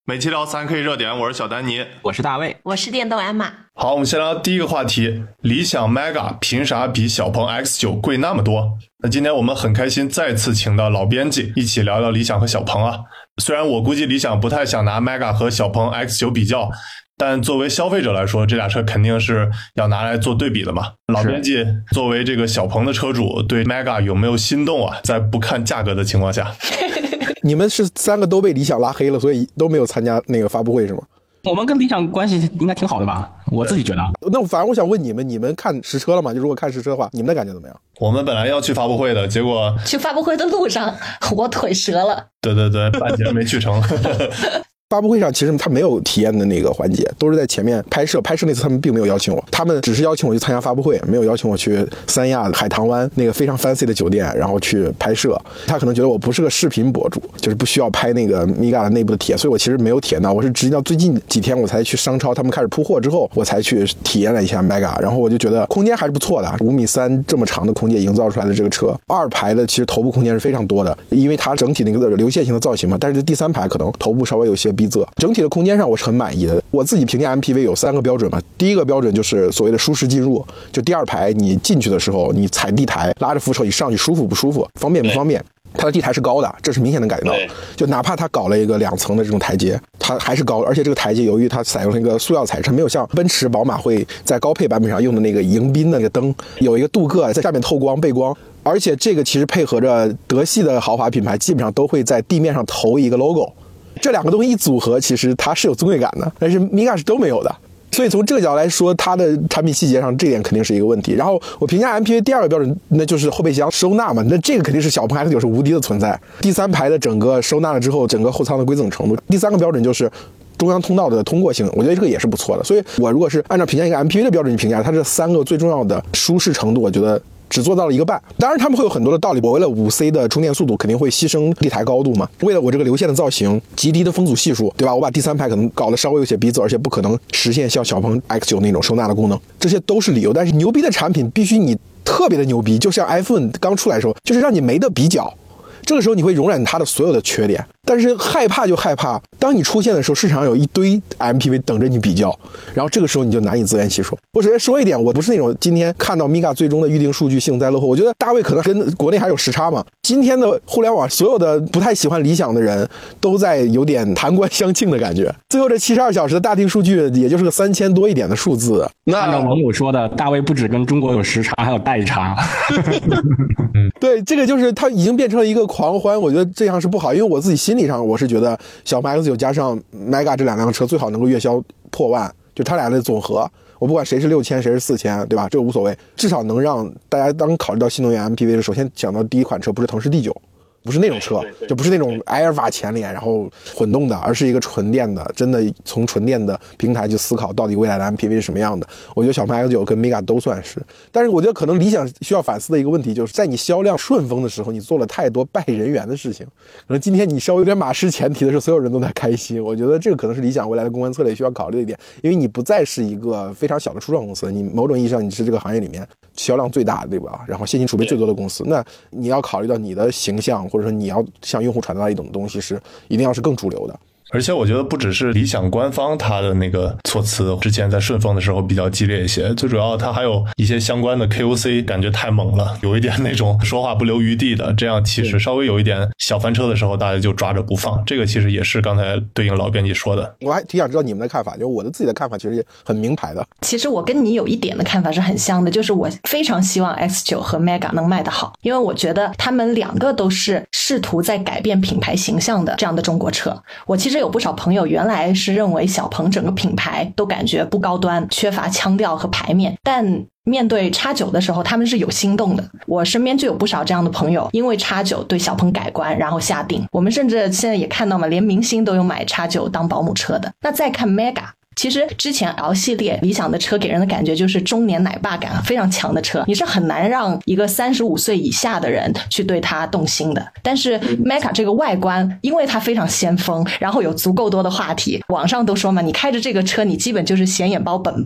每期聊3K 热点，我是小丹尼， 我是大卫， 我是电动鞍马。 好，我们先聊第一个话题，理想 Mega 凭啥比小鹏 X9 贵那么多？那今天我们很开心再次请到老编辑一起聊聊理想和小鹏啊。虽然我估计理想不太想拿 Mega 和小鹏 X9 比较，但作为消费者来说，这俩车肯定是要拿来做对比的嘛。老编辑作为这个小鹏的车主，对 Mega 有没有心动啊？在不看价格的情况下。 你们是3个都被理想拉黑了，所以都没有参加那个发布会是吗？ 我们跟理想关系应该挺好的吧？我自己觉得。 那反正我想问你们看实车了吗？就如果看实车的话，你们的感觉怎么样？ 我们本来要去发布会的，结果去发布会的路上我腿折了。 对，半截没去成。 发布会上其实他没有体验的那个环节，都是在前面拍摄那次他们并没有邀请我，他们只是邀请我去参加发布会，没有邀请我去三亚海棠湾那个非常 fancy 的酒店然后去拍摄。他可能觉得我不是个视频博主，就是不需要拍那个 Mega 的内部的体验，所以我其实没有体验到，我是直到最近几天我才去商超他们开始铺货之后我才去体验了一下 Mega， 然后我就觉得空间还是不错的，5.3米这么长的空间营造出来的这个车，2排的其实头部空间是非常多的，因为它整体那个流线型的造型嘛，但是第3排可能头部稍微有些逼仄，整体的空间上我是很满意的。我自己评价 MPV 有3个标准嘛，第一个标准就是所谓的舒适进入，就第2排你进去的时候你踩地台拉着扶手你上去舒服不舒服，方便不方便，它的地台是高的，这是明显能感觉到，就哪怕它搞了一个2层的这种台阶它还是高，而且这个台阶由于它采用了一个塑料材质，没有像奔驰宝马会在高配版本上用的那个迎宾的那个灯有一个镀铬在下面透光背光，而且这个其实配合着德系的豪华品牌基本上都会在地面上投一个 logo，这2个东西一组合其实它是有尊贵感的，但是 Mega 是都没有的，所以从这个角度来说它的产品细节上这点肯定是一个问题。然后我评价 MPV 第2个标准那就是后备箱收纳嘛，那这个肯定是小鹏 X9 是无敌的存在，第3排的整个收纳了之后整个后舱的规整程度。第3个标准就是中央通道的通过性，我觉得这个也是不错的。所以我如果是按照评价一个 MPV 的标准去评价它这3个最重要的舒适程度，我觉得只做到了1个半。当然他们会有很多的道理，我为了 5C 的充电速度肯定会牺牲地台高度嘛，为了我这个流线的造型极低的风阻系数，对吧，我把第3排可能搞得稍微有些逼仄，而且不可能实现像小鹏 X9 那种收纳的功能，这些都是理由。但是牛逼的产品必须你特别的牛逼，就像 iPhone 刚出来的时候就是让你没得比较，这个时候你会容忍它的所有的缺点。但是害怕就害怕当你出现的时候市场上有一堆 MPV 等着你比较，然后这个时候你就难以自圆其说。我首先说一点，我不是那种今天看到 Mega 最终的预定数据幸灾乐祸，我觉得大卫可能跟国内还有时差嘛，今天的互联网所有的不太喜欢理想的人都在有点谈官相庆的感觉，最后这72小时的大定数据也就是个3000多一点的数字。 那按照网友说的，大卫不止跟中国有时差还有代差。 对，这个就是它已经变成了一个狂欢，我觉得这样是不好，因为我自己心理上我是觉得小鹏 X9 加上 Mega 这2辆车最好能够月销破万，就它俩的总和，我不管谁是6000谁是4000，对吧，这个无所谓，至少能让大家当考虑到新能源 MPV 的首先想到第一款车不是腾势 D9，不是那种车，就不是那种埃尔法前脸然后混动的，而是一个纯电的，真的从纯电的平台去思考到底未来的 MPV 是什么样的。我觉得小鹏 X9 跟 Mega 都算是，但是我觉得可能理想需要反思的一个问题，就是在你销量顺风的时候你做了太多败人缘的事情，可能今天你稍微有点马失前蹄的时候所有人都在开心，我觉得这个可能是理想未来的公关策略需要考虑的一点，因为你不再是一个非常小的初创公司，你某种意义上你是这个行业里面销量最大的，对吧，然后现金储备最多的公司，那你要考虑到你的形象或者说你要向用户传达一种东西是一定要是更主流的。 而且我觉得不只是理想官方它的那个措辞之前在顺丰的时候比较激烈一些，最主要它还有一些相关的 KOC 感觉太猛了，有一点那种说话不留余地的，这样其实稍微有一点小翻车的时候大家就抓着不放，这个其实也是刚才对应老编辑说的。 我还挺想知道你们的看法，就我的自己的看法其实也很明牌的。 其实我跟你有一点的看法是很像的，就是我非常希望 X9 和 Mega 能卖得好，因为我觉得他们2个都是试图在改变品牌形象的这样的中国车。我其实有不少朋友原来是认为小鹏整个品牌都感觉不高端，缺乏腔调和排面，但面对 X9 的时候他们是有心动的。我身边就有不少这样的朋友，因为 X9 对小鹏改观然后下定，我们甚至现在也看到嘛，连明星都有买 X9 当保姆车的。那再看 Mega，其实之前 L 系列理想的车给人的感觉就是中年奶爸感非常强的车，你是很难让一个35岁以下的人去对它动心的。但是 Mega 这个外观因为它非常先锋，然后有足够多的话题，网上都说嘛，你开着这个车你基本就是显眼包本包了。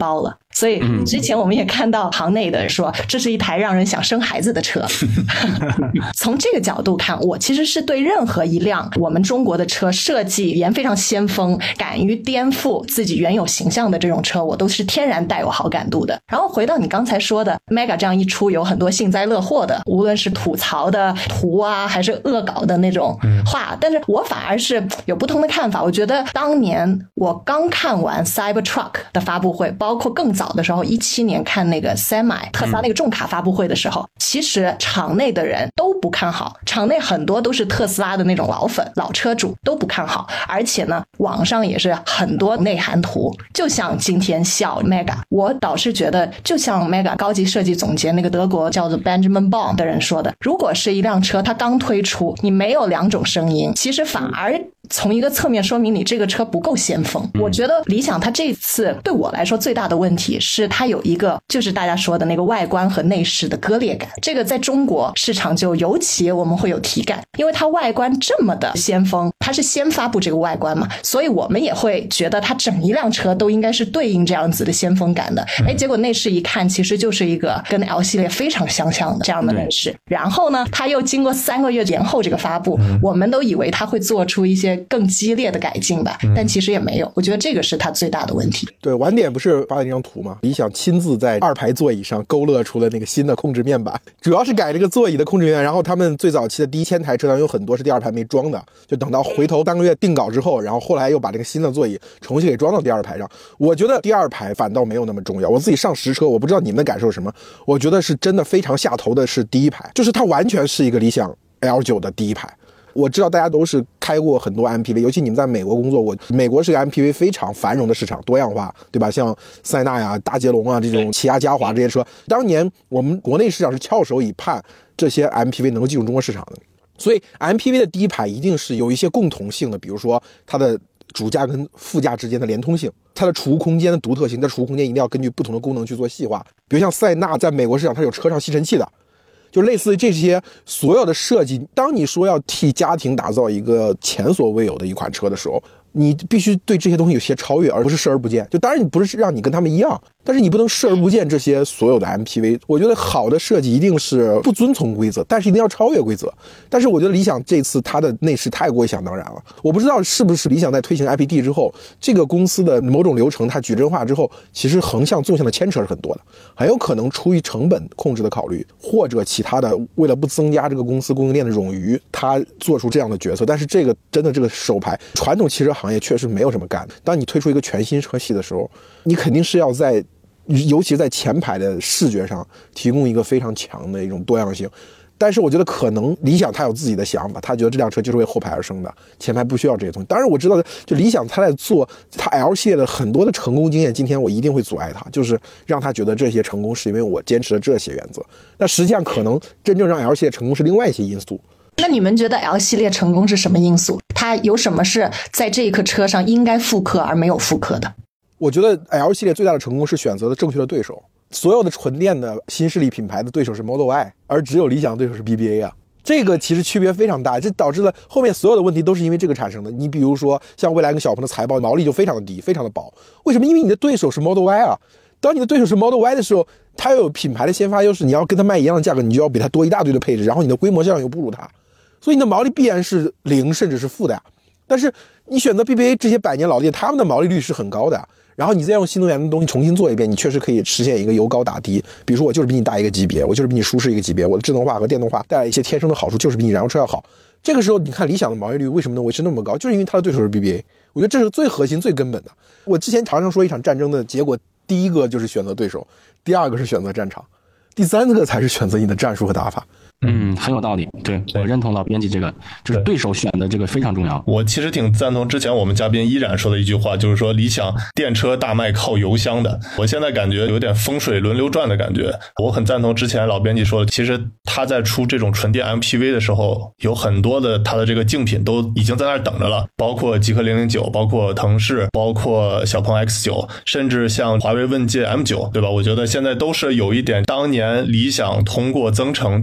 所以之前我们也看到行内的人说，这是一台让人想生孩子的车。从这个角度看，我其实是对任何一辆我们中国的车设计语言非常先锋，敢于颠覆自己原有形象的这种车，我都是天然带有好感度的。然后回到你刚才说的 Mega 这样一出有很多幸灾乐祸的，无论是吐槽的图啊还是恶搞的那种话，但是我反而是有不同的看法。我觉得当年我刚看完 Cybertruck 的发布会，包括更早的时候17年看那个 Semi 特斯拉那个重卡发布会的时候，其实场内的人都不看好，场内很多都是特斯拉的那种老粉老车主都不看好，而且呢网上也是很多内涵图，就像今天笑 Mega， 我倒是觉得就像 Mega 高级设计总监那个德国叫做 Benjamin Baum 的人说的，如果是一辆车它刚推出，你没有两种声音，其实反而从一个侧面说明你这个车不够先锋。我觉得理想它这次对我来说最大的问题是它有一个就是大家说的那个外观和内饰的割裂感，这个在中国市场就尤其我们会有体感，因为它外观这么的先锋，它是先发布这个外观嘛，所以我们也会觉得它整一辆车都应该是对应这样子的先锋感的。结果内饰一看其实就是一个跟 L 系列非常相像的这样的内饰，然后呢它又经过3个月延后这个发布，我们都以为它会做出一些更激烈的改进吧，但其实也没有。我觉得这个是它最大的问题。 对，晚点不是发了一张图吗？理想亲自在2排座椅上勾勒出了那个新的控制面板，主要是改这个座椅的控制面板。然后他们最早期的第1000台车当有很多是第2排没装的，就等到回头3个月定稿之后，然后后来又把这个新的座椅重新给装到第2排上。我觉得第2排反倒没有那么重要，我自己上实车，我不知道你们的感受是什么，我觉得是真的非常下头的是第1排，就是它完全是一个理想 L9 的第1排。我知道大家都是开过很多 MPV， 尤其你们在美国工作，美国是个 MPV 非常繁荣的市场，多样化，对吧？像塞纳呀、大捷龙啊这种起亚、嘉华这些车，当年我们国内市场是翘首以盼这些 MPV 能够进入中国市场的。所以 MPV 的第1排一定是有一些共同性的，比如说它的主驾跟副驾之间的连通性，它的储物空间的独特性，它储物空间一定要根据不同的功能去做细化。比如像塞纳在美国市场它有车上吸尘器的，就类似于这些所有的设计，当你说要替家庭打造一个前所未有的一款车的时候，你必须对这些东西有些超越，而不是视而不见。就当然你不是让你跟他们一样，但是你不能视而不见这些所有的 MPV。我觉得好的设计一定是不遵从规则，但是一定要超越规则。但是我觉得理想这次它的内饰太过于想当然了，我不知道是不是理想在推行 IPD 之后，这个公司的某种流程它矩阵化之后，其实横向纵向的牵扯是很多的，很有可能出于成本控制的考虑，或者其他的为了不增加这个公司供应链的冗余，它做出这样的决策。但是这个真的这个首排传统汽车行业确实没有什么干的。当你推出一个全新车系的时候，你肯定是要在尤其在前排的视觉上提供一个非常强的一种多样性。但是我觉得可能理想他有自己的想法，他觉得这辆车就是为后排而生的，前排不需要这些东西。当然我知道就理想他在做他 L 系列的很多的成功经验，今天我一定会阻碍他，就是让他觉得这些成功是因为我坚持了这些原则。那实际上可能真正让 L 系列成功是另外一些因素。 那你们觉得 L 系列成功是什么因素？它有什么是在这一颗车上应该复刻而没有复刻的？ 我觉得 L 系列最大的成功是选择了正确的对手。所有的纯电的新势力品牌的对手是 Model Y， 而只有理想对手是 BBA 啊。这个其实区别非常大，这导致了后面所有的问题都是因为这个产生的。你比如说像蔚来跟小鹏的财报毛利就非常的低，非常的薄。为什么？因为你的对手是 Model Y 啊。当你的对手是 Model Y 的时候，它有品牌的先发优势，你要跟它卖一样的价格，你就要比它多一大堆的配置，然后你的规模效应又不如它，所以你的毛利必然是0甚至是负的呀。但是你选择 BBA 这些100年老店，他们的毛利率是很高的，然后你再用新能源的东西重新做一遍，你确实可以实现一个由高打低。比如说我就是比你大一个级别，我就是比你舒适一个级别，我的智能化和电动化带来一些天生的好处，就是比你燃油车要好。这个时候你看理想的毛利率为什么能维持那么高，就是因为它的对手是 BBA。 我觉得这是最核心最根本的。我之前常常说一场战争的结果，第一个就是选择对手，第二个是选择战场，第三个才是选择你的战术和打法。 很有道理。对，我认同老编辑这个，就是对手选的这个非常重要。 我其实挺赞同之前我们嘉宾依然说的一句话，就是说理想电车大卖靠油箱的。我现在感觉有点风水轮流转的感觉。我很赞同之前老编辑说的，其实他在出这种纯电 MPV 的时候，有很多的他的这个竞品都已经在那儿等着了，包括极氪009，包括腾势，包括小鹏 X9， 甚至像华为问界 M9， 对吧？我觉得现在都是有一点当年理想通过增程去打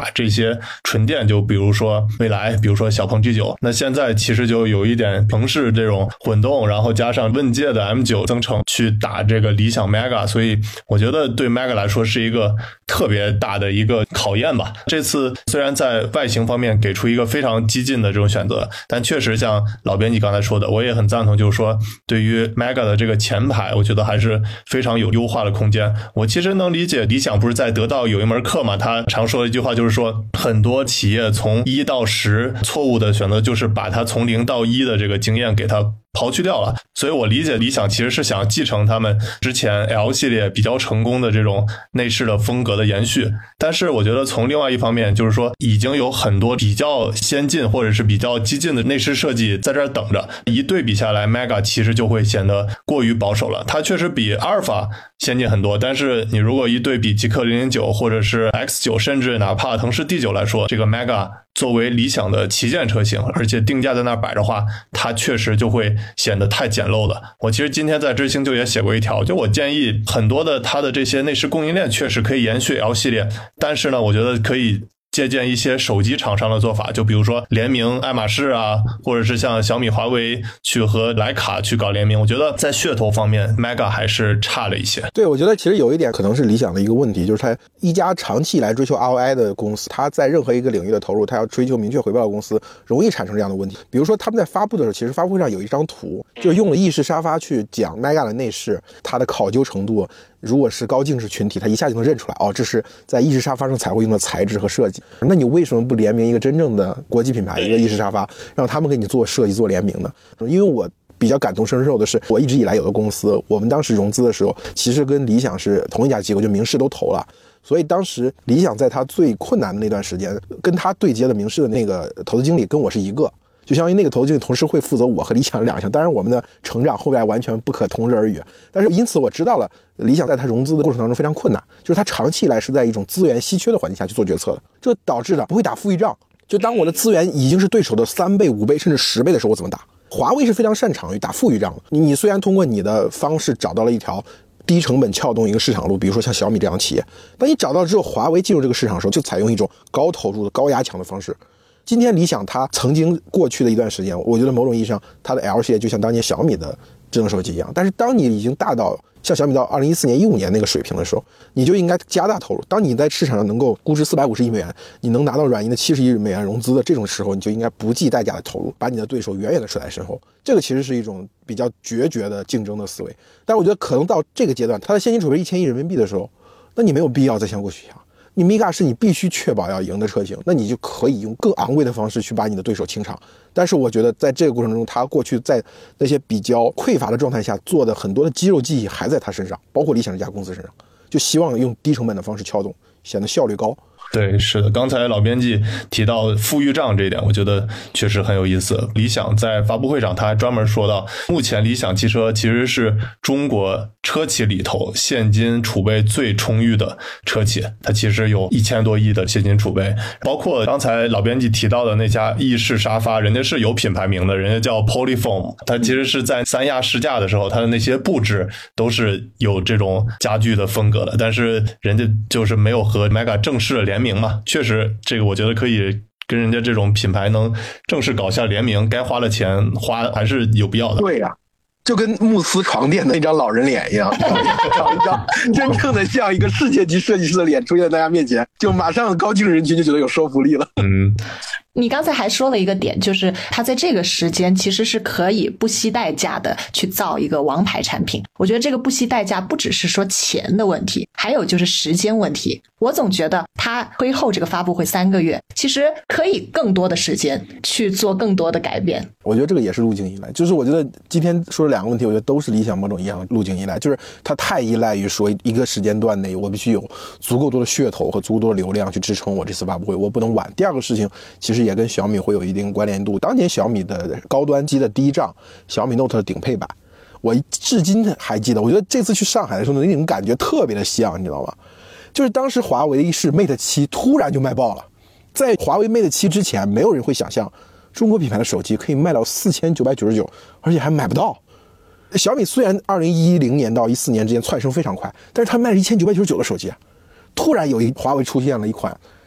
这些纯电，就比如说蔚来，比如说小鹏 G9， 那现在其实就有一点城市这种混动，然后加上问界的 M9 增程去打这个理想 Mega， 所以我觉得对 Mega 来说是一个特别大的一个考验吧。这次虽然在外形方面给出一个非常激进的这种选择，但确实像老编辑刚才说的，我也很赞同，就是说对于 Mega 的这个前排，我觉得还是非常有优化的空间。我其实能理解理想不是在得到有一门课嘛，他常说的一句话就是说，很多企业从1到10错误的选择就是把它从0到1的这个经验给它刨去掉了，所以我理解理想其实是想继承他们之前 L 系列比较成功的这种内饰的风格的延续。但是我觉得从另外一方面，就是说已经有很多比较先进或者是比较激进的内饰设计在这儿等着，一对比下来 Mega 其实就会显得过于保守了。它确实比阿尔法先进很多，但是你如果一对比极氪009或者是 X9， 甚至哪怕腾势 D9 来说，这个 Mega 作为理想的旗舰车型，而且定价在那摆的话，它确实就会显得太简陋了。我其实今天在知星就也写过一条，就我建议很多的它的这些内饰供应链确实可以延续 L 系列，但是呢，我觉得可以借鉴一些手机厂商的做法，就比如说联名爱马仕啊，或者是像小米华为去和徕卡去搞联名。我觉得在噱头方面 Mega 还是差了一些。 对，我觉得其实有一点可能是理想的一个问题，就是它一家长期以来追求 ROI 的公司，它在任何一个领域的投入，它要追求明确回报的公司，容易产生这样的问题。比如说他们在发布的时候，其实发布会上有一张图，就是用了意式沙发去讲 Mega 的内饰，它的考究程度，如果是高净值群体，它一下就能认出来，哦，这是在意式沙发上才会用的材质和设计。那你为什么不联名一个真正的国际品牌，一个意式沙发，让他们给你做设计做联名呢？因为我比较感同身受的是，我一直以来有的公司，我们当时融资的时候，其实跟理想是同一家机构，就明仕都投了。所以当时理想在他最困难的那段时间，跟他对接的明仕的那个投资经理跟我是一个，就相当于那个投资经理同时会负责我和理想两项。当然我们的成长后来完全不可同日而语，但是因此我知道了理想在他融资的过程当中非常困难，就是他长期以来是在一种资源稀缺的环境下去做决策的，这导致了不会打富裕仗。就当我的资源已经是对手的3倍、5倍甚至10倍的时候，我怎么打？华为是非常擅长于打富裕仗的。你虽然通过你的方式找到了一条低成本撬动一个市场路，比如说像小米这样的企业，当你找到之后，华为进入这个市场的时候，就采用一种高投入的高压强的方式。今天理想它曾经过去的一段时间，我觉得某种意义上它的 L 系列就像当年小米的智能手机一样，但是当你已经大到像小米到2014年15年那个水平的时候，你就应该加大投入。当你在市场上能够估值450亿美元，你能拿到软银的70亿美元融资的这种时候，你就应该不计代价的投入，把你的对手远远的甩在身后。这个其实是一种比较决绝的竞争的思维。但我觉得可能到这个阶段，它的现金储备1000亿人民币的时候，那你没有必要再像过去一样，你 Mega 是你必须确保要赢的车型，那你就可以用更昂贵的方式去把你的对手清场。但是我觉得在这个过程中，他过去在那些比较匮乏的状态下做的很多的肌肉记忆还在他身上，包括理想这家公司身上，就希望用低成本的方式撬动，显得效率高。 对，是的，刚才老编辑提到富裕账这一点，我觉得确实很有意思。理想在发布会上他还专门说到，目前理想汽车其实是中国车企里头现金储备最充裕的车企，它其实有1000多亿的现金储备。包括刚才老编辑提到的那家意式沙发，人家是有品牌名的，人家叫 Polyfoam， 它其实是在三亚试驾的时候，它的那些布置都是有这种家具的风格的，但是人家就是没有和 Mega 正式的联名嘛，确实这个我觉得可以跟人家这种品牌能正式搞下联名，该花的钱花还是有必要的。 对呀，就跟慕斯床垫的那张老人脸一样，找一张真正的像一个世界级设计师的脸出现在大家面前，就马上高净人群就觉得有说服力了。 你刚才还说了一个点，就是他在这个时间其实是可以不惜代价的去造一个王牌产品。我觉得这个不惜代价不只是说钱的问题，还有就是时间问题。我总觉得他推后这个发布会3个月，其实可以更多的时间去做更多的改变。 我觉得这个也是路径依赖，就是我觉得今天说的2个问题，我觉得都是理想某种意义上的路径依赖，就是它太依赖于说一个时间段内我必须有足够多的噱头和足够多的流量去支撑我这次发布会，我不能晚。第二个事情其实也跟小米会有一定关联度。当年小米的高端机的第一仗，小米 Note 的顶配版，我至今还记得。我觉得这次去上海的时候那种感觉特别的像，你知道吗？就是当时华为是 Mate 7突然就卖爆了，在华为 Mate 7之前，没有人会想象中国品牌的手机可以卖到4999，而且还买不到。小米虽然2010年到14年之间窜升非常快，但是它卖了1999的手机啊。突然有一华为出现了一款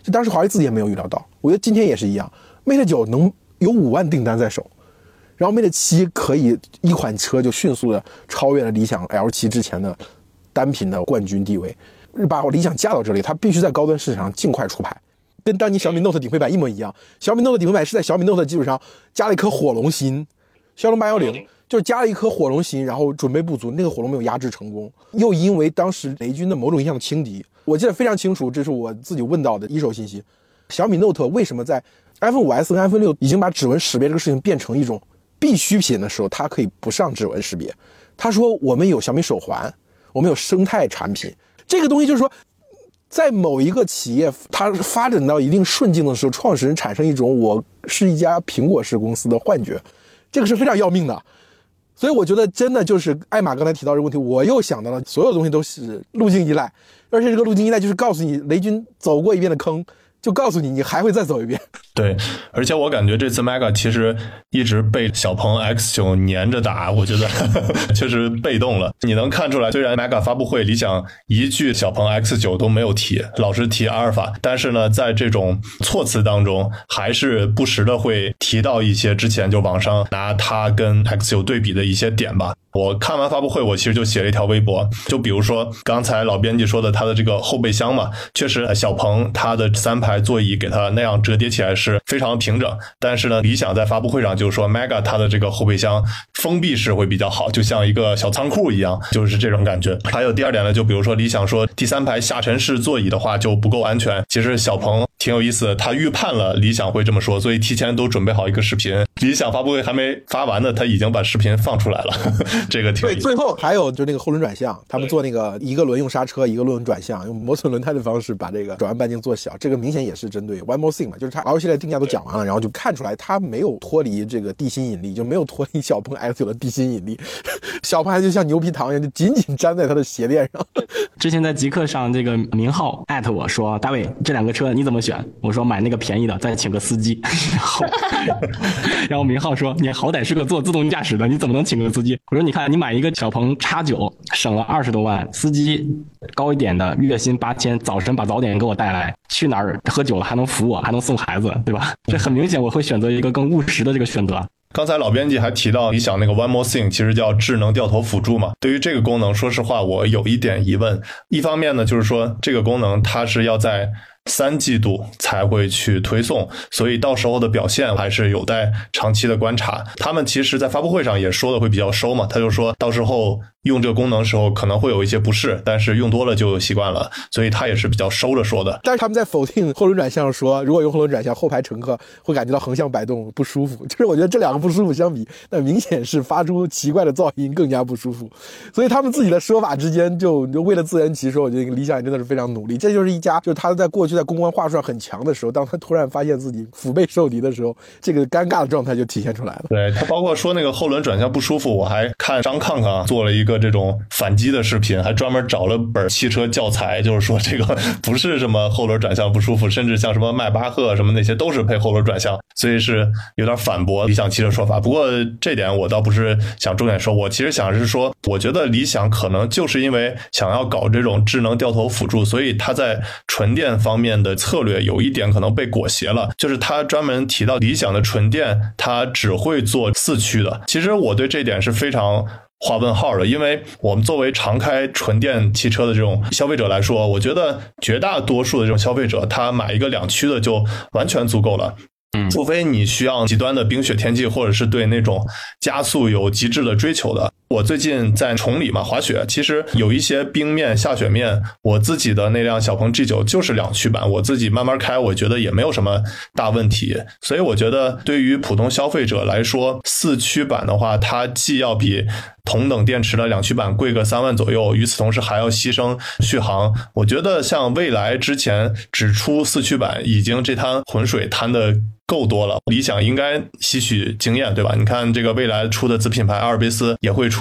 就当时华为自己也没有预料到。我觉得今天也是一样 ，Mate 9能有5万订单在手，然后 Mate 7可以一款车就迅速的超越了理想 L7 之前的单品的冠军地位，把理想架到这里，它必须在高端市场尽快出牌。跟当年小米 Note 顶配版一模一样，小米 Note 顶配版是在小米 Note 基础上加了一颗火龙芯，骁龙810就是加了一颗火龙芯，然后准备不足，那个火龙没有压制成功，又因为当时雷军的某种意义上的轻敌，我记得非常清楚，这是我自己问到的一手信息。小米 Note 为什么在 iPhone 5S 跟 iPhone 6已经把指纹识别这个事情变成一种必需品的时候，它可以不上指纹识别？他说我们有小米手环，我们有生态产品，这个东西就是说，在某一个企业它发展到一定顺境的时候，创始人产生一种我是一家苹果式公司的幻觉，这个是非常要命的。所以我觉得真的就是艾玛刚才提到这个问题，我又想到了所有东西都是路径依赖，而且这个路径依赖就是告诉你雷军走过一遍的坑，就告诉你你还会再走一遍。 对，而且我感觉这次 Mega 其实一直被小鹏 X9 黏着打，我觉得确实被动了。你能看出来，虽然 Mega 发布会理想一句小鹏 X9 都没有提，老是提阿尔法，但是呢，在这种措辞当中，还是不时的会提到一些之前就网上拿它跟 X9 对比的一些点吧。我看完发布会，我其实就写了一条微博，就比如说刚才老编辑说的它的这个后备箱嘛，确实小鹏它的3排座椅给它那样折叠起来是非常平整，但是呢，理想在发布会上就说 Mega 它的这个后备箱封闭式会比较好，就像一个小仓库一样，就是这种感觉。还有第二点呢，就比如说理想说第3排下沉式座椅的话就不够安全，其实小鹏挺有意思的，他预判了理想会这么说，所以提前都准备好一个视频，理想发布会还没发完呢，他已经把视频放出来了这个挺有意思。 对，最后还有就那个后轮转向，他们做那个一个轮用刹车，一个轮转向，用磨损轮胎的方式把这个转弯半径做小，这个明显也是针对 One More Thing 嘛，就是它 L 系列定价都讲完了，然后就看出来它没有脱离这个地心引力，就没有脱离小鹏 X9 的地心引力，小鹏还就像牛皮糖一样，就紧紧粘在它的鞋垫上。 之前在极客上，这个明浩艾特我说，大卫这2个车你怎么选？我说买那个便宜的，再请个司机。然后明浩说，你好歹是个做自动驾驶的，你怎么能请个司机？我说你看，你买一个小鹏 X9 省了20多万，司机高一点的月薪8000，早晨把早点给我带来，去哪儿喝酒了还能扶我，还能送孩子，对吧？这很明显我会选择一个更务实的这个选择。 刚才老编辑还提到理想那个 One More Thing 其实叫智能掉头辅助嘛，对于这个功能说实话我有一点疑问。一方面呢，就是说这个功能它是要在3季度才会去推送，所以到时候的表现还是有待长期的观察。他们其实在发布会上也说的会比较收嘛，他就说到时候用这个功能的时候可能会有一些不适，但是用多了就习惯了，所以他也是比较收着说的。 但是他们在否定后轮转向说，如果用后轮转向，后排乘客会感觉到横向摆动不舒服，就是我觉得这2个不舒服相比，那明显是发出奇怪的噪音更加不舒服，所以他们自己的说法之间就为了自圆其说，我觉得理想也真的是非常努力。这就是一家就是他在过去在公关话术上很强的时候，当他突然发现自己腹背受敌的时候，这个尴尬的状态就体现出来了。 对，他包括说那个后轮转向不舒服，我还看张康康做了一个这种反击的视频，还专门找了本汽车教材，就是说这个不是什么后轮转向不舒服，甚至像什么迈巴赫什么那些都是配后轮转向，所以是有点反驳理想汽车说法。不过这点我倒不是想重点说，我其实想是说，我觉得理想可能就是因为想要搞这种智能掉头辅助，所以他在纯电方面的策略有一点可能被裹挟了，就是他专门提到理想的纯电他只会做4驱的。其实我对这点是非常画问号的，因为我们作为常开纯电汽车的这种消费者来说，我觉得绝大多数的这种消费者他买一个2驱的就完全足够了。除非你需要极端的冰雪天气，或者是对那种加速有极致的追求的。我最近在崇礼嘛滑雪，其实有一些冰面下雪面，我自己的那辆小鹏 G9 就是2驱版，我自己慢慢开我觉得也没有什么大问题。所以我觉得对于普通消费者来说，4驱版的话它既要比同等电池的2驱版贵个3万左右，与此同时还要牺牲续航。我觉得像蔚来之前只出4驱版已经这滩浑水摊的够多了，理想应该吸取经验，对吧？你看这个蔚来出的子品牌阿尔卑斯也会出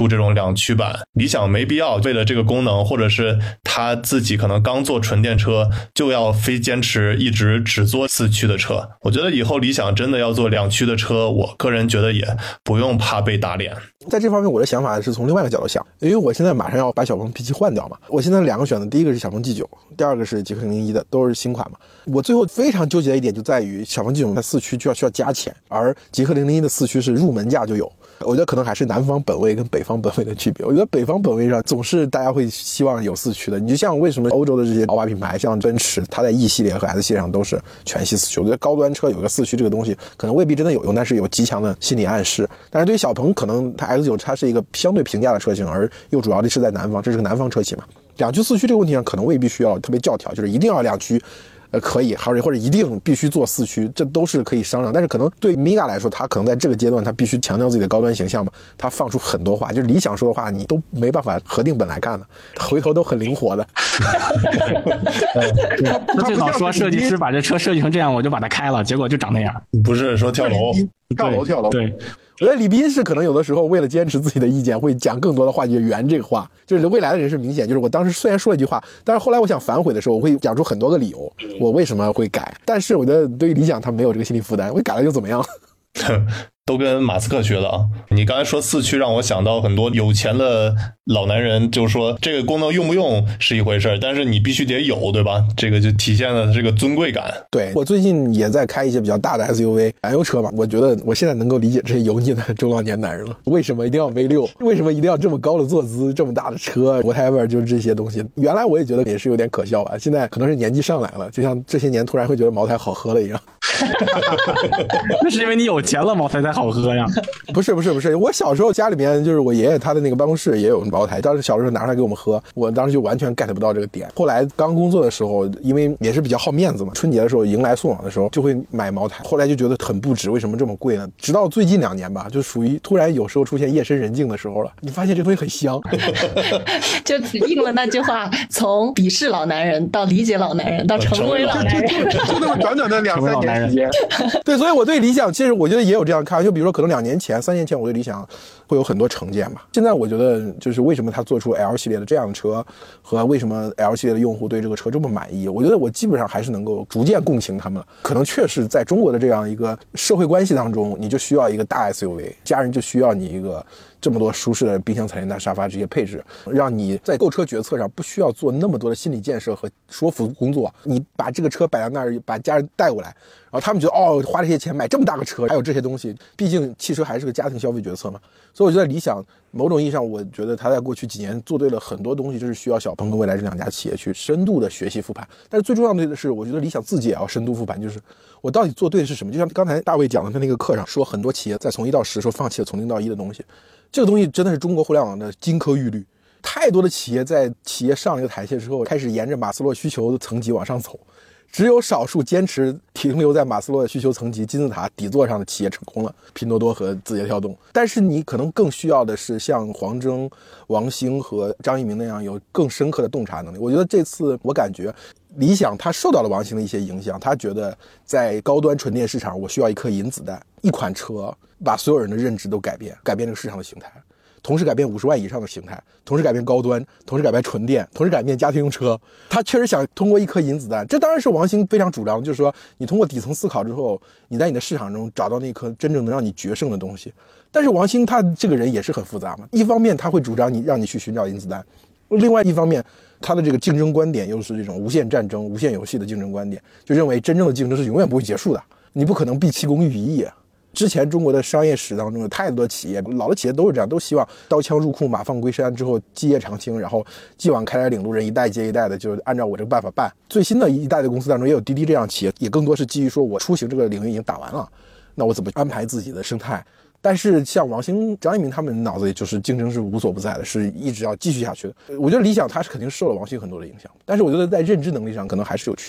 出这种2驱版。理想没必要为了这个功能，或者是他自己可能刚做纯电车就要非坚持一直只做4驱的车。我觉得以后理想真的要做2驱的车，我个人觉得也不用怕被打脸。 在这方面我的想法是从另外一个角度想，因为我现在马上要把小鹏 P7 换掉嘛，我现在2个选择，第一个是小鹏 G9， 第二个是极氪01的，都是新款嘛。我最后非常纠结的一点就在于小鹏 G9 它4驱需要加钱，而极氪01的4驱是入门价就有。我觉得可能还是南方本位跟北方本位的区别。我觉得北方本位上总是大家会希望有4驱的，你就像为什么欧洲的这些豪华品牌，像奔驰，它在 E 系列和 S 系列上都是全系4驱。我觉得高端车有个4驱这个东西，可能未必真的有用，但是有极强的心理暗示。但是对于小鹏，可能它 X9 它是一个相对平价的车型，而又主要的是在南方，这是个南方车企嘛。2驱4驱这个问题上，可能未必需要特别教条，就是一定要2驱。可以，或者一定必须做4驱，这都是可以商量。但是可能对 Mega 来说，他可能在这个阶段，他必须强调自己的高端形象嘛，他放出很多话，就是理想说的话，你都没办法核定本来看的，回头都很灵活的。 他最早说设计师把这车设计成这样，我就把它开了，结果就长那样。 不是说跳楼， 跳楼。 对。 我觉得李斌是可能有的时候为了坚持自己的意见，会讲更多的话，就圆这个话。就是未来的人是明显，就是我当时虽然说了一句话，但是后来我想反悔的时候，我会讲出很多个理由，我为什么会改。但是我觉得对于理想，他没有这个心理负担，我改了又怎么样？ 都跟马斯克学的啊！你刚才说4驱，让我想到很多有钱的老男人，就是说这个功能用不用是一回事，但是你必须得有，对吧？这个就体现了这个尊贵感。 对，我最近也在开一些比较大的 SUV 燃油车嘛，我觉得我现在能够理解这些油腻的中老年男人了。为什么一定要 V6？ 为什么一定要这么高的坐姿，这么大的车 ？whatever， 就是这些东西。原来我也觉得也是有点可笑吧，现在可能是年纪上来了，就像这些年突然会觉得茅台好喝了一样。 那是因为你有钱了，茅台才好喝呀。 不是，我小时候家里面就是我爷爷他的那个办公室也有茅台，当时小时候拿出来给我们喝，我当时就完全 get 不到这个点。后来刚工作的时候，因为也是比较好面子嘛，春节的时候迎来送往的时候就会买茅台，后来就觉得很不值，为什么这么贵呢？直到最近2年吧，就属于突然有时候出现夜深人静的时候了，你发现这东西很香。 就应了那句话，从鄙视老男人到理解老男人到成为老男人， 就那么短短的2-3年时间。对，所以我对理想其实我觉得也有这样看，就比如说可能2年前3年前我对理想会有很多成见嘛。现在我觉得就是为什么他做出 L 系列的这样的车，和为什么 L 系列的用户对这个车这么满意，我觉得我基本上还是能够逐渐共情他们了。可能确实在中国的这样一个社会关系当中，你就需要一个大 SUV， 家人就需要你一个这么多舒适的冰箱、彩电大沙发这些配置，让你在购车决策上不需要做那么多的心理建设和说服工作。你把这个车摆在那儿，把家人带过来，然后他们觉得哦，花这些钱买这么大个车，还有这些东西，毕竟汽车还是个家庭消费决策嘛。所以我觉得理想某种意义上，我觉得他在过去几年做对了很多东西，就是需要小鹏跟蔚来这2家企业去深度的学习复盘。但是最重要的是，我觉得理想自己也要深度复盘，就是我到底做对的是什么？就像刚才大卫讲的，他那个课上说，很多企业在从1到10时候放弃了从0到1的东西，这个东西真的是中国互联网的金科玉律。太多的企业在企业上了一个台阶之后，开始沿着马斯洛需求层级往上走。只有少数坚持停留在马斯洛的需求层级金字塔底座上的企业成功了，拼多多和字节跳动。但是你可能更需要的是像黄峥、王兴和张一鸣那样有更深刻的洞察能力。我觉得这次我感觉理想他受到了王兴的一些影响，他觉得在高端纯电市场我需要一颗银子弹，一款车把所有人的认知都改变这个市场的形态，同时改变50万以上的形态，同时改变高端，同时改变纯电，同时改变家庭用车。他确实想通过一颗银子弹，这当然是王兴非常主张，就是说你通过底层思考之后，你在你的市场中找到那颗真正能让你决胜的东西。但是王兴他这个人也是很复杂嘛，一方面他会主张让你去寻找银子弹，另外一方面他的这个竞争观点又是这种无限战争、无限游戏的竞争观点，就认为真正的竞争是永远不会结束的，你不可能毕其功于一役。之前中国的商业史当中有太多企业，老的企业都是这样，都希望刀枪入库，马放归山之后基业长青，然后继往开来领路人一代接一代的就按照我这个办法办。最新的一代的公司当中也有滴滴这样企业，也更多是基于说我出行这个领域已经打完了，那我怎么安排自己的生态。但是像王兴、张一鸣他们脑子里就是竞争是无所不在的，是一直要继续下去的。我觉得理想它是肯定受了王兴很多的影响，但是我觉得在认知能力上可能还是有区别。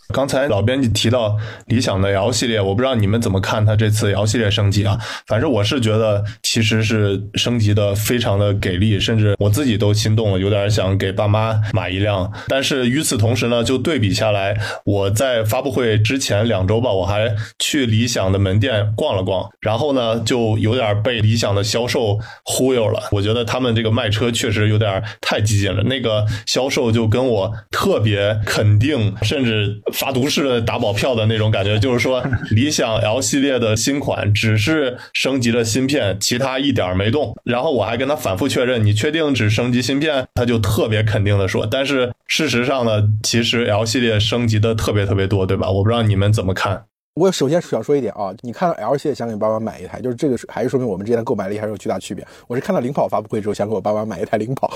刚才老编辑提到理想的 L 系列，我不知道你们怎么看它这次 L 系列升级啊？反正我是觉得其实是升级的非常的给力，甚至我自己都心动了，有点想给爸妈买一辆。但是与此同时呢，就对比下来，我在发布会之前2周吧，我还去理想的门店逛了逛，然后呢就有点被理想的销售忽悠了。我觉得他们这个卖车确实有点太激进了，那个销售就跟我特别肯定，甚至发毒誓的打保票的那种感觉，就是说理想 L 系列的新款只是升级了芯片，其他一点没动。然后我还跟他反复确认，你确定只升级芯片？他就特别肯定的说。但是事实上呢，其实 L 系列升级的特别多，对吧？我不知道你们怎么看。 我首先想说一点啊，你看到 L 系列想给爸妈买一台，就是这个还是说明我们之间的购买力还是有巨大区别。我是看到领跑发布会之后想给我爸妈买一台领跑。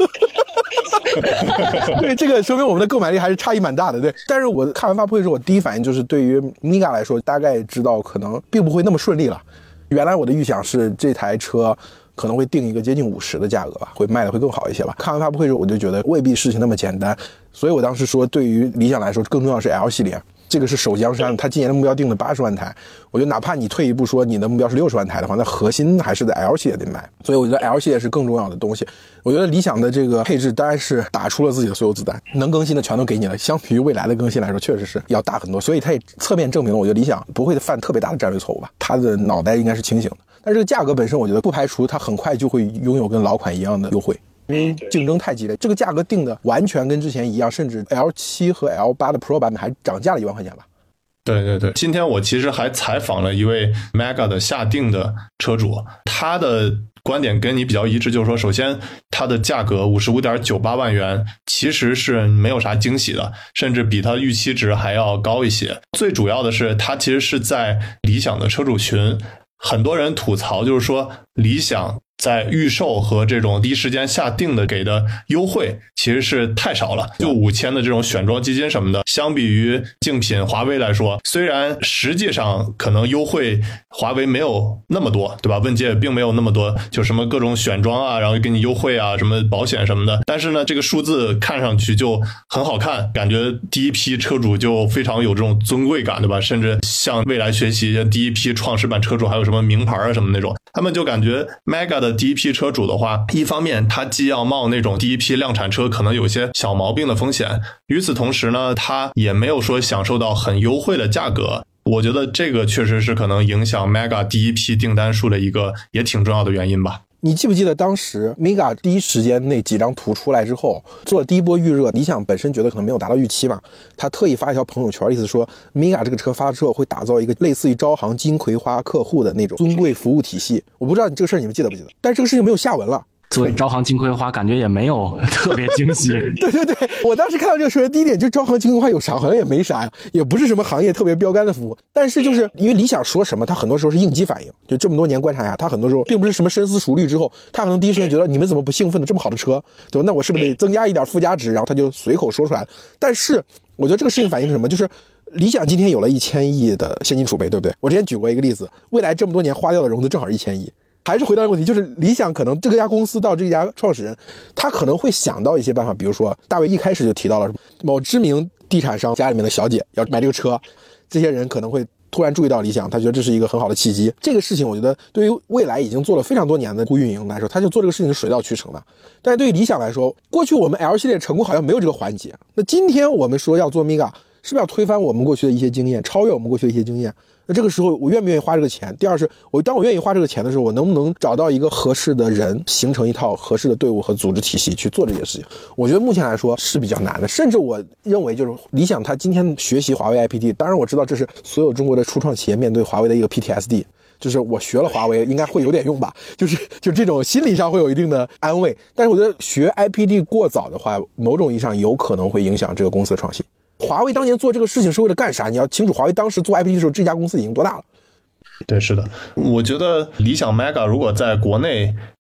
对，这个说明我们的购买力还是差异蛮大的，对。但是我看完发布会之后，我第一反应就是对于 Miga 来说，大概知道可能并不会那么顺利了。原来我的预想是这台车可能会定一个接近50的价格吧，会卖的会更好一些吧。看完发布会之后，我就觉得未必事情那么简单，所以我当时说，对于理想来说，更重要的是 L 系列。这个是首江山，他今年的目标定了80万台，我觉得哪怕你退一步说你的目标是60万台的话，那核心还是在 L 系列得买，所以我觉得 L 系列是更重要的东西。我觉得理想的这个配置当然是打出了自己的所有子弹，能更新的全都给你了，相比于未来的更新来说确实是要大很多，所以它也侧面证明了我觉得理想不会犯特别大的战略错误吧，他的脑袋应该是清醒的。但是这个价格本身我觉得不排除它很快就会拥有跟老款一样的优惠，因为竞争太激烈，这个价格定的完全跟之前一样，甚至 L7 和 L8 的 Pro 版本还涨价了1万块钱吧。 对，今天我其实还采访了一位 Mega 的下定的车主，他的观点跟你比较一致，就是说首先它的价格 55.98 万元其实是没有啥惊喜的，甚至比它预期值还要高一些。最主要的是它其实是在理想的车主群，很多人吐槽就是说理想在预售和这种第一时间下定的给的优惠其实是太少了，就5000的这种选装基金什么的，相比于竞品华为来说，虽然实际上可能优惠华为没有那么多，对吧？问界并没有那么多，就什么各种选装啊，然后给你优惠啊，什么保险什么的，但是呢这个数字看上去就很好看，感觉第一批车主就非常有这种尊贵感，对吧？甚至向未来学习，第一批创始版车主还有什么名牌啊什么那种，他们就感觉 Mega 的第一批车主的话，一方面他既要冒那种第一批量产车可能有些小毛病的风险，与此同时呢他也没有说享受到很优惠的价格，我觉得这个确实是可能影响 Mega 第一批订单数的一个也挺重要的原因吧。 你记不记得当时 Miga 第一时间那几张图出来之后做了第一波预热，理想本身觉得可能没有达到预期嘛，他特意发一条朋友圈，意思说 Miga 这个车发了之后会打造一个类似于招行金葵花客户的那种尊贵服务体系。我不知道你这个事儿你们记得不记得，但是这个事情没有下文了。 作为招行金葵花感觉也没有特别惊喜。 对，我当时看到这个车第一点就招行金葵花有啥，好像也没啥呀，也不是什么行业特别标杆的服务，但是就是因为理想说什么他很多时候是应激反应，就这么多年观察下，他很多时候并不是什么深思熟虑之后，他可能第一时间觉得你们怎么不兴奋的这么好的车，对吧？那我是不是得增加一点附加值，然后他就随口说出来。但是我觉得这个事情反映是什么，就是理想今天有了1000亿的现金储备，对不对？我之前举过一个例子，未来这么多年花掉的融资正好1000亿。还是回到问题，就是理想可能这家公司到这家创始人，他可能会想到一些办法，比如说大卫一开始就提到了某知名地产商家里面的小姐要买这个车，这些人可能会突然注意到理想，他觉得这是一个很好的契机。这个事情我觉得对于未来已经做了非常多年的运营来说，他就做这个事情是水到渠成的。但是对于理想来说，过去我们 L 系列成功好像没有这个环节，那今天我们说要做 Miga， 是不是要推翻我们过去的一些经验，超越我们过去的一些经验？那这个时候我愿不愿意花这个钱？第二是当我愿意花这个钱的时候，我能不能找到一个合适的人，形成一套合适的队伍和组织体系去做这件事情？我觉得目前来说是比较难的，甚至我认为就是理想他今天学习华为 IPD， 当然我知道这是所有中国的初创企业面对华为的一个 PTSD， 就是我学了华为应该会有点用吧，就这种心理上会有一定的安慰。但是我觉得学 IPD 过早的话，某种意义上有可能会影响这个公司的创新。华为当年做这个事情是为了干啥？你要清楚，华为当时做 IPD 的时候，这家公司已经多大了？ 对，是的，我觉得理想 Mega 如果在国内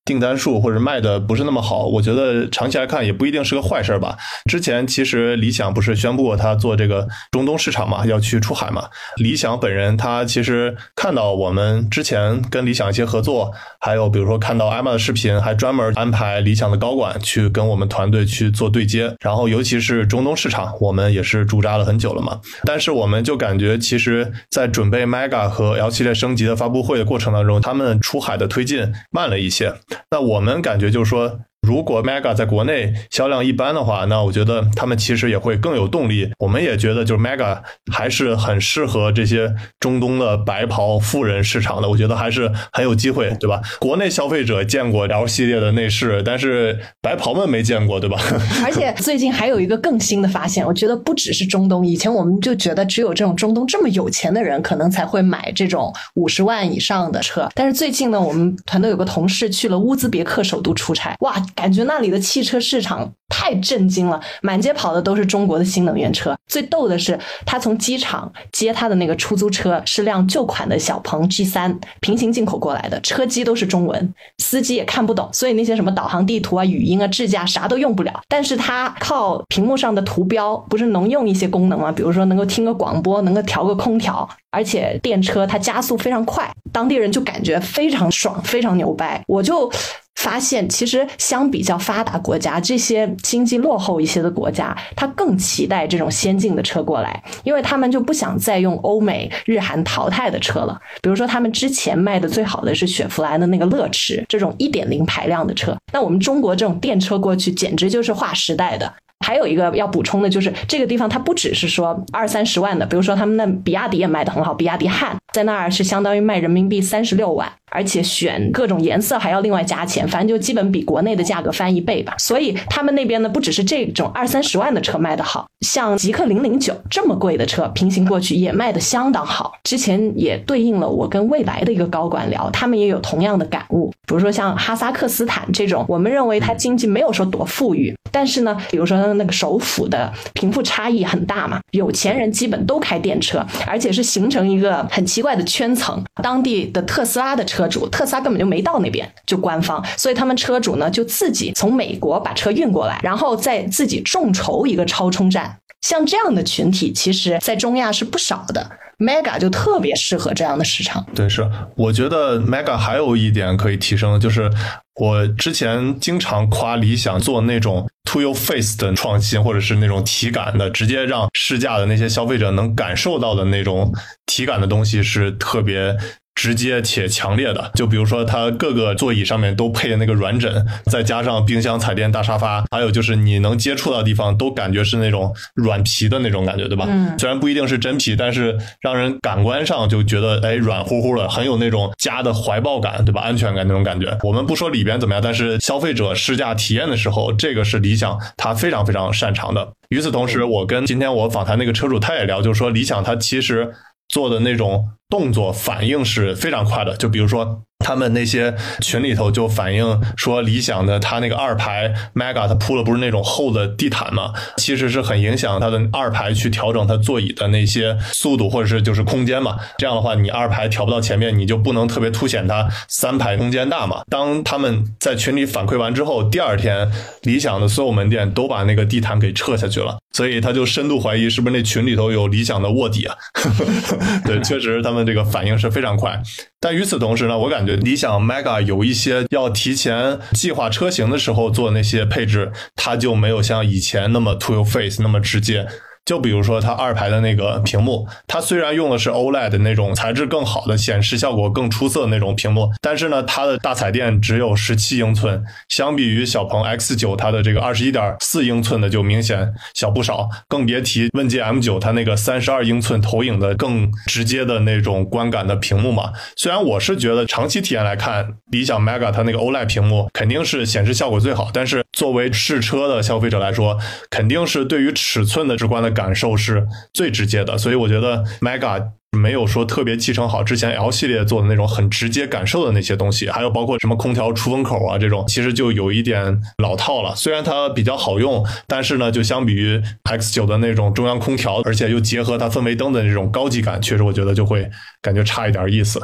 订单数或者卖的不是那么好，我觉得长期来看也不一定是个坏事吧。之前其实理想不是宣布过他做这个中东市场嘛，要去出海嘛。理想本人他其实看到我们之前跟理想一些合作，还有比如说看到艾玛的视频，还专门安排理想的高管去跟我们团队去做对接，然后尤其是中东市场我们也是驻扎了很久了嘛。但是我们就感觉其实在准备 Mega 和 L 系列升级的发布会的过程当中，他们出海的推进慢了一些。那我们感觉就是说，如果 Mega 在国内销量一般的话，那我觉得他们其实也会更有动力。我们也觉得就是 Mega 还是很适合这些中东的白袍富人市场的，我觉得还是很有机会，对吧？国内消费者见过 L 系列的内饰，但是白袍们没见过，对吧？ 而且最近还有一个更新的发现，我觉得不只是中东，以前我们就觉得只有这种中东这么有钱的人可能才会买这种50万以上的车，但是最近呢，我们团队有个同事去了乌兹别克首都出差，哇，感觉那里的汽车市场太震惊了，满街跑的都是中国的新能源车。最逗的是，他从机场接他的那个出租车是辆旧款的小鹏 G3， 平行进口过来的，车机都是中文，司机也看不懂，所以那些什么导航地图啊、语音啊、智驾啥都用不了。但是他靠屏幕上的图标不是能用一些功能吗？比如说能够听个广播，能够调个空调，而且电车它加速非常快，当地人就感觉非常爽，非常牛掰。我就发现其实相比较发达国家，这些经济落后一些的国家，他更期待这种先进的车过来，因为他们就不想再用欧美日韩淘汰的车了。比如说他们之前卖的最好的是雪佛兰的那个乐驰，这种 1.0 排量的车，那我们中国这种电车过去简直就是划时代的。还有一个要补充的就是这个地方它不只是说20-30万的，比如说他们那比亚迪也卖得很好，比亚迪汉在那儿是相当于卖人民币36万，而且选各种颜色还要另外加钱，反正就基本比国内的价格翻1倍吧。所以他们那边呢不只是这种20-30万的车卖得好，像极氪009这么贵的车平行过去也卖得相当好。之前也对应了我跟蔚来的一个高管聊，他们也有同样的感悟。比如说像哈萨克斯坦这种，我们认为它经济没有说多富裕，但是呢比如说那个首府的贫富差异很大嘛，有钱人基本都开电车，而且是形成一个很奇怪的圈层。当地的特斯拉的车主，特斯拉根本就没到那边就官方，所以他们车主呢就自己从美国把车运过来，然后再自己众筹一个超充站。像这样的群体其实在中亚是不少的， Mega 就特别适合这样的市场。 对，是我觉得 Mega 还有一点可以提升的，就是我之前经常夸理想做那种 to your face 的创新，或者是那种体感的，直接让试驾的那些消费者能感受到的那种体感的东西是特别直接且强烈的。就比如说它各个座椅上面都配那个软枕，再加上冰箱、彩电、大沙发，还有就是你能接触到的地方都感觉是那种软皮的那种感觉，对吧？虽然不一定是真皮，但是让人感官上就觉得软乎乎的，很有那种家的怀抱感，对吧？安全感那种感觉。我们不说里边怎么样，但是消费者试驾体验的时候，这个是理想它非常非常擅长的。与此同时，我跟今天我访谈那个车主他也聊，就是说理想它其实做的那种动作反应是非常快的。就比如说他们那些群里头就反映说，理想的它那个2排 Mega 它铺了不是那种厚的地毯嘛，其实是很影响它的2排去调整它座椅的那些速度或者是就是空间嘛。这样的话你2排调不到前面，你就不能特别凸显它3排空间大嘛。当他们在群里反馈完之后，第二天理想的所有门店都把那个地毯给撤下去了，所以他就深度怀疑是不是那群里头有理想的卧底啊。对，确实他们这个反应是非常快。但与此同时呢，我感觉理想 Mega 有一些要提前计划车型的时候做那些配置，它就没有像以前那么 to your face 那么直接。就比如说它2排的那个屏幕，它虽然用的是 OLED 那种材质更好的显示效果更出色的那种屏幕，但是呢它的大彩电只有17英寸，相比于小鹏 X9 它的这个 21.4 英寸的就明显小不少，更别提问界 M9 它那个32英寸投影的更直接的那种观感的屏幕嘛。虽然我是觉得长期体验来看，理想 Mega 它那个 OLED 屏幕肯定是显示效果最好，但是作为试车的消费者来说，肯定是对于尺寸的直观的感受是最直接的。所以我觉得 Mega 没有说特别继承好之前 L 系列做的那种很直接感受的那些东西，还有包括什么空调出风口啊这种，其实就有一点老套了。虽然它比较好用，但是呢就相比于 X9 的那种中央空调，而且又结合它氛围灯的那种高级感，确实我觉得就会感觉差一点意思。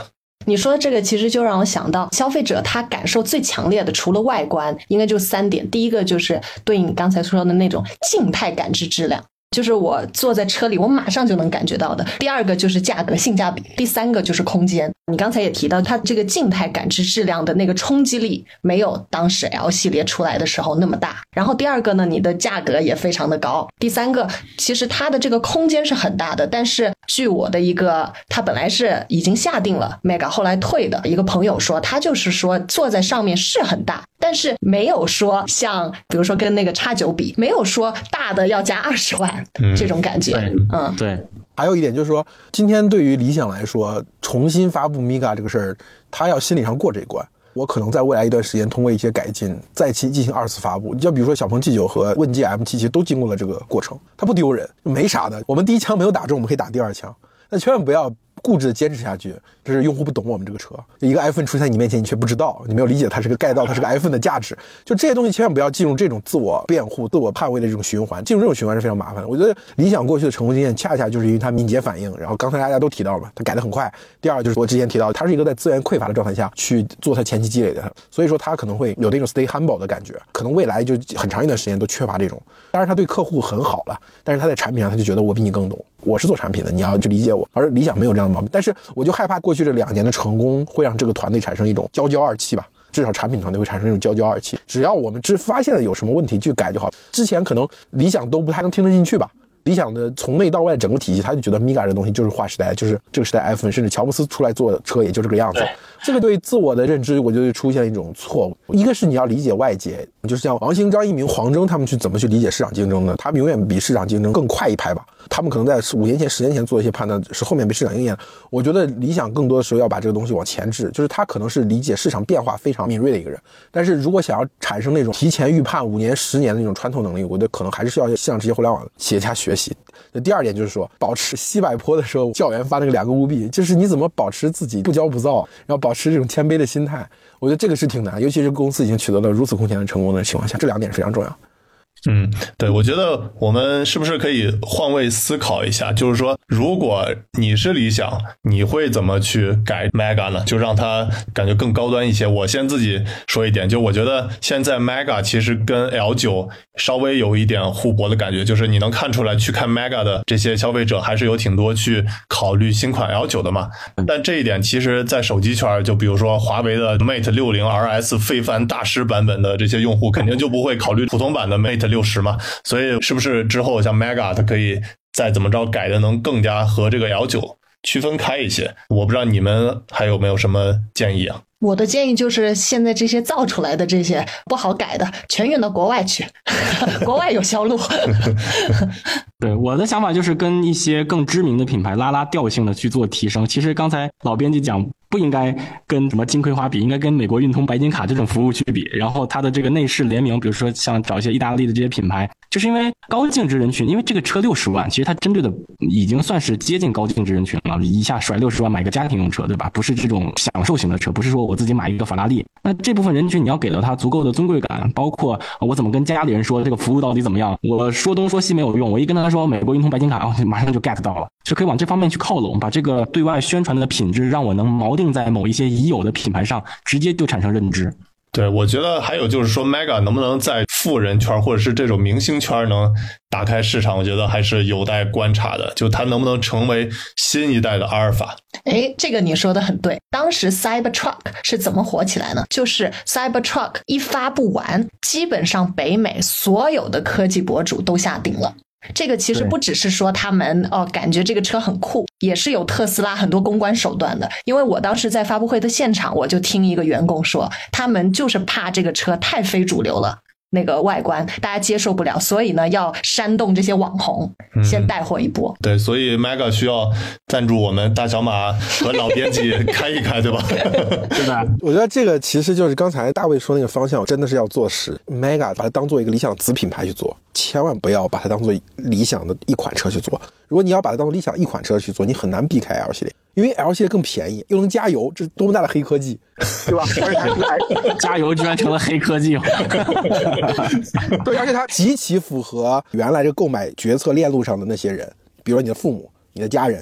你说的这个其实就让我想到，消费者他感受最强烈的，除了外观，应该就3点。第一个就是对应你刚才说的那种静态感知质量，就是我坐在车里我马上就能感觉到的。第二个就是价格性价比，第三个就是空间。你刚才也提到它这个静态感知质量的那个冲击力没有当时 L 系列出来的时候那么大。然后第二个呢，你的价格也非常的高。第三个，其实它的这个空间是很大的，但是据我的一个他本来是已经下定了 Mega 后来退的一个朋友说，他就是说坐在上面是很大，但是没有说像比如说跟那个 X9 比，没有说大的要加20万这种感觉。 对。 还有一点就是说，今天对于理想来说，重新发布 Miga 这个事儿，他要心理上过这一关。我可能在未来一段时间通过一些改进再进行2次发布。就比如说小鹏 G9 和问界 M7 其实都经过了这个过程，它不丢人，没啥的。我们第一枪没有打中，我们可以打第2枪，那千万不要固执的坚持下去，这是用户不懂我们这个车。一个 iPhone 出现在你面前，你却不知道，你没有理解它是个盖到它是个 iPhone 的价值，就这些东西千万不要进入这种自我辩护、自我捍卫的这种循环，进入这种循环是非常麻烦的。我觉得理想过去的成功经验恰恰就是因为它敏捷反应，然后刚才大家都提到了嘛，它改得很快。第二就是我之前提到，它是一个在资源匮乏的状态下去做它前期积累的，所以说它可能会有那种 stay humble 的感觉，可能未来就很长一段时间都缺乏这种。当然它对客户很好了，但是它在产品上他就觉得我比你更懂，我是做产品的，你要去理解我。而理想没有这样的毛病，但是我就害怕过去这2年的成功会让这个团队产生一种骄二气吧，至少产品团队会产生一种骄二气。只要我们发现了有什么问题去改就好。之前可能理想都不太能听得进去吧，理想的从内到外整个体系，他就觉得 Miga 这东西就是划时代，就是这个时代 iPhone， 甚至乔布斯出来做车也就这个样子。这个对自我的认知，我觉得出现一种错误。一个是你要理解外界，就是像王兴、张一鸣、黄峥他们去怎么去理解市场竞争的，他们永远比市场竞争更快一拍吧。他们可能在5年前、10年前做一些判断，是后面被市场应验。我觉得理想更多的时候要把这个东西往前置，就是他可能是理解市场变化非常敏锐的一个人，但是如果想要产生那种提前预判5年、10年的那种穿透能力，我觉得可能还是需要向这些互联网企业家学习。那第二点就是说，保持西柏坡的时候教员发那个2个务必，就是你怎么保持自己不骄不躁，然后保持这种谦卑的心态，我觉得这个是挺难，尤其是公司已经取得了如此空前的成功的情况下，这2点是非常重要。 对，我觉得我们是不是可以换位思考一下，就是说如果你是理想，你会怎么去改 Mega 呢？就让它感觉更高端一些。我先自己说一点，就我觉得现在 Mega 其实跟 L9 稍微有一点互搏的感觉，就是你能看出来去看 Mega 的这些消费者还是有挺多去考虑新款 L9 的嘛。但这一点其实在手机圈，就比如说华为的 Mate 60 RS 非凡大师版本的这些用户肯定就不会考虑普通版的 Mate 60嘛，所以是不是之后像 Mega 它可以再怎么着改的能更加和这个 L9 区分开一些？我不知道你们还有没有什么建议啊？ 我的建议就是现在这些造出来的这些不好改的全运到国外去国外有销路对，我的想法就是跟一些更知名的品牌拉调性的去做提升。其实刚才老编辑讲不应该跟什么金葵花比，应该跟美国运通白金卡这种服务去比，然后它的这个内饰联名，比如说像找一些意大利的这些品牌，就是因为高净值人群，因为这个车60万，其实它针对的已经算是接近高净值人群了，一下甩60万买个家庭用车，对吧？不是这种享受型的车，不是说我自己买一个法拉利。那这部分人群你要给到他足够的尊贵感，包括我怎么跟家里人说这个服务到底怎么样，我说东说西没有用，我一跟他说美国运通白金卡，马上就 get 到了，是可以往这方面去靠拢，把这个对外宣传的品质让我能锚定在某一些已有的品牌上，直接就产生认知。 对，我觉得还有就是说 Mega 能不能在富人圈或者是这种明星圈能打开市场，我觉得还是有待观察的，就它能不能成为新一代的阿尔法。 这个你说的很对。当时 Cybertruck 是怎么火起来呢？就是 Cybertruck 一发布完，基本上北美所有的科技博主都下定了。这个其实不只是说他们感觉这个车很酷，也是有特斯拉很多公关手段的。因为我当时在发布会的现场，我就听一个员工说，他们就是怕这个车太非主流了，那个外观大家接受不了，所以呢要煽动这些网红先带货一波。 对，所以 Mega 需要赞助我们大小马和老编辑开一开，对吧？ 对吧？ 我觉得这个其实就是刚才大卫说那个方向，真的是要做实。Mega 把它当做一个理想子品牌去做，千万不要把它当做理想的一款车去做。如果你要把它当做理想一款车去做，你很难避开 L 系列，因为 L 系列更便宜，又能加油，这是多么大的黑科技，对吧？ 加油居然成了黑科技对，而且它极其符合原来这个购买决策链路上的那些人，比如说你的父母、你的家人，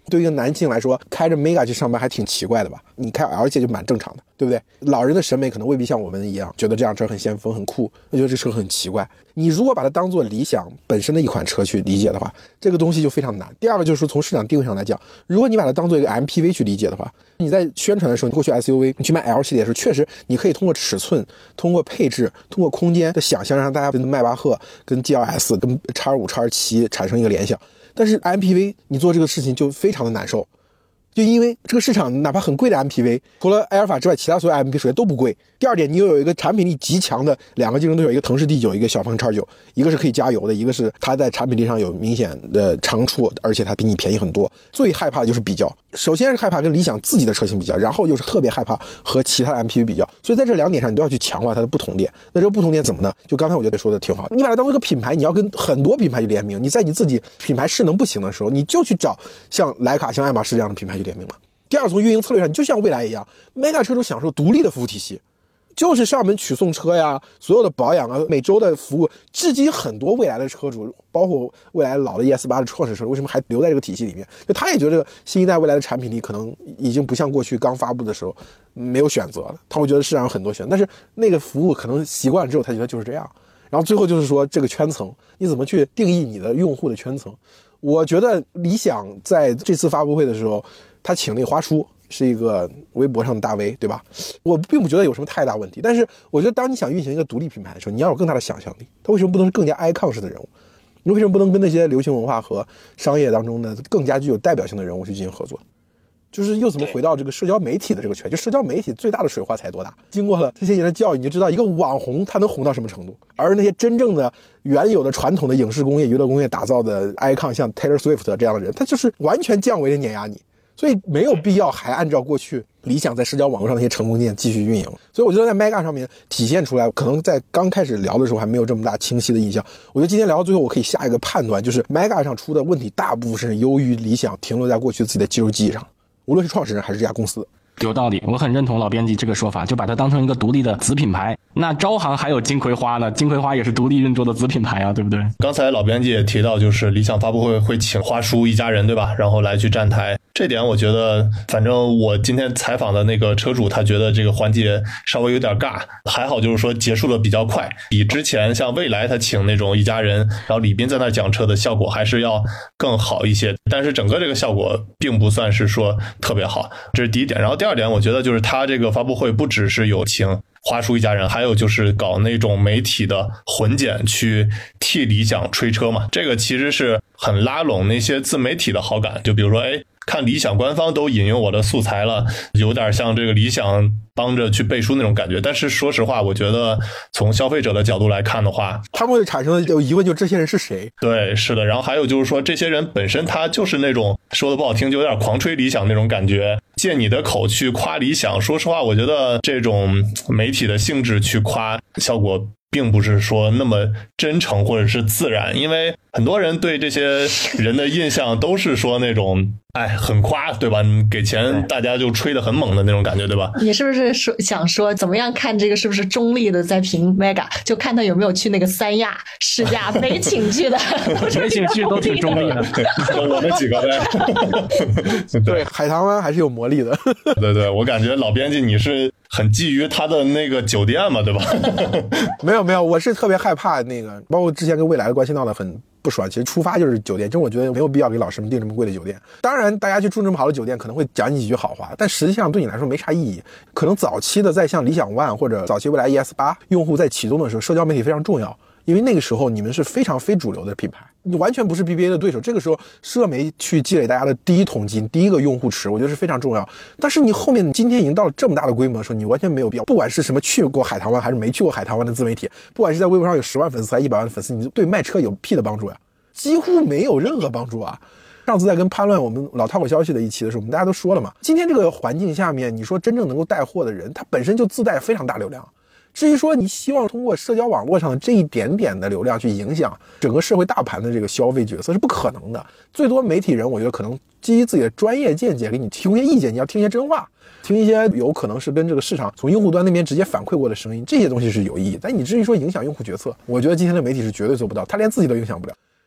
对于一个男性来说，开着 Mega 去上班还挺奇怪的吧？你开 L 系就蛮正常的，对不对？老人的审美可能未必像我们一样，觉得这辆车很先锋、很酷，觉得这车很奇怪。你如果把它当做理想本身的一款车去理解的话，这个东西就非常难。第二个就是说，从市场定位上来讲，如果你把它当做一个 MPV 去理解的话，你在宣传的时候，你过去 SUV， 你去卖 L 系列的时候，确实你可以通过尺寸、通过配置、通过空间的想象，让大家跟迈巴赫、跟 GLS、跟 X5、X7产生一个联想。但是 MPV 你做这个事情就非常的难受，就因为这个市场哪怕很贵的 MPV， 除了埃尔法之外，其他所有 MPV 首先都不贵。第二点，你又有一个产品力极强的两个竞争对手，一个腾势 D9， 一个小鹏 X9， 一个是可以加油的，一个是它在产品力上有明显的长处，而且它比你便宜很多。最害怕的就是比较，首先是害怕跟理想自己的车型比较，然后又是特别害怕和其他的 MPV 比较。所以在这两点上你都要去强化它的不同点。那这个不同点怎么呢？就刚才我觉得说的挺好，你把它当做一个品牌，你要跟很多品牌去联名，你在你自己品牌势能不行的时候，你就去找像徕卡、像爱马仕这样的品牌去联名了。第二，从运营策略上，你就像蔚来一样，Mega 车主享受独立的服务体系，就是上门取送车呀，所有的保养啊，每周的服务，至今很多蔚来的车主，包括蔚来老的 ES8 的创始车，为什么还留在这个体系里面？就他也觉得这个新一代蔚来的产品力可能已经不像过去刚发布的时候没有选择了，他会觉得市场有很多选择，但是那个服务可能习惯了之后，他觉得就是这样。然后最后就是说这个圈层，你怎么去定义你的用户的圈层？我觉得理想在这次发布会的时候，他请那个花叔是一个微博上的大 V， 对吧？我并不觉得有什么太大问题，但是我觉得当你想运行一个独立品牌的时候，你要有更大的想象力。他为什么不能是更加 icon 式的人物？你为什么不能跟那些流行文化和商业当中的更加具有代表性的人物去进行合作？就是又怎么回到这个社交媒体的这个圈？就社交媒体最大的水花才多大？经过了这些年的教育，你就知道一个网红他能红到什么程度。而那些真正的原有的传统的影视工业、娱乐工业打造的 icon， 像 Taylor Swift 这样的人，他就是完全降维的碾压你。所以没有必要还按照过去理想在社交网络上那些成功店继续运营。所以我觉得在 Mega 上面体现出来，可能在刚开始聊的时候还没有这么大清晰的印象。我觉得今天聊到最后，我可以下一个判断，就是 Mega 上出的问题大部分是由于理想停留在过去自己的肌肉记忆上，无论是创始人还是这家公司。 有道理，我很认同老编辑这个说法，就把它当成一个独立的子品牌。那招行还有金葵花呢，金葵花也是独立运作的子品牌啊，对不对？ 刚才老编辑也提到，就是理想发布会请花叔一家人，对吧？然后来去站台，这点我觉得，反正我今天采访的那个车主，他觉得这个环节稍微有点尬，还好就是说结束的比较快，比之前像蔚来他请那种一家人，然后李斌在那讲车的效果还是要更好一些。但是整个这个效果并不算是说特别好，这是第一点。然后第二点，我觉得就是他这个发布会不只是有请花叔一家人，还有就是搞那种媒体的混剪去替理想吹车嘛，这个其实是很拉拢那些自媒体的好感。就比如说，看理想官方都引用我的素材了，有点像这个理想帮着去背书那种感觉。但是说实话，我觉得从消费者的角度来看的话， 他们会产生的有疑问，就这些人是谁？ 对，是的。然后还有就是说，这些人本身他就是那种说的不好听，就有点狂吹理想那种感觉，借你的口去夸理想。说实话，我觉得这种媒体的性质去夸，效果并不是说那么真诚或者是自然，因为很多人对这些人的印象都是说那种很夸，对吧？你给钱大家就吹得很猛的那种感觉，对吧？ 你是不是想说怎么样看这个是不是中立的在评 Mega， 就看他有没有去那个三亚试驾没请去的没请去都挺中立的我们几个呗对，海棠湾还是有魔力的对对，我感觉老编辑你是很觊觎他的那个酒店嘛，对吧？ 没有，我是特别害怕那个，包括之前跟蔚来的关系闹得很不爽，其实出发就是酒店，真我觉得没有必要给老师们订这么贵的酒店。当然大家去住这么好的酒店可能会讲你几句好话，但实际上对你来说没啥意义。可能早期的在像理想ONE或者早期蔚来 ES8 用户在启动的时候，社交媒体非常重要，因为那个时候你们是非常非主流的品牌，你完全不是 BBA 的对手，这个时候社媒去积累大家的第一桶金，第一个用户池，我觉得是非常重要。但是你后面今天已经到了这么大的规模的时候，你完全没有必要，不管是什么去过海棠湾还是没去过海棠湾的自媒体，不管是在微博上有10万粉丝还是100万粉丝，你对卖车有屁的帮助呀？几乎没有任何帮助啊！上次在跟潘乱我们老套口消息的一期的时候，我们大家都说了嘛，今天这个环境下面，你说真正能够带货的人，他本身就自带非常大流量。至于说你希望通过社交网络上的这一点点的流量去影响整个社会大盘的这个消费角色是不可能的。最多媒体人我觉得可能基于自己的专业见解给你提供一些意见，你要听一些真话，听一些有可能是跟这个市场从用户端那边直接反馈过的声音，这些东西是有意义。但你至于说影响用户决策，我觉得今天的媒体是绝对做不到，他连自己都影响不了。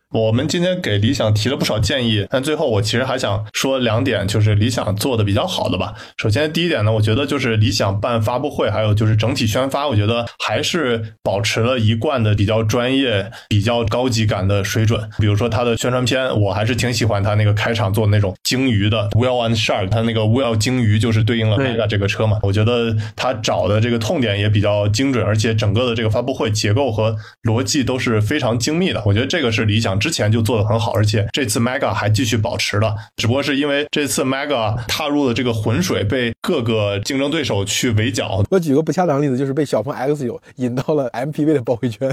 我们今天给理想提了不少建议，但最后我其实还想说2点，就是理想做的比较好的吧。首先第一点呢，我觉得就是理想办发布会还有就是整体宣发，我觉得还是保持了一贯的比较专业比较高级感的水准。比如说他的宣传片，我还是挺喜欢他那个开场做的那种鲸鱼的 Whale and Shark， 他那个 Whale 鲸鱼就是对应了 Mega 这个车嘛，我觉得他找的这个痛点也比较精准，而且整个的这个发布会结构和逻辑都是非常精密的，我觉得这个是理想之前就做得很好，而且这次 Mega 还继续保持了，只不过是因为这次 Mega 踏入了这个浑水，被各个竞争对手去围剿。 我举个不恰当的例子，就是被小鹏 X9 引到了 MPV 的包围圈。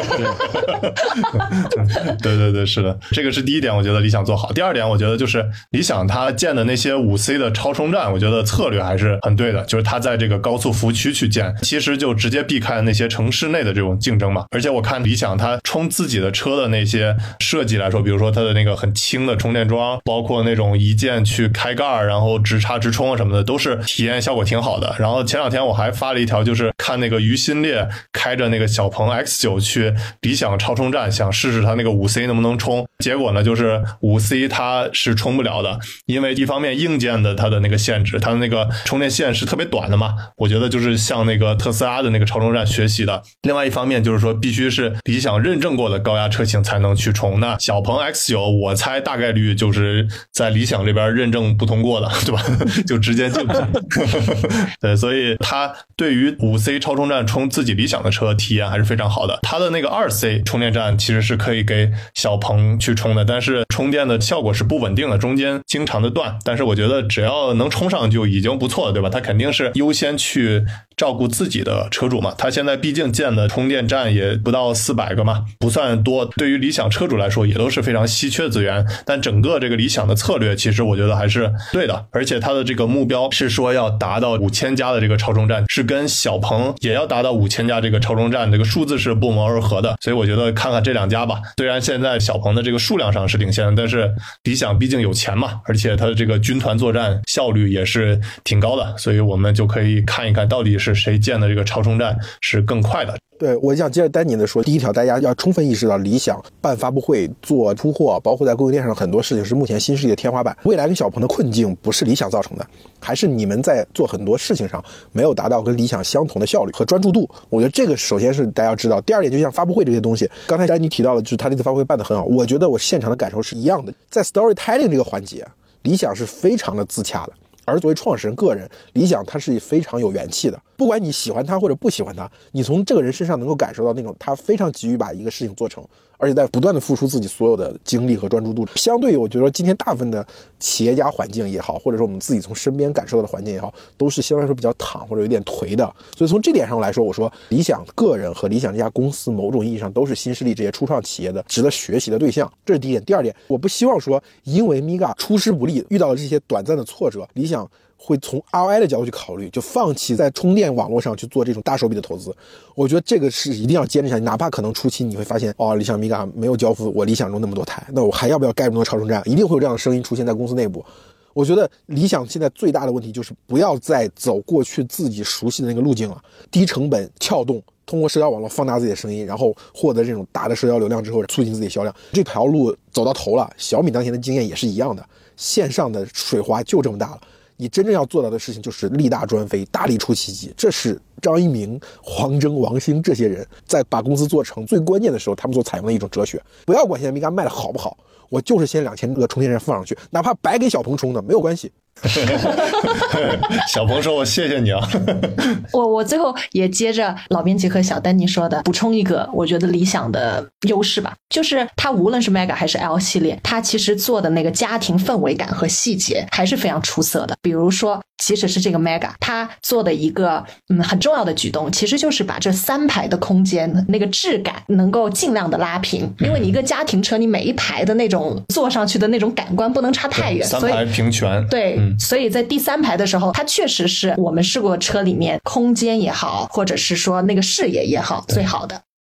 对对对，是的，这个是第一点，我觉得理想做好。第二点，我觉得就是理想它建的那些 5C 的超充站，我觉得策略还是很对的，就是它在这个高速服务区去建，其实就直接避开了那些城市内的这种竞争嘛。而且我看理想它充自己的车的那些设计来说，比如说它的那个很轻的充电桩，包括那种一键去开盖然后直插直充什么的，都是体验效果挺好的。然后前2天我还发了一条，就是看那个于新烈开着那个小鹏 X9 去理想超充站，想试试它那个 5C 能不能充，结果呢就是 5C 它是充不了的，因为一方面硬件的它的那个限制，它的那个充电线是特别短的嘛，我觉得就是向那个特斯拉的那个超充站学习的。另外一方面就是说必须是理想认证过的高压车型才能去充，那小鹏 X9 我猜大概率就是在理想这边认证不通过的，对吧？就直接进对，所以它对于 5C 超充站充自己理想的车体验还是非常好的。它的那个 2C 充电站其实是可以给小鹏去充的，但是充电的效果是不稳定的，中间经常的断，但是我觉得只要能充上就已经不错了，对吧？它肯定是优先去照顾自己的车主嘛，它现在毕竟建的充电站也不到400个嘛，不算多，对于理想车主来说也都是非常稀缺的资源，但整个这个理想的策略其实我觉得还是对的，而且它的这个目标是说要达到5000家的这个超充站，是跟小鹏也要达到5000家这个超充站，这个数字是不谋而合的，所以我觉得看看这2家吧，虽然现在小鹏的这个数量上是领先的，但是理想毕竟有钱嘛，而且它的这个军团作战效率也是挺高的，所以我们就可以看一看到底是谁建的这个超充站是更快的。 对，我想接着丹尼的说，第一条，大家要充分意识到理想办发布会做出货，包括在供应链上很多事情是目前新势力的天花板。未来跟小鹏的困境不是理想造成的，还是你们在做很多事情上没有达到跟理想相同的效率和专注度。我觉得这个首先是大家要知道。第二点，就像发布会这些东西，刚才丹尼提到的，就是他这次发布会办得很好，我觉得我现场的感受是一样的。在 storytelling 这个环节，理想是非常的自洽的。而作为创始人个人，理想他是非常有元气的，不管你喜欢他或者不喜欢他，你从这个人身上能够感受到那种他非常急于把一个事情做成，而且在不断的付出自己所有的精力和专注度。相对于我觉得今天大部分的企业家环境也好，或者说我们自己从身边感受到的环境也好，都是相对来说比较躺或者有点颓的。所以从这点上来说，我说理想个人和理想这家公司某种意义上都是新势力这些初创企业的值得学习的对象，这是第一点。第二点，我不希望说因为 Mega 出师不利，遇到了这些短暂的挫折，理想会从 ROI 的角度去考虑，就放弃在充电网络上去做这种大手笔的投资。我觉得这个是一定要坚持下去，哪怕可能初期你会发现，理想 Mega 没有交付我理想中那么多台，那我还要不要盖这么多超充站？一定会有这样的声音出现在公司内部。我觉得理想现在最大的问题就是不要再走过去自己熟悉的那个路径了，低成本撬动，通过社交网络放大自己的声音，然后获得这种大的社交流量之后促进自己销量，这条路走到头了。小米当前的经验也是一样的，线上的水花就这么大了，你真正要做到的事情就是力大专飞，大力出奇迹。这是张一鸣、黄峥、王兴这些人在把公司做成最关键的时候他们所采用的一种哲学。不要管现在 Mega 卖的好不好，我就是先2000个充电站放上去，哪怕白给小鹏充的没有关系。 小鹏说我谢谢你啊。 我最后也接着老编辑和小丹尼说的补充一个我觉得理想的优势吧，就是它无论是 Mega 还是 L 系列，它其实做的那个家庭氛围感和细节还是非常出色的。比如说即使是这个 Mega 它做的一个很重要的举动，其实就是把这3排的空间那个质感能够尽量的拉平，因为你一个家庭车你每一排的那种坐上去的那种感官不能差太远 ，3排平权。 对，所以在第3排的时候，它确实是我们试过车里面空间也好，或者是说那个视野也好最好的。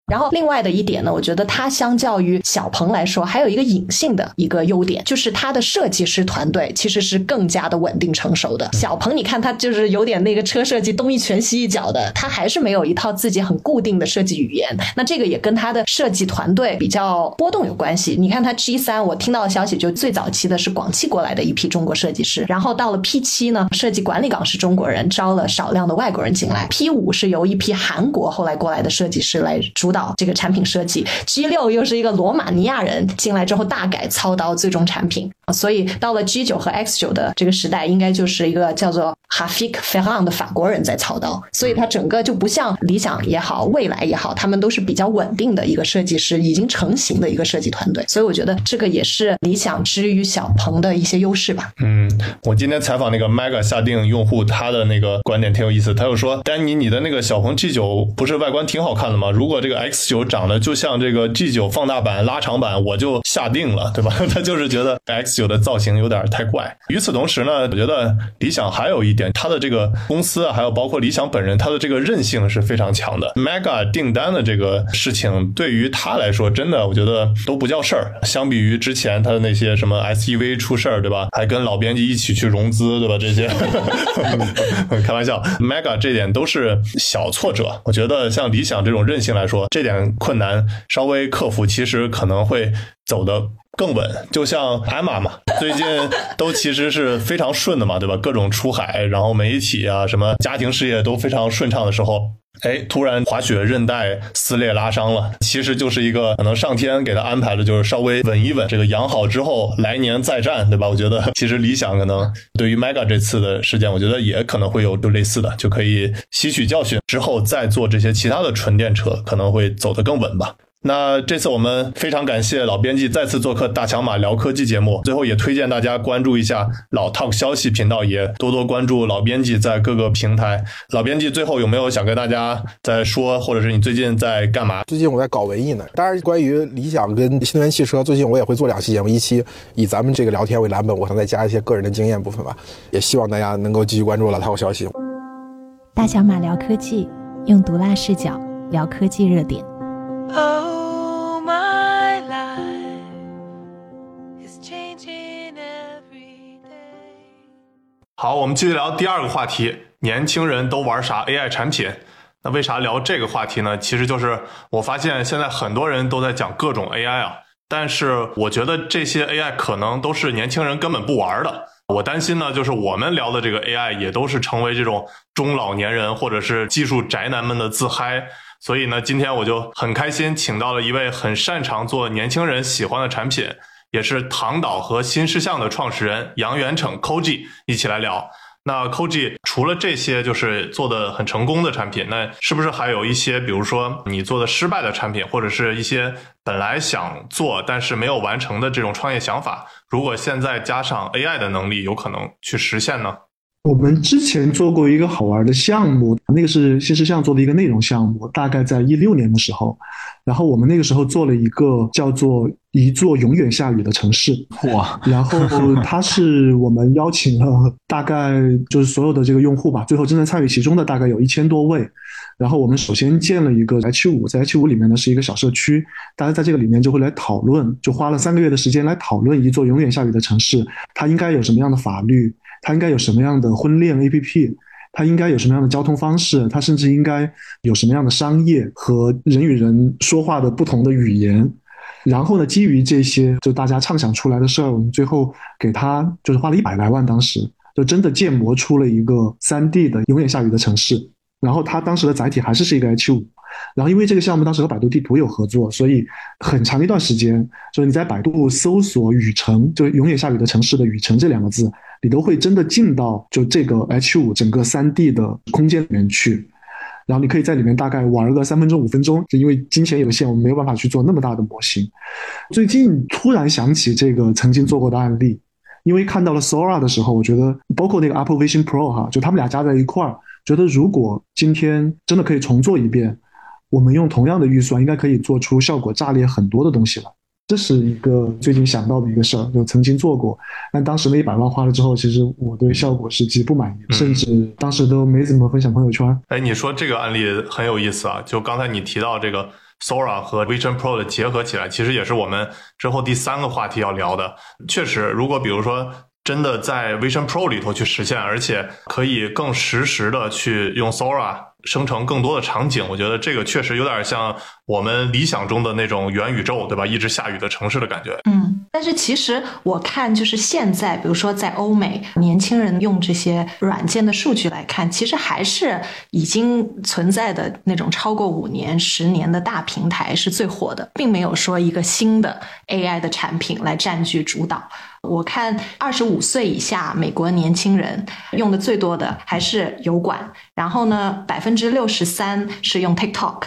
然后另外的一点呢，我觉得它相较于小鹏来说还有一个隐性的一个优点，就是它的设计师团队其实是更加的稳定成熟的。小鹏你看它就是有点那个车设计东一拳西一脚的，它还是没有一套自己很固定的设计语言，那这个也跟它的设计团队比较波动有关系。你看它 G3 我听到的消息就最早期的是广汽过来的一批中国设计师，然后到了 P7 呢，设计管理岗是中国人，招了少量的外国人进来， P5 是由一批韩国后来过来的设计师来主导这个产品设计， G6 又是一个罗马尼亚人进来之后大改操刀最终产品，所以到了 G9 和 X9 的这个时代，应该就是一个叫做 Hafik Ferrand 的法国人在操刀，所以它整个就不像理想也好蔚来也好，他们都是比较稳定的一个设计师已经成型的一个设计团队，所以我觉得这个也是理想之于小鹏的一些优势吧。 我今天采访那个 Mega 下定用户，他的那个观点挺有意思，他又说丹尼你的那个小鹏 G9 不是外观挺好看的吗？如果这个 X9 长得就像这个 G9 放大版拉长版，我就下定了，对吧？他就是觉得 X9 的造型有点太怪。与此同时呢，我觉得理想还有一点，他的这个公司啊，还有包括理想本人，他的这个韧性是非常强的。Mega 订单的这个事情对于他来说真的我觉得都不叫事儿，相比于之前他的那些什么 SEV 出事儿，对吧？还跟老编辑一起去融资，对吧？这些开玩笑， Mega 这点都是小挫折。我觉得像理想这种韧性来说，这点困难稍微克服，其实可能会走得更稳。就像 Emma 嘛，最近都其实是非常顺的嘛，对吧？各种出海，然后媒体啊什么家庭事业都非常顺畅的时候，突然滑雪韧带撕裂拉伤了，其实就是一个可能上天给他安排的就是稍微稳一稳，这个养好之后来年再战，对吧？我觉得其实理想可能对于 Mega 这次的事件，我觉得也可能会有就类似的，就可以吸取教训之后再做这些其他的纯电车，可能会走得更稳吧。那这次我们非常感谢老编辑再次做客大强马聊科技节目，最后也推荐大家关注一下老 Talk 消息频道，也多多关注老编辑在各个平台。老编辑最后有没有想跟大家再说，或者是你最近在干嘛？ 最近我在搞文艺呢，当然关于理想跟新能源汽车，最近我也会做2期节目，一期以咱们这个聊天为蓝本，我想再加一些个人的经验部分吧，也希望大家能够继续关注老 Talk 消息。 大小马聊科技，用毒辣视角聊科技热点。 Oh, my life is changing every day. 好，我们继续聊第二个话题，年轻人都玩啥 AI 产品？那为啥聊这个话题呢？其实就是我发现现在很多人都在讲各种 AI 啊，但是我觉得这些 AI 可能都是年轻人根本不玩的。我担心呢，就是我们聊的这个 AI 也都是成为这种中老年人或者是技术宅男们的自嗨。所以呢，今天我就很开心请到了一位很擅长做年轻人喜欢的产品，也是唐岛和新事项的创始人杨元骋 Koji 一起来聊。那 Koji 除了这些就是做的很成功的产品，那是不是还有一些比如说你做的失败的产品，或者是一些本来想做但是没有完成的这种创业想法，如果现在加上 AI 的能力，有可能去实现呢？ 我们之前做过一个好玩的项目，那个是新事项做的一个内容项目，大概在16年的时候，然后我们那个时候做了一个叫做一座永远下雨的城市。 哇！ 然后它是我们邀请了大概就是所有的这个用户吧，最后真正参与其中的大概有1000多位。然后我们首先建了一个 H5， 在 H5 里面呢是一个小社区，大家在这个里面就会来讨论，就花了3个月的时间来讨论一座永远下雨的城市，它应该有什么样的法律，它应该有什么样的婚恋 APP， 它应该有什么样的交通方式，它甚至应该有什么样的商业和人与人说话的不同的语言。然后呢，基于这些就大家畅想出来的事儿，我们最后给它就是花了100来万，当时就真的建模出了一个 3D 的永远下雨的城市。然后它当时的载体还是一个 H5， 然后因为这个项目当时和百度地图有合作，所以很长一段时间，所以你在百度搜索雨城，就永远下雨的城市的雨城这2个字，你都会真的进到就这个 H5 整个 3D 的空间里面去，然后你可以在里面大概玩个3分钟5分钟，就因为金钱有限，我们没有办法去做那么大的模型。最近突然想起这个曾经做过的案例，因为看到了 Sora 的时候，我觉得包括那个 Apple Vision Pro 哈，就他们俩加在一块儿，觉得如果今天真的可以重做一遍，我们用同样的预算应该可以做出效果炸裂很多的东西来。这是一个最近想到的一个事儿，就曾经做过，但当时那100万花了之后，其实我对效果是极不满意的，甚至当时都没怎么分享朋友圈。 你说这个案例很有意思啊，就刚才你提到这个 Sora 和 Vision Pro 的结合起来，其实也是我们之后第3个话题要聊的。确实，如果比如说真的在 Vision Pro 里头去实现，而且可以更实时的去用 Sora 生成更多的场景，我觉得这个确实有点像我们理想中的那种元宇宙，对吧？一直下雨的城市的感觉。 但是其实我看就是现在比如说在欧美，年轻人用这些软件的数据来看，其实还是已经存在的那种超过5年10年的大平台是最火的，并没有说一个新的 AI 的产品来占据主导。我看25岁以下美国年轻人用的最多的还是油管，然后呢 63% 是用 TikTok，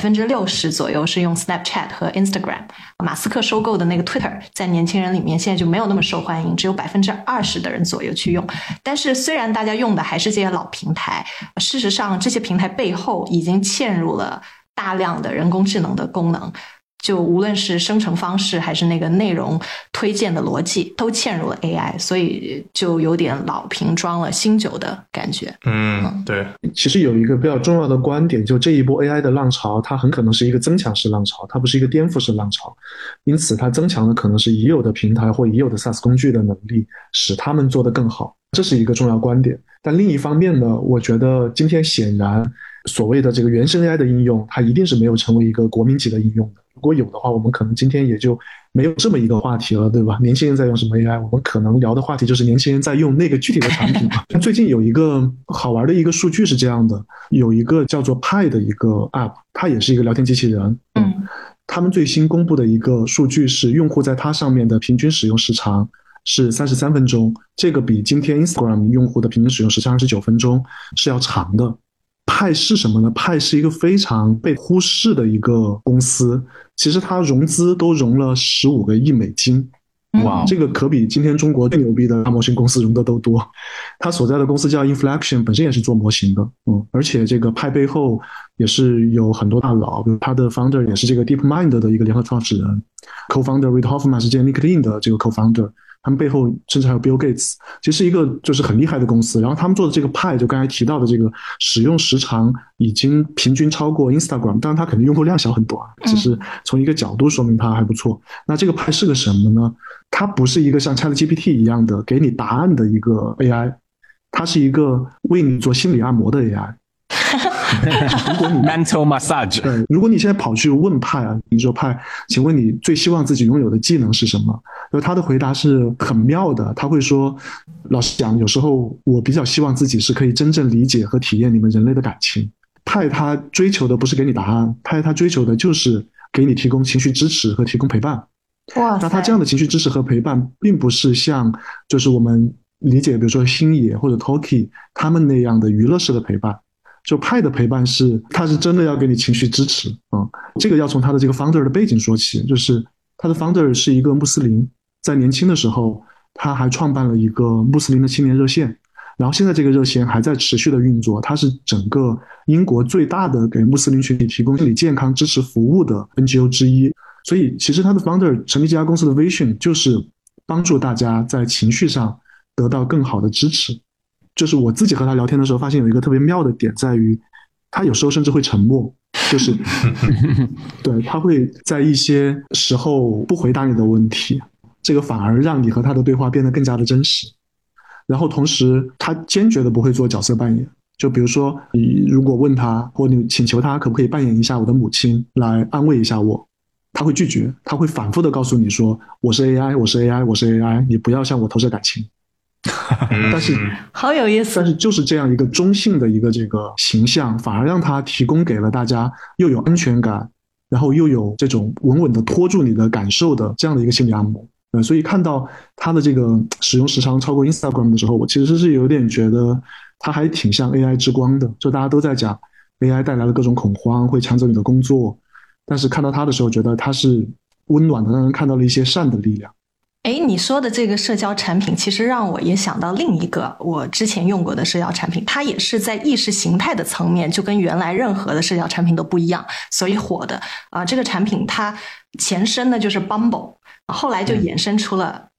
60% 左右是用 Snapchat 和 Instagram。 马斯克收购的那个 Twitter 在年轻人里面现在就没有那么受欢迎，只有 20% 的人左右去用。但是虽然大家用的还是这些老平台，事实上这些平台背后已经嵌入了大量的人工智能的功能，就无论是生成方式还是那个内容推荐的逻辑都嵌入了 AI， 所以就有点老瓶装了新酒的感觉。 对。 其实有一个比较重要的观点，就这一波 AI 的浪潮，它很可能是一个增强式浪潮，它不是一个颠覆式浪潮，因此它增强的可能是已有的平台或已有的 SaaS 工具的能力，使他们做得更好，这是一个重要观点。但另一方面呢，我觉得今天显然所谓的这个原生 AI 的应用，它一定是没有成为一个国民级的应用的。如果有的话，我们可能今天也就没有这么一个话题了，对吧？年轻人在用什么 AI， 我们可能聊的话题就是年轻人在用那个具体的产品。最近有一个好玩的一个数据是这样的，有一个叫做 Pi 的一个 App， 它也是一个聊天机器人。他们最新公布的一个数据是，用户在它上面的平均使用时长是33分钟，这个比今天 Instagram 用户的平均使用时长29分钟是要长的。派是什么呢？派是一个非常被忽视的一个公司，其实它融资都融了15个亿美金。哇，这个可比今天中国最牛逼的大模型公司融的都多。它所在的公司叫 Inflection， 本身也是做模型的，而且这个派背后也是有很多大佬，比如它的 founder 也是这个 DeepMind 的一个联合创始人 ，co-founder Reid Hoffman 是这个 LinkedIn 的这个 co-founder。他们背后甚至还有 Bill Gates， 其实是一个就是很厉害的公司。然后他们做的这个派，就刚才提到的这个使用时长已经平均超过 Instagram， 当然它肯定用户量小很多啊，只是从一个角度说明它还不错。那这个派是个什么呢？它不是一个像 ChatGPT 一样的给你答案的一个 AI， 它是一个为你做心理按摩的 AI。如果你 mental massage， 对，如果你现在跑去问派啊，你说派，请问你最希望自己拥有的技能是什么？然后他的回答是很妙的，他会说，老实讲，有时候我比较希望自己是可以真正理解和体验你们人类的感情。派他追求的不是给你答案，派他追求的就是给你提供情绪支持和提供陪伴。 哇， 那他这样的情绪支持和陪伴，并不是像就是我们理解，比如说星野或者 Toki 他们那样的娱乐式的陪伴。就派的陪伴是，他是真的要给你情绪支持这个要从他的这个 founder 的背景说起，就是他的 founder 是一个穆斯林，在年轻的时候他还创办了一个穆斯林的青年热线，然后现在这个热线还在持续的运作，它是整个英国最大的给穆斯林群体提供心理健康支持服务的 NGO 之一。所以其实他的 founder 成立这家公司的 vision 就是帮助大家在情绪上得到更好的支持。就是我自己和他聊天的时候发现有一个特别妙的点，在于他有时候甚至会沉默，就是对，他会在一些时候不回答你的问题，这个反而让你和他的对话变得更加的真实。然后同时他坚决的不会做角色扮演，就比如说你如果问他或你请求他可不可以扮演一下我的母亲来安慰一下我，他会拒绝，他会反复的告诉你说我是 AI， 我是 AI， 我是 AI， 你不要向我投射感情。但是好有意思， 但是就是这样一个中性的一个这个形象，反而让他提供给了大家又有安全感，然后又有这种稳稳的拖住你的感受的这样的一个心理按摩。所以看到他的这个使用时长超过 Instagram 的时候，我其实是有点觉得他还挺像 AI 之光的，就大家都在讲 AI 带来了各种恐慌，会抢走你的工作，但是看到他的时候觉得他是温暖的，让人看到了一些善的力量。 你说的这个社交产品其实让我也想到另一个我之前用过的社交产品，它也是在意识形态的层面就跟原来任何的社交产品都不一样，所以火的这个产品它前身呢就是 Bumble， 后来就衍生出了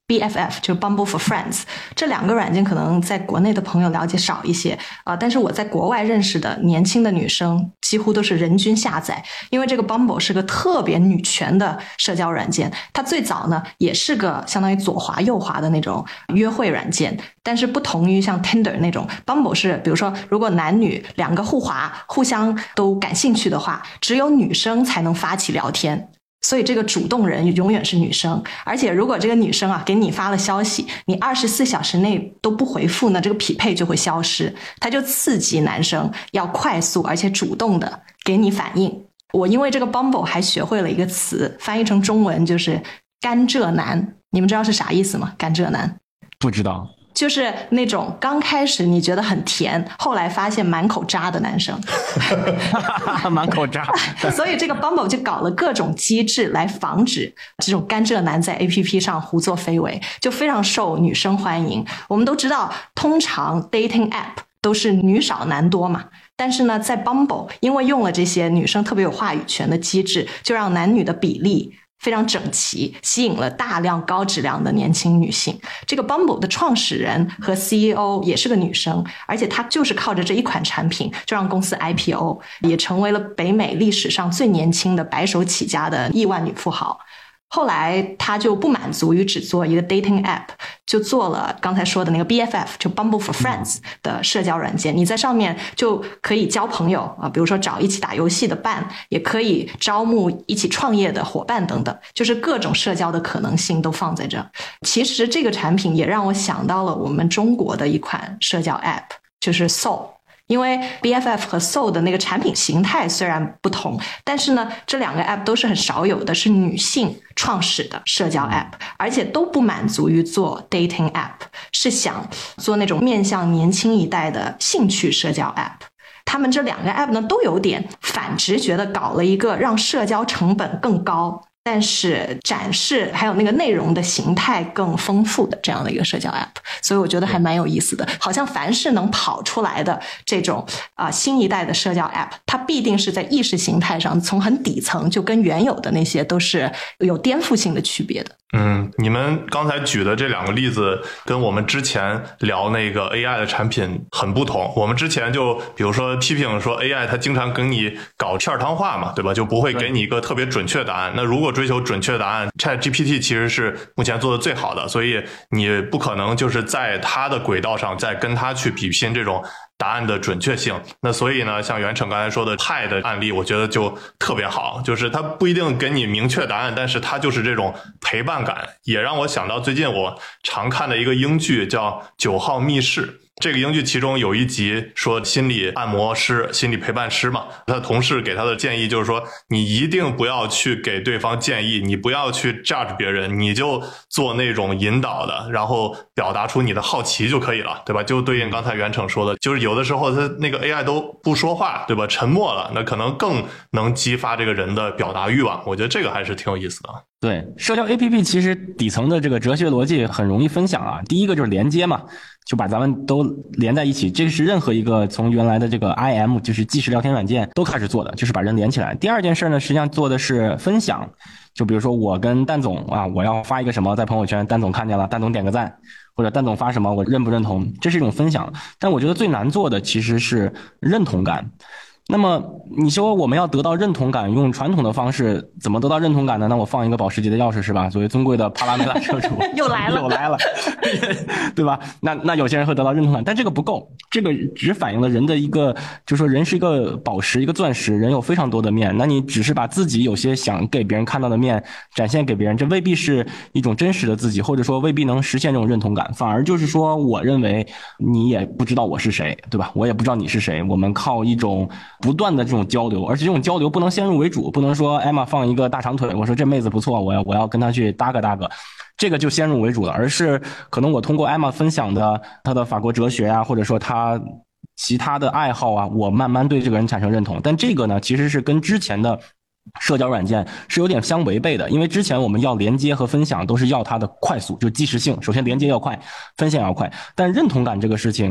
BFF 就是 Bumble for Friends， 这2个软件可能在国内的朋友了解少一些但是我在国外认识的年轻的女生几乎都是人均下载，因为这个 Bumble 是个特别女权的社交软件，它最早呢也是个相当于左滑右滑的那种约会软件，但是不同于像 Tinder 那种 Bumble 是比如说如果男女2个互滑互相都感兴趣的话，只有女生才能发起聊天，所以这个主动人永远是女生，而且如果这个女生给你发了消息，你24小时内都不回复呢，这个匹配就会消失，它就刺激男生要快速而且主动的给你反应。我因为这个 Bumble 还学会了一个词，翻译成中文就是甘蔗男，你们知道是啥意思吗？甘蔗男不知道， 就是那种刚开始你觉得很甜，后来发现满口渣的男生。 满口渣。 所以这个 Bumble 就搞了各种机制来防止这种甘蔗男在 APP 上胡作非为，就非常受女生欢迎。我们都知道通常 dating app 都是女少男多嘛，但是呢在 Bumble 因为用了这些女生特别有话语权的机制，就让男女的比例非常整齐，吸引了大量高质量的年轻女性。这个 Bumble 的创始人和 CEO 也是个女生，而且她就是靠着这一款产品就让公司 IPO， 也成为了北美历史上最年轻的白手起家的亿万女富豪。后来他就不满足于只做一个 dating app， 就做了刚才说的那个 BFF 就 Bumble for Friends 的社交软件，你在上面就可以交朋友比如说找一起打游戏的伴，也可以招募一起创业的伙伴等等，就是各种社交的可能性都放在这。其实这个产品也让我想到了我们中国的一款社交 app， 就是 Soul。因为 BFF 和 Soul 的那个产品形态虽然不同，但是呢这2个 app 都是很少有的，是女性创始的社交 app， 而且都不满足于做 dating app， 是想做那种面向年轻一代的兴趣社交 app。 他们这2个 app 呢都有点反直觉的搞了一个让社交成本更高，但是展示还有那个内容的形态更丰富的这样的一个社交 app， 所以我觉得还蛮有意思的。好像凡是能跑出来的这种新一代的社交 app， 它必定是在意识形态上从很底层就跟原有的那些都是有颠覆性的区别的。 你们刚才举的这2个例子跟我们之前聊那个 AI 的产品很不同。我们之前就比如说批评说 AI 它经常跟你搞片儿汤话嘛，对吧？就不会给你一个特别准确答案。那如果追求准确答案， ChatGPT 其实是目前做的最好的，所以你不可能就是在它的轨道上再跟它去比拼这种答案的准确性。那所以呢，像袁成刚才说的派的案例，我觉得就特别好，就是它不一定给你明确答案，但是它就是这种陪伴感。也让我想到最近我常看的一个英剧叫9号密室。这个英剧其中有一集说心理按摩师、心理陪伴师嘛，他的同事给他的建议就是说，你一定不要去给对方建议，你不要去 judge 别人，你就做那种引导的，然后表达出你的好奇就可以了，对吧？就对应刚才袁成说的，就是有的时候他那个 AI 都不说话，对吧？沉默了，那可能更能激发这个人的表达欲望。我觉得这个还是挺有意思的。 对，社交 APP 其实底层的这个哲学逻辑很容易分享啊。第一个就是连接嘛，就把咱们都连在一起，这个是任何一个从原来的这个 IM 就是即时聊天软件都开始做的，就是把人连起来。第二件事呢，实际上做的是分享，就比如说我跟蛋总我要发一个什么在朋友圈，蛋总看见了，蛋总点个赞，或者蛋总发什么我认不认同，这是一种分享。但我觉得最难做的其实是认同感。那么你说我们要得到认同感，用传统的方式怎么得到认同感呢？那我放一个保时捷的钥匙是吧？作为尊贵的帕拉梅拉车主又来了对吧？那有些人会得到认同感，但这个不够，这个只反映了人的一个，就是说人是一个宝石，一个钻石，人有非常多的面，那你只是把自己有些想给别人看到的面展现给别人，这未必是一种真实的自己，或者说未必能实现这种认同感，反而就是说我认为你也不知道我是谁，对吧？我也不知道你是谁，我们靠一种不断的这种交流，而且这种交流不能先入为主，不能说艾玛放一个大长腿，我说这妹子不错，我要跟她去搭个，这个就先入为主了，而是可能我通过艾玛分享的她的法国哲学啊，或者说她其他的爱好啊，我慢慢对这个人产生认同。但这个呢，其实是跟之前的社交软件是有点相违背的，因为之前我们要连接和分享都是要它的快速，就即时性，首先连接要快，分享要快，但认同感这个事情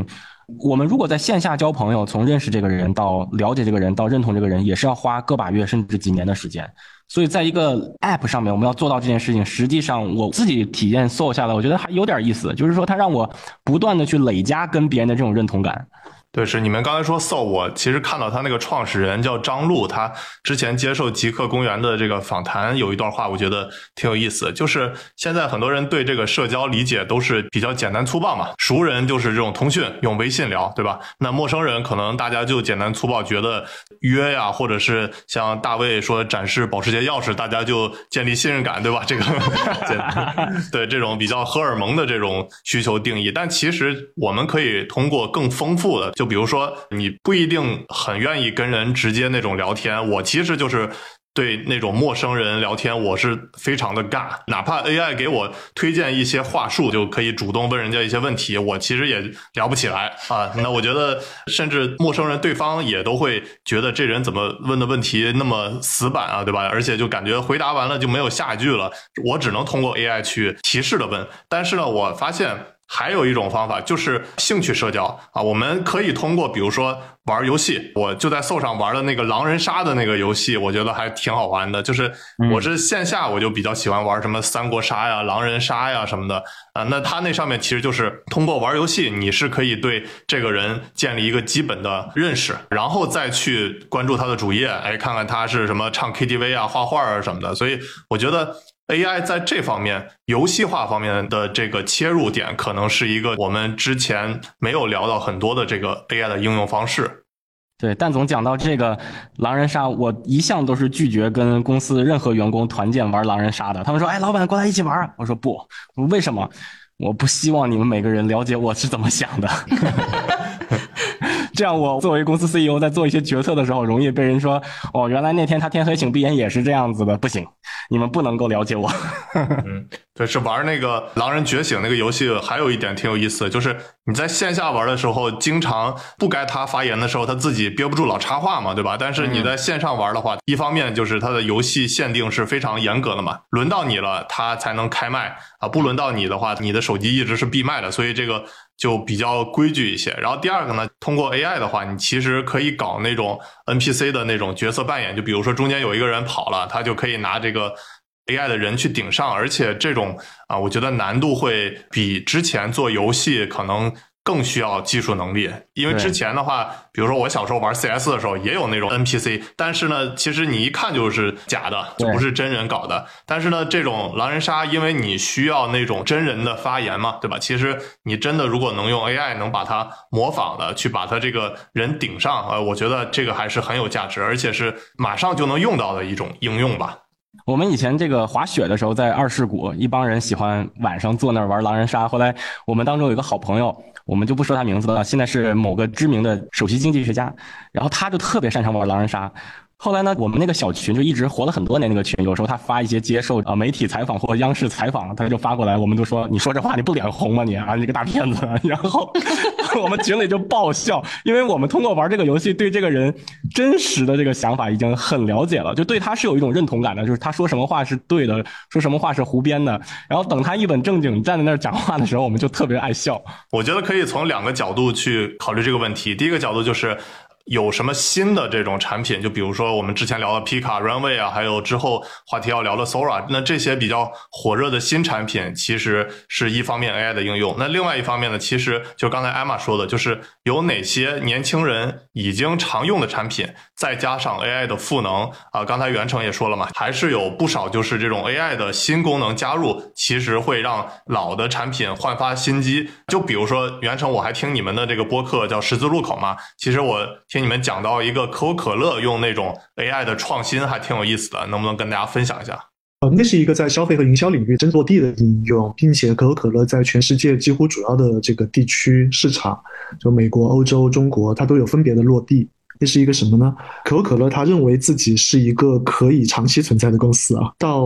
我们如果在线下交朋友，从认识这个人到了解这个人到认同这个人，也是要花个把月甚至几年的时间。所以在一个 App 上面，我们要做到这件事情，实际上我自己体验搜下来，我觉得还有点意思，就是说它让我不断的去累加跟别人的这种认同感。 对，是你们刚才说 So， 我其实看到他那个创始人叫张璐，他之前接受极客公园的这个访谈，有一段话我觉得挺有意思，就是现在很多人对这个社交理解都是比较简单粗暴嘛，熟人就是这种通讯用微信聊，对吧？那陌生人可能大家就简单粗暴觉得约呀，或者是像大卫说展示保时捷钥匙，大家就建立信任感，对吧？这个对这种比较荷尔蒙的这种需求定义，但其实我们可以通过更丰富的，就比如说你不一定很愿意跟人直接那种聊天，我其实就是对那种陌生人聊天我是非常的尬，哪怕 AI 给我推荐一些话术，就可以主动问人家一些问题，我其实也聊不起来啊。那我觉得甚至陌生人对方也都会觉得这人怎么问的问题那么死板啊，对吧？而且就感觉回答完了就没有下一句了，我只能通过 AI 去提示的问。但是呢，我发现还有一种方法，就是兴趣社交啊，我们可以通过比如说玩游戏，我就在 Soul 上玩的那个狼人杀的那个游戏，我觉得还挺好玩的，就是我是线下我就比较喜欢玩什么三国杀呀、狼人杀呀什么的啊，那它那上面其实就是通过玩游戏，你是可以对这个人建立一个基本的认识，然后再去关注他的主页，哎，看看他是什么唱 KTV 啊、画画啊什么的，所以我觉得AI 在这方面游戏化方面的这个切入点可能是一个我们之前没有聊到很多的这个 AI 的应用方式。 对，蛋总讲到这个狼人杀，我一向都是拒绝跟公司任何员工团建玩狼人杀的。他们说：“哎，老板过来一起玩。”我说：“不，我说为什么？我不希望你们每个人了解我是怎么想的。”这样我作为公司 CEO 在做一些决策的时候，容易被人说：“哦，原来那天他天黑请闭眼也是这样子的。”不行，你们不能够了解我。 对，是玩那个狼人觉醒那个游戏，还有一点挺有意思的，就是你在线下玩的时候，经常不该他发言的时候，他自己憋不住老插话嘛，对吧？但是你在线上玩的话，一方面就是它的游戏限定是非常严格的嘛，轮到你了，他才能开麦啊，不轮到你的话，你的手机一直是闭麦的，所以这个就比较规矩一些。然后第二个呢，通过 AI 的话，你其实可以搞那种 NPC 的那种角色扮演，就比如说中间有一个人跑了，他就可以拿这个AI 的人去顶上，而且这种啊，我觉得难度会比之前做游戏可能更需要技术能力，因为之前的话，比如说我小时候玩 CS 的时候也有那种 NPC， 但是呢，其实你一看就是假的，就不是真人搞的。但是呢，这种狼人杀，因为你需要那种真人的发言嘛，对吧？其实你真的如果能用 AI 能把它模仿的去把它这个人顶上，我觉得这个还是很有价值，而且是马上就能用到的一种应用吧。 我们以前这个滑雪的时候，在二世谷，一帮人喜欢晚上坐那儿玩狼人杀。后来我们当中有一个好朋友，我们就不说他名字了，现在是某个知名的首席经济学家，然后他就特别擅长玩狼人杀。后来呢，我们那个小群就一直活了很多年，那个群有时候他发一些接受媒体采访或者央视采访，他就发过来，我们就说：“你说这话你不脸红吗你啊，你个大骗子！”然后我们群里就爆笑，因为我们通过玩这个游戏对这个人真实的这个想法已经很了解了，就对他是有一种认同感的，就是他说什么话是对的，说什么话是胡编的。然后等他一本正经站在那儿讲话的时候，我们就特别爱笑。 我觉得可以从两个角度去考虑这个问题。第一个角度就是有什么新的这种产品，就比如说我们之前聊的 Pika、Runway 啊，还有之后话题要聊的 Sora， 那这些比较火热的新产品其实是一方面 AI 的应用，那另外一方面呢，其实就刚才 Emma 说的，就是有哪些年轻人已经常用的产品，再加上 AI 的赋能啊，刚才袁成也说了嘛，还是有不少就是这种 AI 的新功能加入，其实会让老的产品焕发新机。就比如说袁成，我还听你们的这个播客叫十字路口嘛，其实我听你们讲到一个可口可乐用那种 AI 的创新还挺有意思的，能不能跟大家分享一下？ 那是一个在消费和营销领域真落地的应用，并且可口可乐在全世界几乎主要的这个地区市场，就美国、欧洲、中国，它都有分别的落地。这是一个什么呢？可口可乐它认为自己是一个可以长期存在的公司啊，到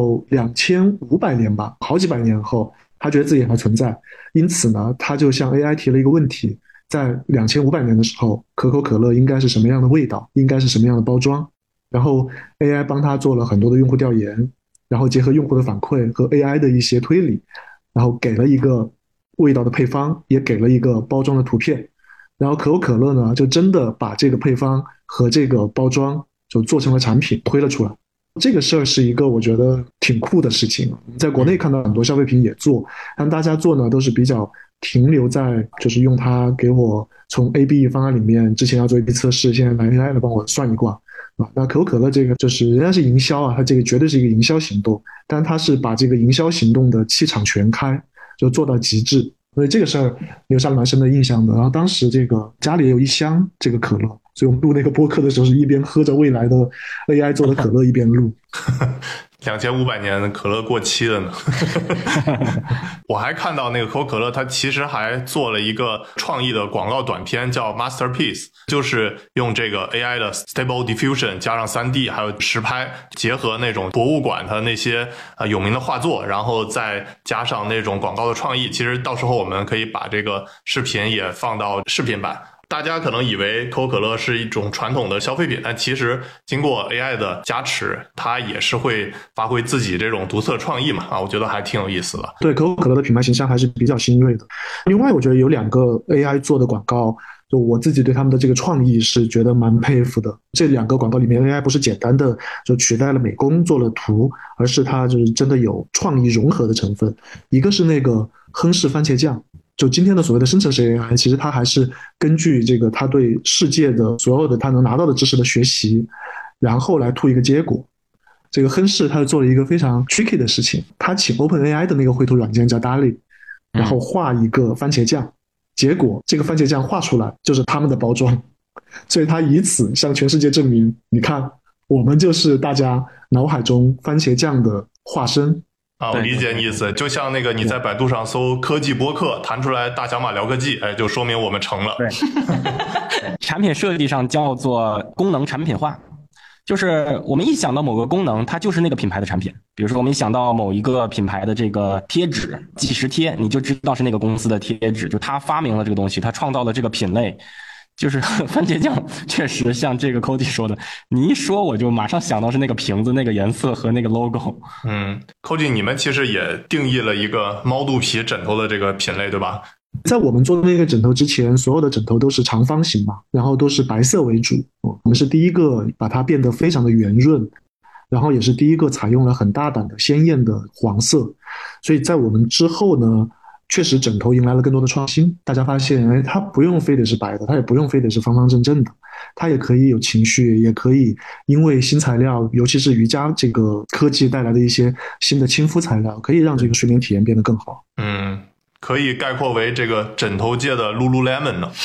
2500年吧，好几百年后，它觉得自己还存在，因此呢，它就向 AI 提了一个问题。在2500年的时候，可口可乐应该是什么样的味道，应该是什么样的包装，然后 AI 帮他做了很多的用户调研，然后结合用户的反馈和 AI 的一些推理，然后给了一个味道的配方，也给了一个包装的图片， 然后可口可乐呢，就真的把这个配方和这个包装就做成了产品推了出来。这个事儿是一个我觉得挺酷的事情，在国内看到很多消费品也做，但大家做呢都是比较停留在就是用它给我从 A/B 方案里面之前要做 A/B 测试，现在来 AI 来帮我算一卦啊。那可口可乐这个就是人家是营销啊，它这个绝对是一个营销行动，但它是把这个营销行动的气场全开，就做到极致，所以这个事儿留下了蛮深的印象的。然后当时这个家里也有一箱这个可乐，所以我们录那个播客的时候是一边喝着未来的 AI 做的可乐一边录。 2500年可乐过期了呢。我还看到那个可口可乐它其实还做了一个创意的广告短片叫 Masterpiece， 就是用这个 AI 的 Stable Diffusion 加上 3D 还有实拍，结合那种博物馆它那些有名的画作，然后再加上那种广告的创意。其实到时候我们可以把这个视频也放到视频版。大家可能以为可口可乐是一种传统的消费品，但其实经过 AI 的加持，它也是会发挥自己这种独特创意嘛，我觉得还挺有意思的。 对，可口可乐的品牌形象还是比较新锐的。另外我觉得有2个 AI 做的广告，就我自己对他们的这个创意是觉得蛮佩服的。这2个广告里面 AI 不是简单的就取代了美工做了图，而是它就是真的有创意融合的成分。一个是那个亨氏番茄酱，就今天的所谓的生成式 AI， 其实它还是根据这个它对世界的所有的它能拿到的知识的学习，然后来吐一个结果。这个亨氏他做了一个非常 tricky 的事情，他请 OpenAI 的那个绘图软件叫 DALL-E， 然后画一个番茄酱，结果这个番茄酱画出来就是他们的包装，所以他以此向全世界证明，你看我们就是大家脑海中番茄酱的化身。 我理解你意思，就像那个你在百度上搜科技播客，弹出来大小马聊科技，就说明我们成了。 对，产品设计上叫做功能产品化，就是我们一想到某个功能，它就是那个品牌的产品。比如说我们一想到某一个品牌的这个贴纸、计时贴，你就知道是那个公司的贴纸，就他发明了这个东西，他创造了这个品类。就是番茄酱确实像这个 Cody 说的，你一说我就马上想到是那个瓶子那个颜色和那个 logo。 Cody 你们其实也定义了一个猫肚皮枕头的这个品类对吧？ 在我们做那个枕头之前，所有的枕头都是长方形嘛，然后都是白色为主。我们是第一个把它变得非常的圆润，然后也是第一个采用了很大胆的鲜艳的黄色。所以在我们之后呢，确实枕头迎来了更多的创新，大家发现它不用非得是白的，它也不用非得是方方正正的，它也可以有情绪，也可以因为新材料，尤其是瑜伽这个科技带来的一些新的亲肤材料，可以让这个睡眠体验变得更好。 可以概括为这个枕头界的 Lululemon 呢。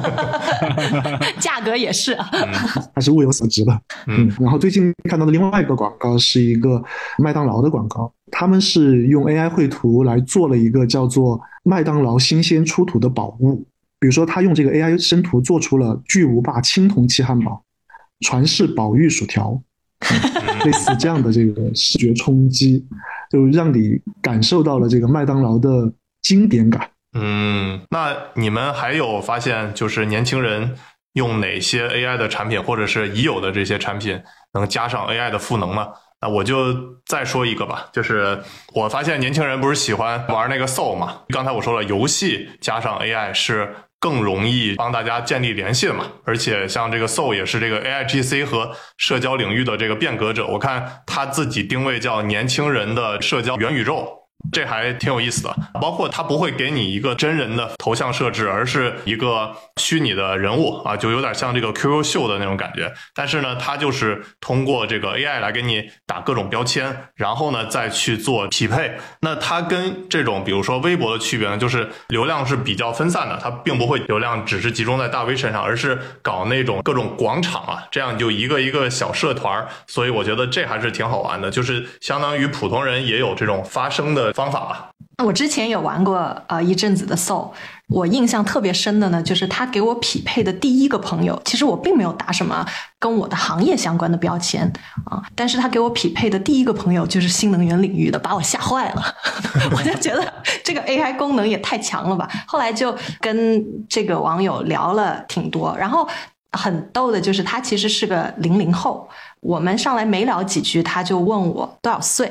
价格也是还是物有所值的。然后最近看到的另外一个广告是一个麦当劳的广告，他们是用 AI 绘图来做了一个叫做麦当劳新鲜出土的宝物。比如说他用这个 AI 生图做出了巨无霸青铜器汉堡、传世宝玉薯条，类似这样的这个视觉冲击，就让你感受到了这个麦当劳的经典感。 那你们还有发现就是年轻人用哪些 AI 的产品或者是已有的这些产品能加上 AI 的赋能呢？那我就再说一个吧，就是我发现年轻人不是喜欢玩那个 Soul 嘛，刚才我说了，游戏加上 AI 是更容易帮大家建立联系的嘛，而且像这个 Soul 也是这个 AIGC 和社交领域的这个变革者，我看他自己定位叫年轻人的社交元宇宙，这还挺有意思的。包括它不会给你一个真人的头像设置，而是一个虚拟的人物啊，就有点像这个 QQ 秀的那种感觉。但是呢，它就是通过这个 AI 来给你打各种标签，然后呢再去做匹配。那它跟这种比如说微博的区别呢，就是流量是比较分散的，它并不会流量只是集中在大 V 身上，而是搞那种各种广场啊，这样就一个一个小社团。所以我觉得这还是挺好玩的，就是相当于普通人也有这种发声的方法吧。 我之前有玩过一阵子的 Soul， 我印象特别深的呢，就是他给我匹配的第一个朋友，其实我并没有打什么跟我的行业相关的标签但是他给我匹配的第一个朋友就是新能源领域的，把我吓坏了。我就觉得这个 AI 功能也太强了吧。后来就跟这个网友聊了挺多，然后很逗的就是他其实是个00后，我们上来没聊几句，他就问我多少岁。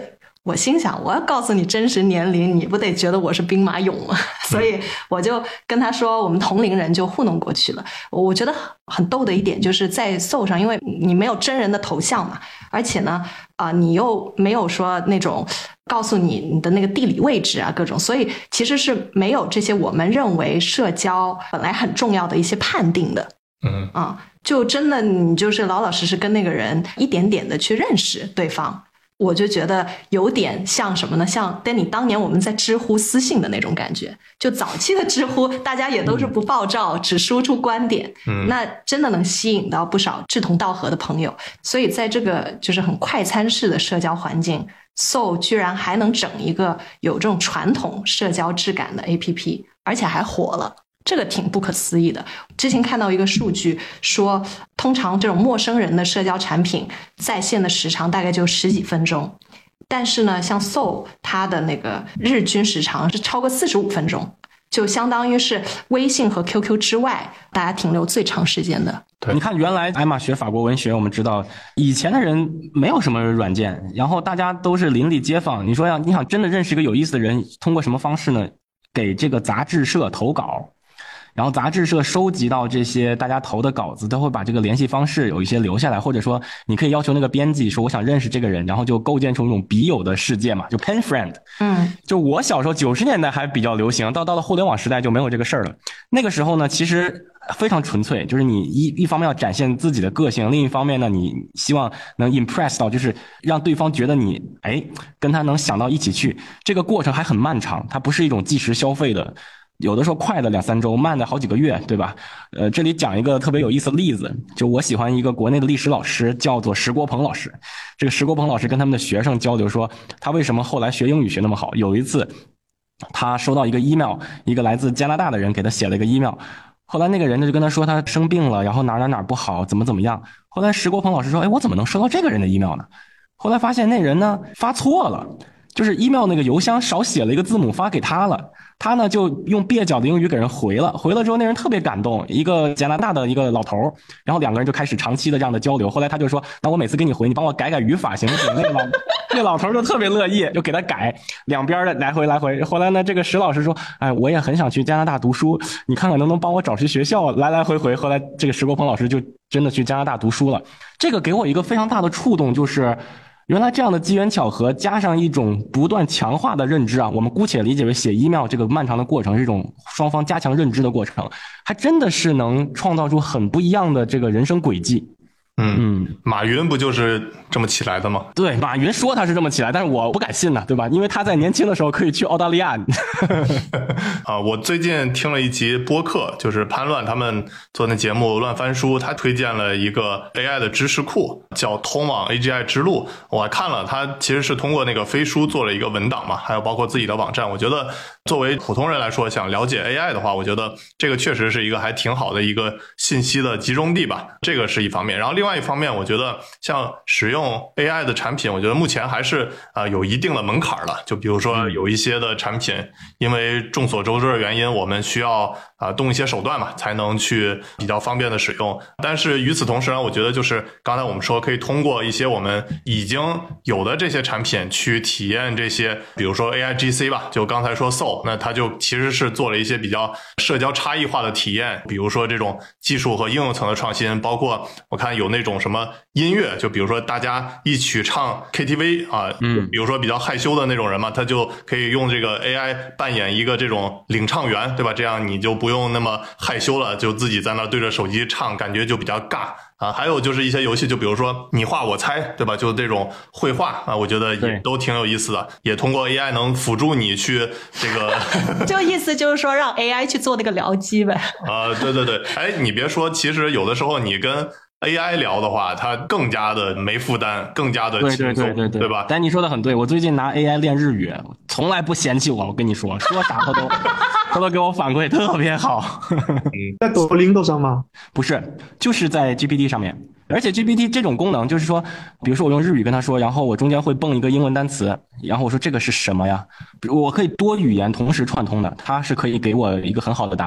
我心想，我要告诉你真实年龄，你不得觉得我是兵马俑吗？所以我就跟他说，我们同龄人就糊弄过去了。我觉得很逗的一点就是在 Soul 上，因为你没有真人的头像嘛，而且呢，你又没有说那种告诉你的那个地理位置啊各种，所以其实是没有这些我们认为社交本来很重要的一些判定的。就真的你就是老老实实跟那个人一点点的去认识对方。我就觉得有点像什么呢？像 Danny 当年我们在知乎私信的那种感觉。就早期的知乎，大家也都是不爆照，只输出观点，那真的能吸引到不少志同道合的朋友。所以在这个就是很快餐式的社交环境， Soul 居然还能整一个有这种传统社交质感的 APP， 而且还火了。这个挺不可思议的。之前看到一个数据说，通常这种陌生人的社交产品在线的时长大概就10几分钟，但是呢，像 Soul 它的那个日均时长是超过45分钟，就相当于是微信和 QQ 之外大家停留最长时间的。 你看，原来艾玛学法国文学，我们知道以前的人没有什么软件，然后大家都是邻里街坊。你说你想真的认识一个有意思的人，通过什么方式呢？给这个杂志社投稿。然后杂志社收集到这些大家投的稿子，都会把这个联系方式有一些留下来，或者说你可以要求那个编辑说我想认识这个人，然后就构建出一种笔友的世界嘛，就 pen friend。就我小时候90年代还比较流行，到了互联网时代就没有这个事儿了。那个时候呢，其实非常纯粹，就是你一方面要展现自己的个性，另一方面呢，你希望能 impress 到，就是让对方觉得你跟他能想到一起去。这个过程还很漫长，它不是一种即时消费的。有的时候快的2-3周，慢的好几个月，对吧？这里讲一个特别有意思的例子，就我喜欢一个国内的历史老师，叫做石国鹏老师。这个石国鹏老师跟他们的学生交流说，他为什么后来学英语学那么好。有一次，他收到一个 email， 一个来自加拿大的人给他写了一个 email， 后来那个人就跟他说他生病了，然后哪不好，怎么样。后来石国鹏老师说，我怎么能收到这个人的 email 呢？后来发现那人呢发错了，就是 email 那个邮箱少写了一个字母发给他了。他呢就用蹩脚的英语给人回了之后，那人特别感动，一个加拿大的一个老头，然后两个人就开始长期的这样的交流。后来他就说，那我每次给你回，你帮我改语法行不行？那老头就特别乐意，就给他改，两边的来回。后来呢，这个石老师说，我也很想去加拿大读书，你看看能不能帮我找去学校，来回。后来这个石国鹏老师就真的去加拿大读书了。这个给我一个非常大的触动，就是原来这样的机缘巧合加上一种不断强化的认知我们姑且理解为写 email 这个漫长的过程是一种双方加强认知的过程，还真的是能创造出很不一样的这个人生轨迹。 马云不就是这么起来的吗？ 对，马云说他是这么起来，但是我不敢信呢，对吧？因为他在年轻的时候可以去澳大利亚。 我最近听了一集播客，就是潘乱他们做那节目乱翻书，他推荐了一个 AI 的知识库，叫通往 AGI 之路。我还看了，他其实是通过那个飞书做了一个文档嘛，还有包括自己的网站。我觉得作为普通人来说，想了解 AI 的话，我觉得这个确实是一个还挺好的一个信息的集中地吧，这个是一方面。然后另外一方面，我觉得像使用 AI 的产品，我觉得目前还是有一定的门槛了。就比如说有一些的产品，因为众所周知的原因，我们需要动一些手段嘛，才能去比较方便的使用。但是与此同时呢，我觉得就是刚才我们说可以通过一些我们已经有的这些产品去体验这些，比如说 AIGC 吧，就刚才说 Soul， 那它就其实是做了一些比较社交差异化的体验，比如说这种技术和应用层的创新，包括我看有那种什么音乐，就比如说大家一起唱 KTV 比如说比较害羞的那种人嘛，他就可以用这个 AI 扮演一个这种领唱员，对吧？这样你就不用那么害羞了，就自己在那对着手机唱，感觉就比较尬。还有就是一些游戏，就比如说你画我猜，对吧？就这种绘画我觉得也都挺有意思的，也通过 AI 能辅助你去这个就意思就是说让 AI 去做那个僚机呗。 对，你别说，其实有的时候你跟AI 聊的话，它更加的没负担，更加的轻松，对吧？ 但你说的很对，我最近拿 AI 练日语，从来不嫌弃我跟你说啥他都给我反馈特别好。 在抖音上吗？ 不是，就是在 GPT 上面。而且 GPT 这种功能就是说，比如说我用日语跟他说，然后我中间会蹦一个英文单词，然后我说这个是什么呀？我可以多语言同时串通的，它是可以给我一个很好的答案的。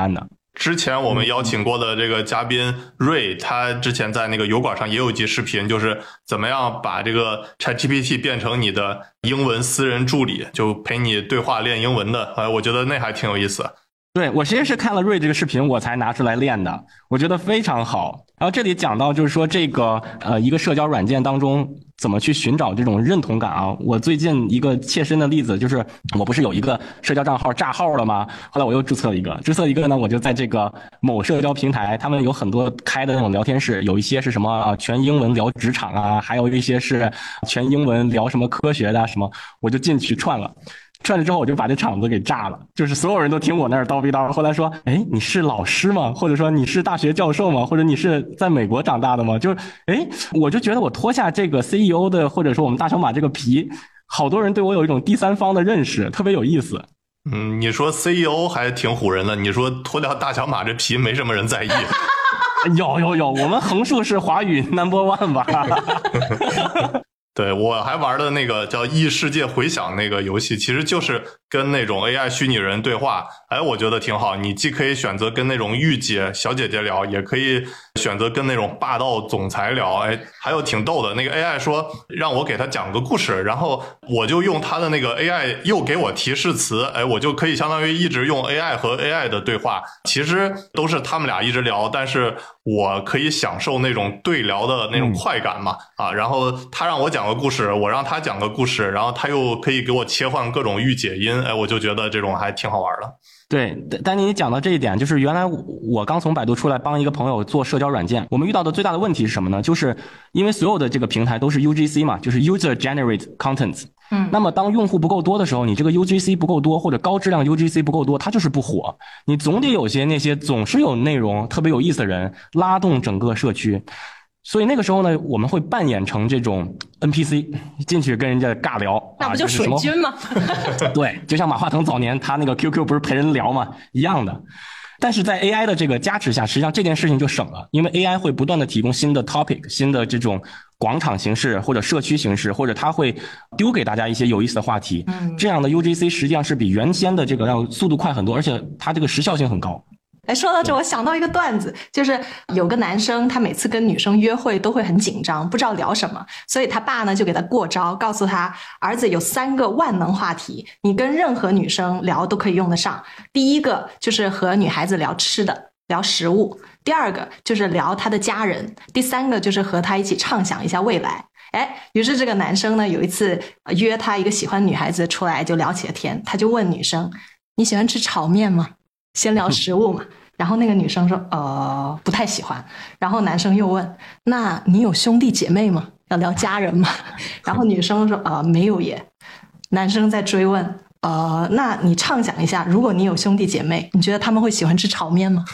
之前我们邀请过的这个嘉宾瑞，他之前在那个油管上也有一集视频，就是怎么样把这个 ChatGPT 变成你的英文私人助理，就陪你对话练英文的。我觉得那还挺有意思。 对，我其实是看了瑞这个视频我才拿出来练的，我觉得非常好。然后这里讲到就是说这个一个社交软件当中怎么去寻找这种认同感啊。我最近一个切身的例子就是我不是有一个社交账号炸号了吗？后来我又注册一个呢，我就在这个某社交平台，他们有很多开的那种聊天室，有一些是什么全英文聊职场啊，还有一些是全英文聊什么科学的什么，我就进去串了之后我就把这场子给炸了，就是所有人都听我那儿叨逼叨，后来说哎，你是老师吗？或者说你是大学教授吗？或者你是在美国长大的吗？就是哎，我就觉得我脱下这个 CEO 的或者说我们大小马这个皮，好多人对我有一种第三方的认识，特别有意思。 你说 CEO 还挺唬人的，你说脱掉大小马这皮没什么人在意。 有，我们横竖是华语 No.1 吧。 对，我还玩的那个叫异世界回响那个游戏，其实就是跟那种 AI 虚拟人对话。我觉得挺好，你既可以选择跟那种御姐小姐姐聊，也可以选择跟那种霸道总裁聊。还有挺逗的，那个 AI 说让我给他讲个故事，然后我就用他的那个 AI 又给我提示词，我就可以相当于一直用 AI 和 AI 的对话，其实都是他们俩一直聊，但是我可以享受那种对聊的那种快感嘛。然后他让我讲个故事，我让他讲个故事，然后他又可以给我切换各种御姐音，我就觉得这种还挺好玩的。 对，丹尼你讲到这一点，就是原来我刚从百度出来帮一个朋友做社交软件，我们遇到的最大的问题是什么呢？就是因为所有的这个平台都是 UGC 嘛，就是 User Generate Content。那么当用户不够多的时候，你这个 UGC 不够多，或者高质量 UGC 不够多，它就是不火。你总得有些那些总是有内容特别有意思的人拉动整个社区。所以那个时候呢，我们会扮演成这种 NPC 进去跟人家尬聊， 那不就水军吗？ 对，就像马化腾早年他那个 QQ 不是陪人聊嘛一样的。但是在 AI 的这个加持下，实际上这件事情就省了，因为 AI 会不断的提供新的 topic， 新的这种广场形式或者社区形式，或者它会丢给大家一些有意思的话题。这样的 UGC 实际上是比原先的这个要速度快很多，而且它这个时效性很高。 说到这我想到一个段子，就是有个男生他每次跟女生约会都会很紧张，不知道聊什么，所以他爸呢就给他过招，告诉他儿子有3个万能话题，你跟任何女生聊都可以用得上。第一个就是和女孩子聊吃的，聊食物；第二个就是聊他的家人；第三个就是和他一起畅想一下未来。于是这个男生呢有一次约他一个喜欢女孩子出来就聊起了天，他就问女生你喜欢吃炒面吗？先聊食物嘛。然后那个女生说不太喜欢。然后男生又问那你有兄弟姐妹吗？要聊家人吗？然后女生说没有耶。男生再追问那你畅想一下，如果你有兄弟姐妹，你觉得他们会喜欢吃炒面吗？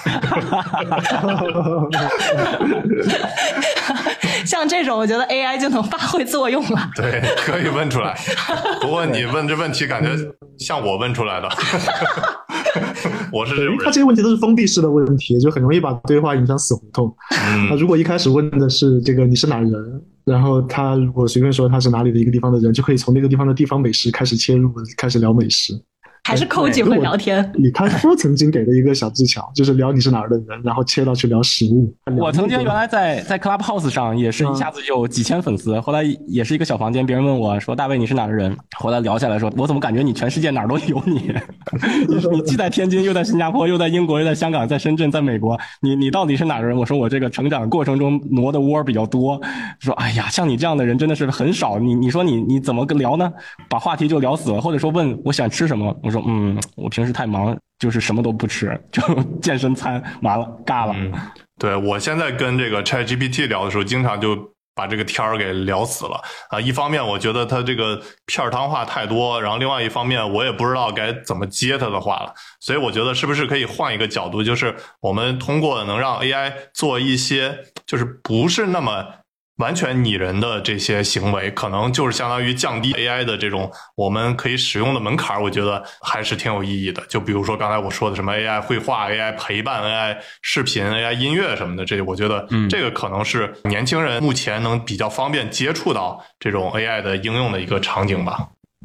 像这种我觉得 AI 就能发挥作用了。 对，可以问出来。不过你问这问题感觉像我问出来的。我是这种人。 他这些问题都是封闭式的问题，就很容易把对话引向死胡同。如果一开始问的是这个你是哪人，然后他如果随便说他是哪里的一个地方的人，就可以从那个地方的地方美食开始切入，开始聊美食。 还是扣机会聊天。 李开复曾经给的一个小技巧，就是聊你是哪儿的人，然后切到去聊食物。 我曾经原来在 Clubhouse 上也是一下子有几千粉丝，后来也是一个小房间，别人问我说大卫你是哪儿的人，后来聊下来说我怎么感觉你全世界哪儿都有你。你既在天津又在新加坡又在英国又在香港在深圳在美国，你到底是哪儿的人？我说我这个成长过程中挪的窝比较多。说哎呀像你这样的人真的是很少，你说你怎么聊呢？把话题就聊死了，或者说问我想吃什么，我说我平时太忙，就是什么都不吃，就健身餐，完了尬了。 对，我现在跟这个 ChatGPT 聊的时候，经常就把这个天儿给聊死了啊！一方面我觉得它这个片儿汤话太多，然后另外一方面我也不知道该怎么接它的话了，所以我觉得是不是可以换一个角度，就是我们通过能让 AI 做一些就是不是那么完全拟人的这些行为，可能就是相当于降低 AI 的这种我们可以使用的门槛，我觉得还是挺有意义的。就比如说刚才我说的什么 AI 绘画、AI 陪伴、AI 视频、AI 音乐什么的，这我觉得这个可能是年轻人目前能比较方便接触到这种 AI 的应用的一个场景吧。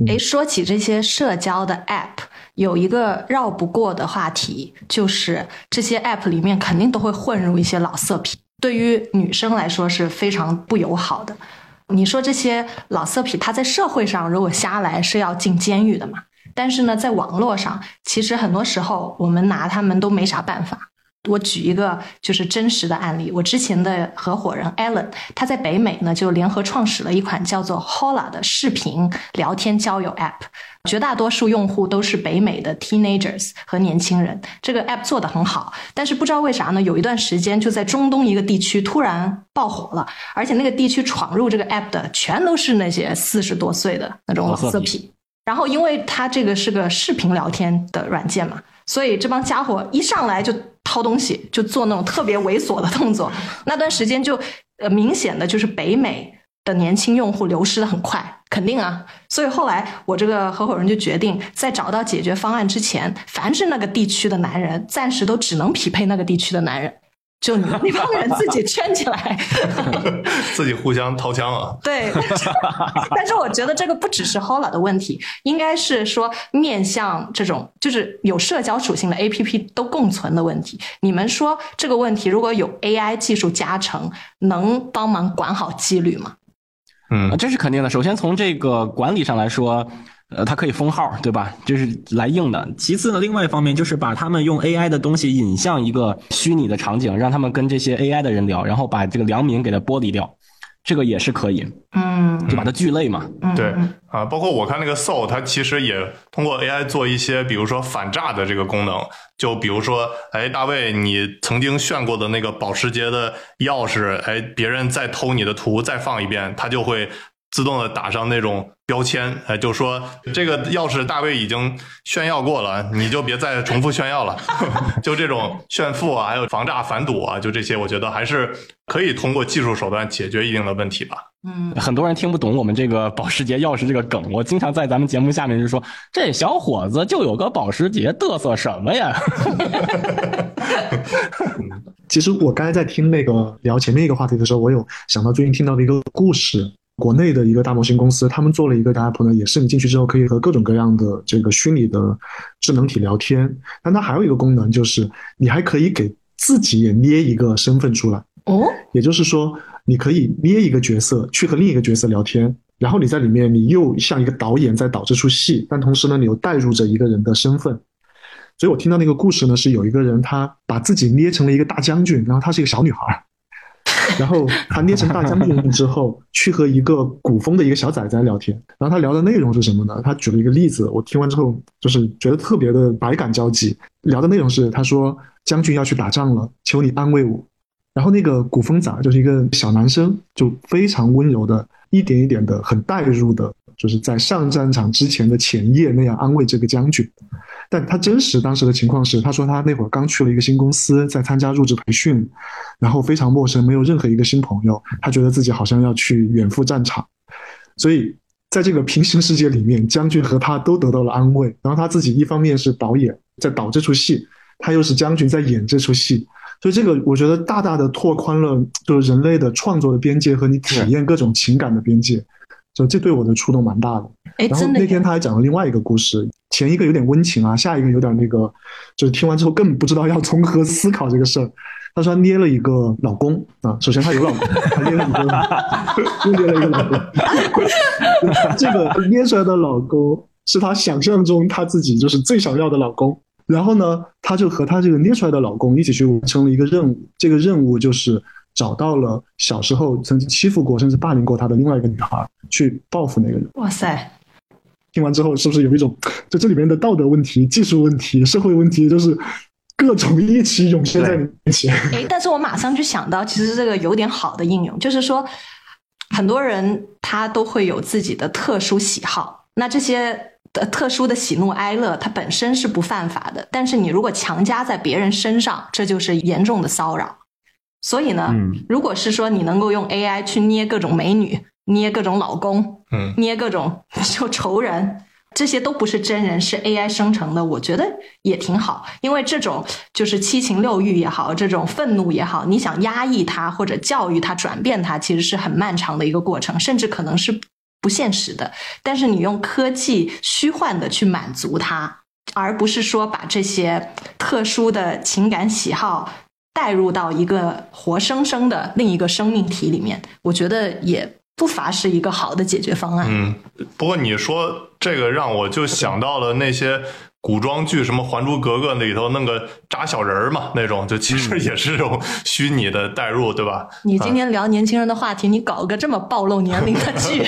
说起这些社交的 App， 有一个绕不过的话题，就是这些 App 里面肯定都会混入一些老色批，对于女生来说是非常不友好的。你说这些老色批他在社会上如果瞎来是要进监狱的嘛？但是呢，在网络上，其实很多时候我们拿他们都没啥办法。我举一个就是真实的案例，我之前的合伙人 Alan， 他在北美呢就联合创始了一款叫做 Hola 的视频聊天交友 App， 绝大多数用户都是北美的 teenagers 和年轻人。这个 App 做得很好，但是不知道为啥呢，有一段时间就在中东一个地区突然爆火了，而且那个地区闯入这个 App 的全都是那些40多岁的那种老色批。然后因为它这个是个视频聊天的软件嘛，所以这帮家伙一上来就掏东西，就做那种特别猥琐的动作。那段时间就明显的就是北美的年轻用户流失的很快，肯定啊。所以后来我这个合伙人就决定，在找到解决方案之前，凡是那个地区的男人，暂时都只能匹配那个地区的男人。就你那帮人自己圈起来自己互相掏枪啊。 对，但是我觉得这个不只是 Hola 的问题，应该是说面向这种就是有社交属性的 APP 都共存的问题。你们说这个问题如果有 AI 技术加成，能帮忙管好纪律吗？ 这是肯定的。首先从这个管理上来说，它可以封号，对吧？这是来硬的。其次呢，另外一方面就是把他们用 AI 的东西引向一个虚拟的场景，让他们跟这些 AI 的人聊，然后把这个良民给它剥离掉，这个也是可以。就把它聚类嘛。 对啊，包括我看那个 Soul， 它其实也通过 AI 做一些，比如说反诈的这个功能。就比如说，大卫，你曾经炫过的那个保时捷的钥匙，别人再偷你的图再放一遍，它就会自动的打上那种标签，就说这个钥匙大卫已经炫耀过了，你就别再重复炫耀了。就这种炫富啊，还有防诈反赌啊，就这些我觉得还是可以通过技术手段解决一定的问题吧。 很多人听不懂我们这个保时捷钥匙这个梗，我经常在咱们节目下面就说，这小伙子就有个保时捷，嘚瑟什么呀？ 其实我刚才在听那个聊前面一个话题的时候，我有想到最近听到的一个故事。国内的一个大模型公司，他们做了一个 app 呢，也是你进去之后可以和各种各样的这个虚拟的智能体聊天，但它还有一个功能，就是你还可以给自己也捏一个身份出来。也就是说你可以捏一个角色去和另一个角色聊天，然后你在里面你又像一个导演在导这出戏，但同时呢你又带入着一个人的身份。所以我听到那个故事呢，是有一个人他把自己捏成了一个大将军，然后她是一个小女孩，然后他捏成大将军之后，去和一个古风的一个小崽崽聊天。然后他聊的内容是什么呢？他举了一个例子，我听完之后就是觉得特别的百感交集。聊的内容是，他说将军要去打仗了，求你安慰我。然后那个古风崽就是一个小男生，就非常温柔的，一点一点的，很带入的，就是在上战场之前的前夜那样安慰这个将军。但他真实当时的情况是，他说他那会儿刚去了一个新公司，在参加入职培训，然后非常陌生，没有任何一个新朋友，他觉得自己好像要去远赴战场。所以在这个平行世界里面，将军和他都得到了安慰，然后他自己一方面是导演在导这出戏，他又是将军在演这出戏。所以这个我觉得大大的拓宽了就是人类的创作的边界和你体验各种情感的边界，所以这对我的触动蛮大的。然后那天他还讲了另外一个故事，前一个有点温情啊，下一个有点那个，就是听完之后根本不知道要从何思考这个事儿。他说他捏了一个老公啊，首先他有老公，他捏了一个，又捏了一个老公。这个捏出来的老公是他想象中他自己就是最想要的老公。然后呢，他就和他这个捏出来的老公一起去完成了一个任务。这个任务就是找到了小时候曾经欺负过甚至霸凌过他的另外一个女孩，去报复那个人。 哇塞！ 听完之后是不是有一种就这里面的道德问题、技术问题、社会问题，就是各种一起涌现在你面前？ 但是我马上就想到，其实这个有点好的应用，就是说很多人他都会有自己的特殊喜好，那这些特殊的喜怒哀乐它本身是不犯法的，但是你如果强加在别人身上，这就是严重的骚扰。所以呢，如果是说你能够用 AI 去捏各种美女，捏各种老公，捏各种就仇人，这些都不是真人，是 AI 生成的，我觉得也挺好。因为这种就是七情六欲也好，这种愤怒也好，你想压抑它或者教育它转变它，其实是很漫长的一个过程，甚至可能是不现实的，但是你用科技虚幻的去满足它，而不是说把这些特殊的情感喜好带入到一个活生生的另一个生命体里面，我觉得也不乏是一个好的解决方案。 不过你说这个让我就想到了那些古装剧，什么《还珠格格》里头弄个扎小人嘛，那种就其实也是这种虚拟的代入，对吧？ 你今天聊年轻人的话题，你搞个这么暴露年龄的剧，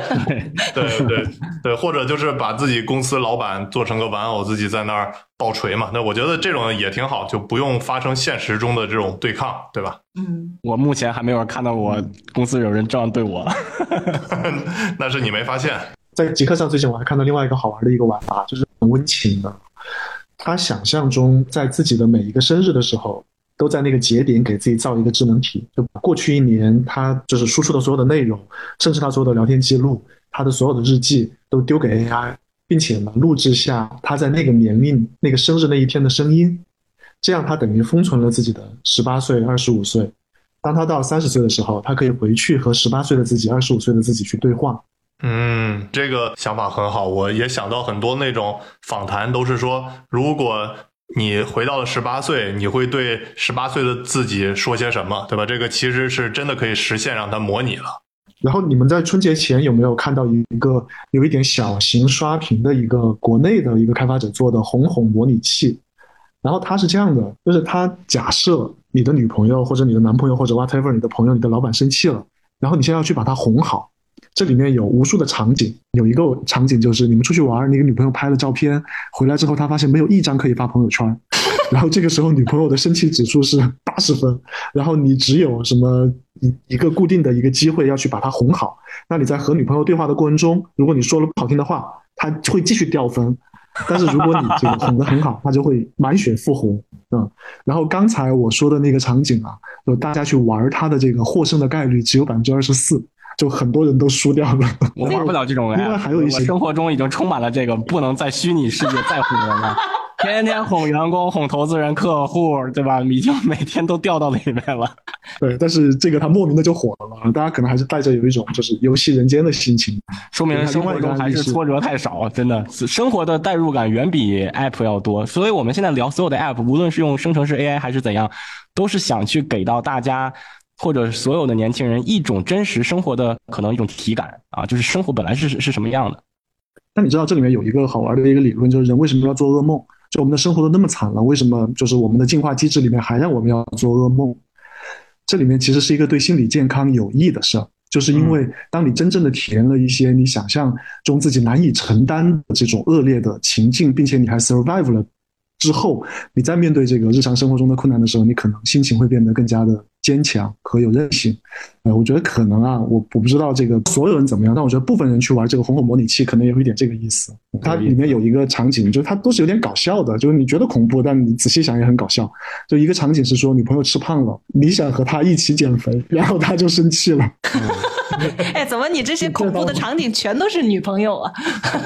对，或者就是把自己公司老板做成个玩偶，自己在那儿爆锤嘛。那我觉得这种也挺好，就不用发生现实中的这种对抗，对吧？ 我目前还没有看到我公司有人这样对我。 那是你没发现。 在极客上最近我还看到另外一个好玩的一个玩法，就是很温情的。他想象中在自己的每一个生日的时候，都在那个节点给自己造一个智能体，就把过去一年他就是输出的所有的内容，甚至他所有的聊天记录，他的所有的日记都丢给 AI， 并且呢录制下他在那个年龄那个生日那一天的声音，这样他等于封存了自己的18岁、25岁。当他到30岁的时候，他可以回去和18岁的自己、25岁的自己去对话。 这个想法很好。我也想到很多那种访谈都是说，如果你回到了18岁，你会对18岁的自己说些什么，对吧？这个其实是真的可以实现，让它模拟了。 然后你们在春节前有没有看到一个有一点小型刷屏的一个国内的一个开发者做的红模拟器？然后它是这样的，就是它假设你的女朋友或者你的男朋友或者 whatever 你的朋友你的老板生气了，然后你现在要去把它哄好。这里面有无数的场景，有一个场景就是你们出去玩，你跟女朋友拍了照片，回来之后她发现没有一张可以发朋友圈，然后这个时候女朋友的生气指数是80分，然后你只有什么一个固定的一个机会要去把她哄好。那你在和女朋友对话的过程中，如果你说了不好听的话，她会继续掉分，但是如果你这个哄得很好，她就会满血复活。然后刚才我说的那个场景啊，就大家去玩它的这个获胜的概率只有24%。就很多人都输掉了。 我玩不了这种另外还有一些， 我生活中已经充满了这个，不能在虚拟世界再哄人了。天天哄员工、哄投资人、客户，对吧？已经每天都掉到里面了。 对，但是这个他莫名的就火了，大家可能还是带着有一种就是游戏人间的心情， 说明生活中还是挫折太少，真的，生活的代入感远比 App 要多。所以我们现在聊所有的 App， 无论是用生成式 AI 还是怎样，都是想去给到大家或者所有的年轻人一种真实生活的可能一种体感啊，就是生活本来是什么样的。 那你知道这里面有一个好玩的一个理论，就是人为什么要做噩梦？就我们的生活都那么惨了，为什么就是我们的进化机制里面还让我们要做噩梦？这里面其实是一个对心理健康有益的事儿，就是因为当你真正的体验了一些你想象中自己难以承担的这种恶劣的情境，并且你还 survive 了之后，你在面对这个日常生活中的困难的时候，你可能心情会变得更加的坚强和有韧性。我觉得可能啊，我不知道这个所有人怎么样，但我觉得部分人去玩这个红模拟器可能有一点这个意思。它里面有一个场景，就是它都是有点搞笑的，就是你觉得恐怖，但你仔细想也很搞笑。就一个场景是说，女朋友吃胖了，你想和她一起减肥，然后她就生气了。 哎，怎么你这些恐怖的场景全都是女朋友啊？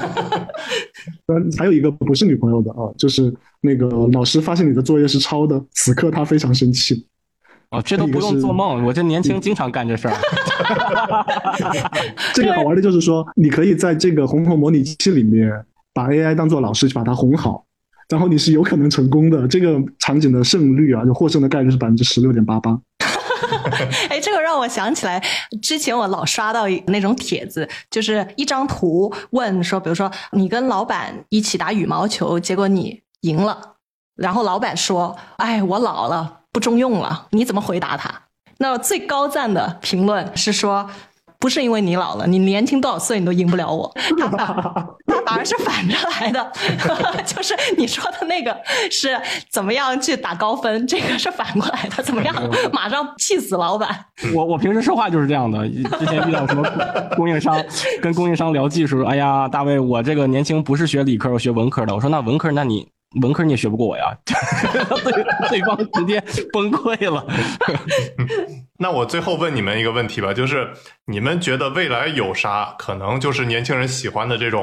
还有一个不是女朋友的啊，就是那个老师发现你的作业是抄的，此刻他非常生气。 哦，这都不用做梦，我这年轻经常干这事儿。 这个好玩的就是说，你可以在这个红模拟器里面把 AI 当做老师，去把它哄好，然后你是有可能成功的。这个场景的胜率啊，就获胜的概率是16.88%。 哎，这个让我想起来，之前我老刷到那种帖子，就是一张图问说，比如说你跟老板一起打羽毛球，结果你赢了，然后老板说：“哎，我老了，不中用了。”你怎么回答他？那最高赞的评论是说，不是因为你老了，你年轻多少岁你都赢不了我。他反而是反着来的，就是你说的那个是怎么样去打高分，这个是反过来的，怎么样马上气死老板。 我平时说话就是这样的，之前遇到什么供应商，跟供应商聊技术，哎呀，大卫，我这个年轻不是学理科，我学文科的。我说那文科，那你文科你也学不过我呀。对方直接崩溃了。 那我最后问你们一个问题吧，就是你们觉得未来有啥可能就是年轻人喜欢的这种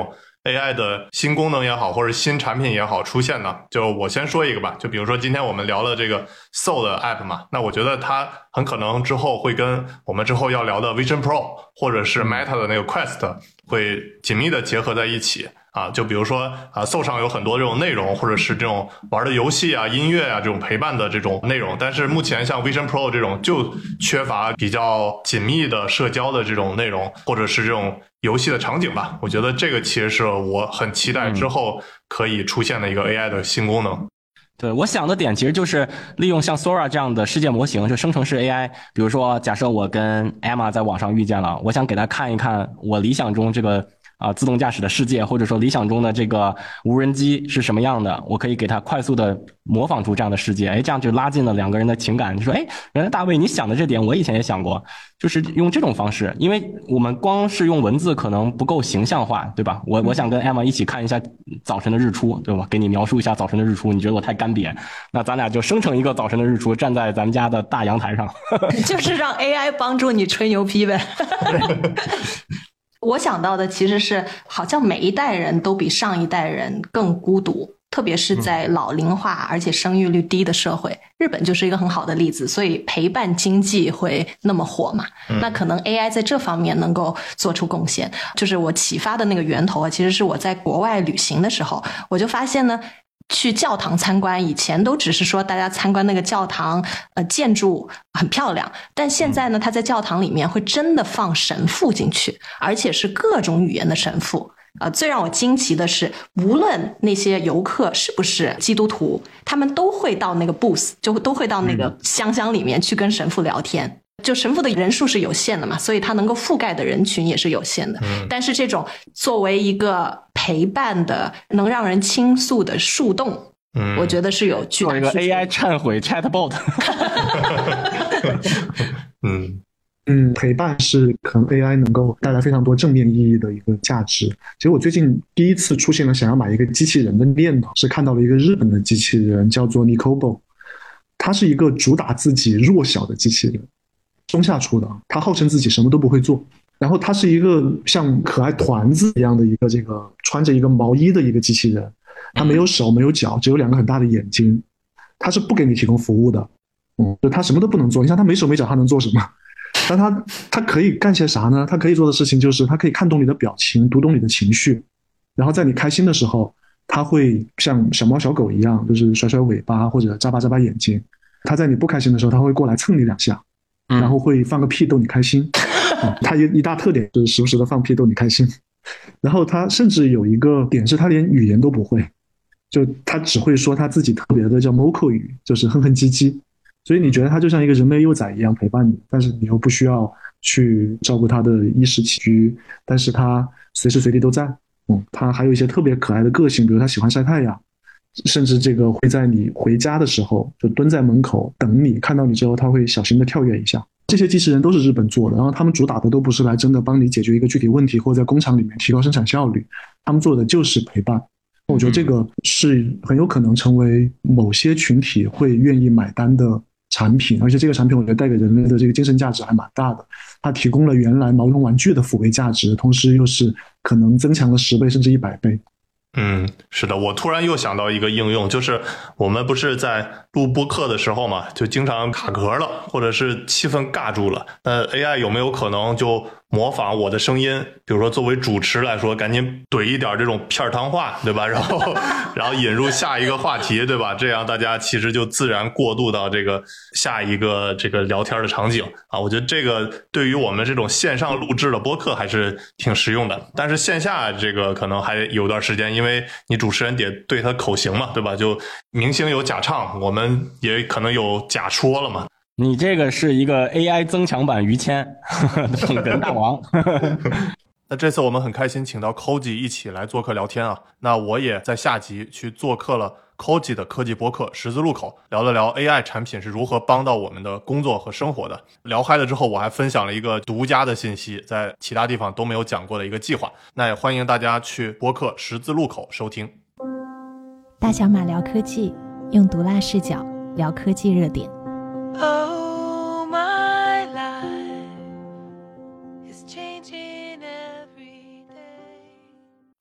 AI 的新功能也好，或者新产品也好出现呢？就我先说一个吧，就比如说今天我们聊了这个 Soul 的 App 嘛，那我觉得它很可能之后会跟我们之后要聊的 Vision Pro 或者是 Meta 的那个 Quest 会紧密的结合在一起。就比如说Soul 上有很多这种内容，或者是这种玩的游戏啊、音乐啊这种陪伴的这种内容，但是目前像 Vision Pro 这种就缺乏比较紧密的社交的这种内容，或者是这种游戏的场景吧。我觉得这个其实是我很期待之后可以出现的一个 AI 的新功能。 对，我想的点其实就是利用像 Sora 这样的世界模型，就生成式 AI。比如说，假设我跟 Emma 在网上遇见了，我想给她看一看我理想中这个自动驾驶的世界，或者说理想中的这个无人机是什么样的，我可以给它快速的模仿出这样的世界。这样就拉近了两个人的情感。你说，原来大卫你想的这点我以前也想过，就是用这种方式，因为我们光是用文字可能不够形象化，对吧？我想跟 Emma 一起看一下早晨的日出，对吧？给你描述一下早晨的日出，你觉得我太干瘪，那咱俩就生成一个早晨的日出，站在咱们家的大阳台上， 就是让 AI 帮助你吹牛逼呗。我想到的其实是，好像每一代人都比上一代人更孤独，特别是在老龄化而且生育率低的社会，日本就是一个很好的例子，所以陪伴经济会那么火嘛。那可能 AI 在这方面能够做出贡献。就是我启发的那个源头啊，其实是我在国外旅行的时候，我就发现呢，去教堂参观，以前都只是说大家参观那个教堂，建筑很漂亮，但现在呢，他在教堂里面会真的放神父进去，而且是各种语言的神父。最让我惊奇的是，无论那些游客是不是基督徒，他们都会到那个 booth， 就都会到那个箱里面去跟神父聊天。就神父的人数是有限的嘛，所以他能够覆盖的人群也是有限的。但是这种作为一个陪伴的、能让人倾诉的树洞，我觉得是有巨大需求的。 做一个 AI 忏悔 Chatbot。 陪伴是可能 AI 能够带来非常多正面意义的一个价值。其实我最近第一次出现了想要买一个机器人的念头，是看到了一个日本的机器人，叫做 Nikobo， 它是一个主打自己弱小的机器人。中下出的，他号称自己什么都不会做，然后他是一个像可爱团子一样的一个这个穿着一个毛衣的一个机器人，他没有手没有脚，只有两个很大的眼睛，他是不给你提供服务的，就他什么都不能做。你像他没手没脚，他能做什么？但他可以干些啥呢？他可以做的事情就是他可以看懂你的表情，读懂你的情绪，然后在你开心的时候，他会像小猫小狗一样，就是甩甩尾巴或者眨巴眨巴眼睛。他在你不开心的时候，他会过来蹭你两下。然后会放个屁逗你开心，他一大特点就是时不时的放屁逗你开心。然后他甚至有一个点是他连语言都不会，就他只会说他自己特别的叫 Moco 语，就是哼哼唧唧。所以你觉得他就像一个人类幼崽一样陪伴你，但是你又不需要去照顾他的衣食起居，但是他随时随地都在。他还有一些特别可爱的个性，比如他喜欢晒太阳，甚至这个会在你回家的时候就蹲在门口等你，看到你之后他会小心的跳跃一下。这些机器人都是日本做的，然后他们主打的都不是来真的帮你解决一个具体问题或者在工厂里面提高生产效率，他们做的就是陪伴。我觉得这个是很有可能成为某些群体会愿意买单的产品，而且这个产品我觉得带给人类的这个精神价值还蛮大的。它提供了原来毛绒玩具的抚慰价值，同时又是可能增强了10倍甚至100倍。 是的，我突然又想到一个应用，就是我们不是在录播客的时候嘛，就经常卡壳了，或者是气氛尬住了。那 AI 有没有可能就模仿我的声音，比如说作为主持来说，赶紧怼一点这种片汤话，对吧？然后引入下一个话题，对吧？这样大家其实就自然过渡到这个下一个这个聊天的场景啊。我觉得这个对于我们这种线上录制的播客还是挺实用的，但是线下这个可能还有段时间，因为你主持人得对他口型嘛，对吧？就明星有假唱，我们也可能有假说了嘛。 你这个是一个 AI 增强版于谦，捧哏大王。 那这次我们很开心请到 Koji 一起来做客聊天啊。那我也在下集去做客了 Koji 的科技播客十字路口，聊了聊 AI 产品是如何帮到我们的工作和生活的。聊嗨了之后，我还分享了一个独家的信息，在其他地方都没有讲过的一个计划。那也欢迎大家去播客十字路口收听。 大小马聊科技，用毒辣视角聊科技热点。 Oh, my life is changing every day.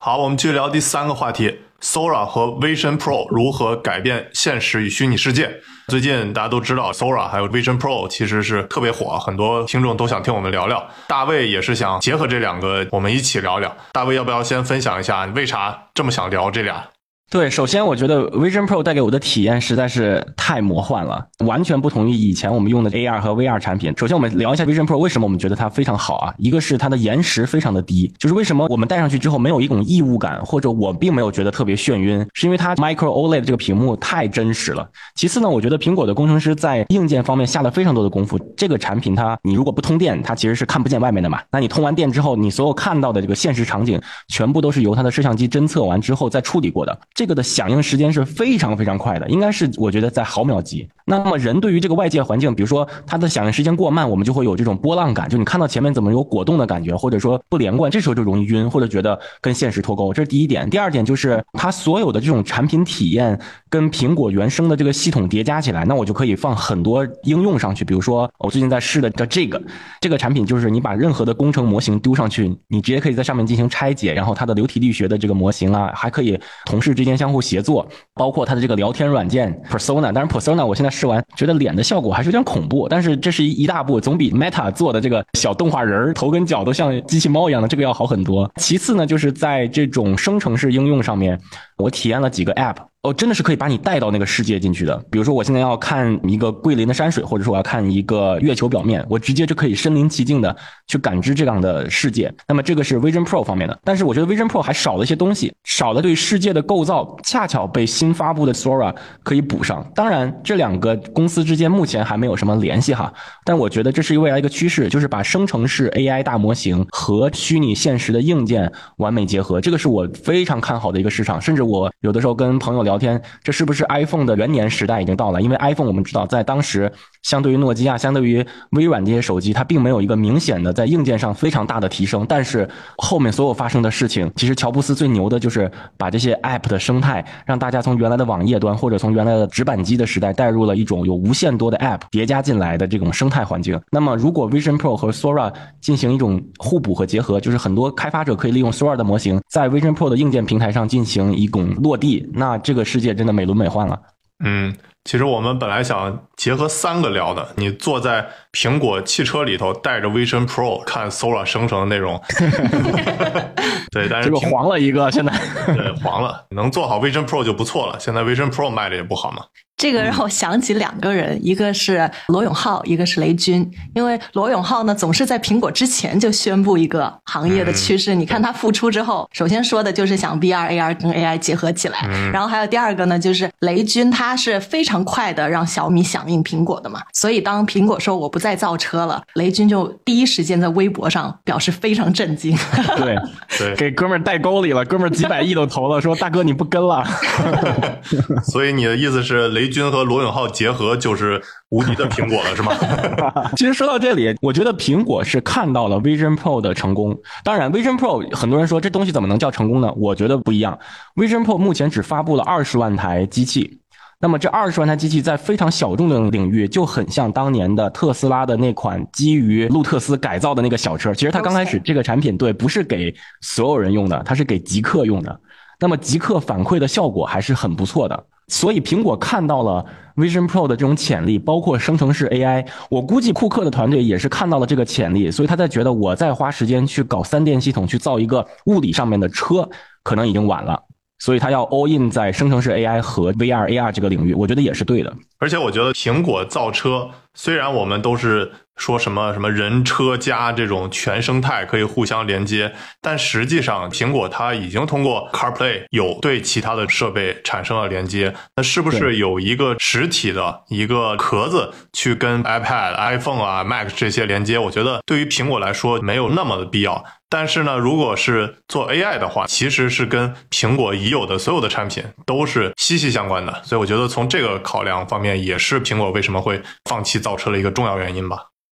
好，我们继续聊第3个话题 Sora 和 Vision Pro 如何改变现实与虚拟世界。最近大家都知道 Sora 还有 Vision Pro 其实是特别火，很多听众都想听我们聊聊。大卫也是想结合这两个我们一起聊聊。大卫要不要先分享一下你为啥这么想聊这俩？ 对，首先我觉得 Vision Pro 带给我的体验实在是太魔幻了，完全不同于以前我们用的 AR 和 VR 产品。首先我们聊一下 Vision Pro 为什么我们觉得它非常好啊？一个是它的延时非常的低，就是为什么我们戴上去之后没有一种异物感，或者我并没有觉得特别眩晕，是因为它 Micro OLED 这个屏幕太真实了。其次呢，我觉得苹果的工程师在硬件方面下了非常多的功夫。这个产品你如果不通电，它其实是看不见外面的嘛。那你通完电之后，你所有看到的这个现实场景全部都是由它的摄像机侦测完之后再处理过的。这个的响应时间是非常非常快的，应该是我觉得在毫秒级。那么人对于这个外界环境，比如说它的响应时间过慢，我们就会有这种波浪感，就你看到前面怎么有果冻的感觉，或者说不连贯，这时候就容易晕，或者觉得跟现实脱钩。这是第一点。第二点就是它所有的这种产品体验跟苹果原生的这个系统叠加起来，那我就可以放很多应用上去。比如说我最近在试的这个产品，就是你把任何的工程模型丢上去，你直接可以在上面进行拆解，然后它的流体力学的这个模型啊，还可以同事之间相互协作，包括它的这个聊天软件 Persona。 当然 Persona 我现在试完觉得脸的效果还是有点恐怖，但是这是一大步，总比 Meta 做的这个小动画人头跟脚都像机器猫一样的这个要好很多。其次呢，就是在这种生成式应用上面，我体验了几个 App，真的是可以把你带到那个世界进去的。比如说我现在要看一个桂林的山水，或者说我要看一个月球表面，我直接就可以身临其境的去感知这样的世界。那么这个是 Vision Pro 方面的，但是我觉得 Vision Pro 还少了一些东西，少了对世界的构造，恰巧被新发布的 Sora 可以补上。当然这两个公司之间目前还没有什么联系哈，但我觉得这是未来一个趋势，就是把生成式 AI 大模型和虚拟现实的硬件完美结合，这个是我非常看好的一个市场。甚至我有的时候跟朋友聊天，这是不是 iPhone 的元年时代已经到了？因为 iPhone 我们知道在当时相对于诺基亚，相对于微软这些手机，它并没有一个明显的在硬件上非常大的提升，但是后面所有发生的事情，其实乔布斯最牛的就是把这些 App 的生态让大家从原来的网页端或者从原来的直板机的时代带入了一种有无限多的 App 叠加进来的这种生态环境。那么如果 Vision Pro 和 Sora 进行一种互补和结合，就是很多开发者可以利用 Sora 的模型在 Vision Pro 的硬件平台上进行一种落地，那这个世界真的美轮美奂了。 其实我们本来想结合3个聊的，你坐在苹果汽车里头带着 Vision Pro 看 Sora 生成的内容对，但是这个黄了一个，现在对，黄了，能做好 Vision Pro 就不错了，现在 Vision Pro 卖的也不好嘛。 这个让我想起2个人，一个是罗永浩，一个是雷军。因为罗永浩呢，总是在苹果之前就宣布一个行业的趋势。你看他复出之后，首先说的就是想 VR、AR 跟 AI 结合起来。然后还有第二个呢，就是雷军他是非常快的让小米响应苹果的嘛。所以当苹果说我不再造车了，雷军就第一时间在微博上表示非常震惊。 对，给哥们儿带沟里了，哥们儿几百亿都投了，说大哥你不跟了。 所以你的意思是雷军和罗永浩结合就是无敌的苹果了是吗？ 其实说到这里，我觉得苹果是看到了 Vision Pro 的成功。当然 Vision Pro 很多人说这东西怎么能叫成功呢？我觉得不一样。Vision Pro 目前只发布了20万台机器，那么这20万台机器在非常小众的领域就很像当年的特斯拉的那款基于路特斯改造的那个小车。其实它刚开始这个产品对不是给所有人用的，它是给极客用的。那么极客反馈的效果还是很不错的，所以苹果看到了 Vision Pro 的这种潜力，包括生成式 AI， 我估计库克的团队也是看到了这个潜力，所以他在觉得我再花时间去搞3电系统去造一个物理上面的车可能已经晚了，所以他要 all in 在生成式 AI 和 VR、AR 这个领域，我觉得也是对的。 而且我觉得苹果造车，虽然我们都是说什么人车家这种全生态可以互相连接，但实际上苹果它已经通过 CarPlay 有对其他的设备产生了连接，那是不是有一个实体的一个壳子去跟 iPad、iPhone 啊、Mac 这些连接，我觉得对于苹果来说没有那么的必要。但是呢，如果是做 AI 的话，其实是跟苹果已有的所有的产品都是息息相关的，所以我觉得从这个考量方面也是苹果为什么会放弃造车的一个重要原因吧。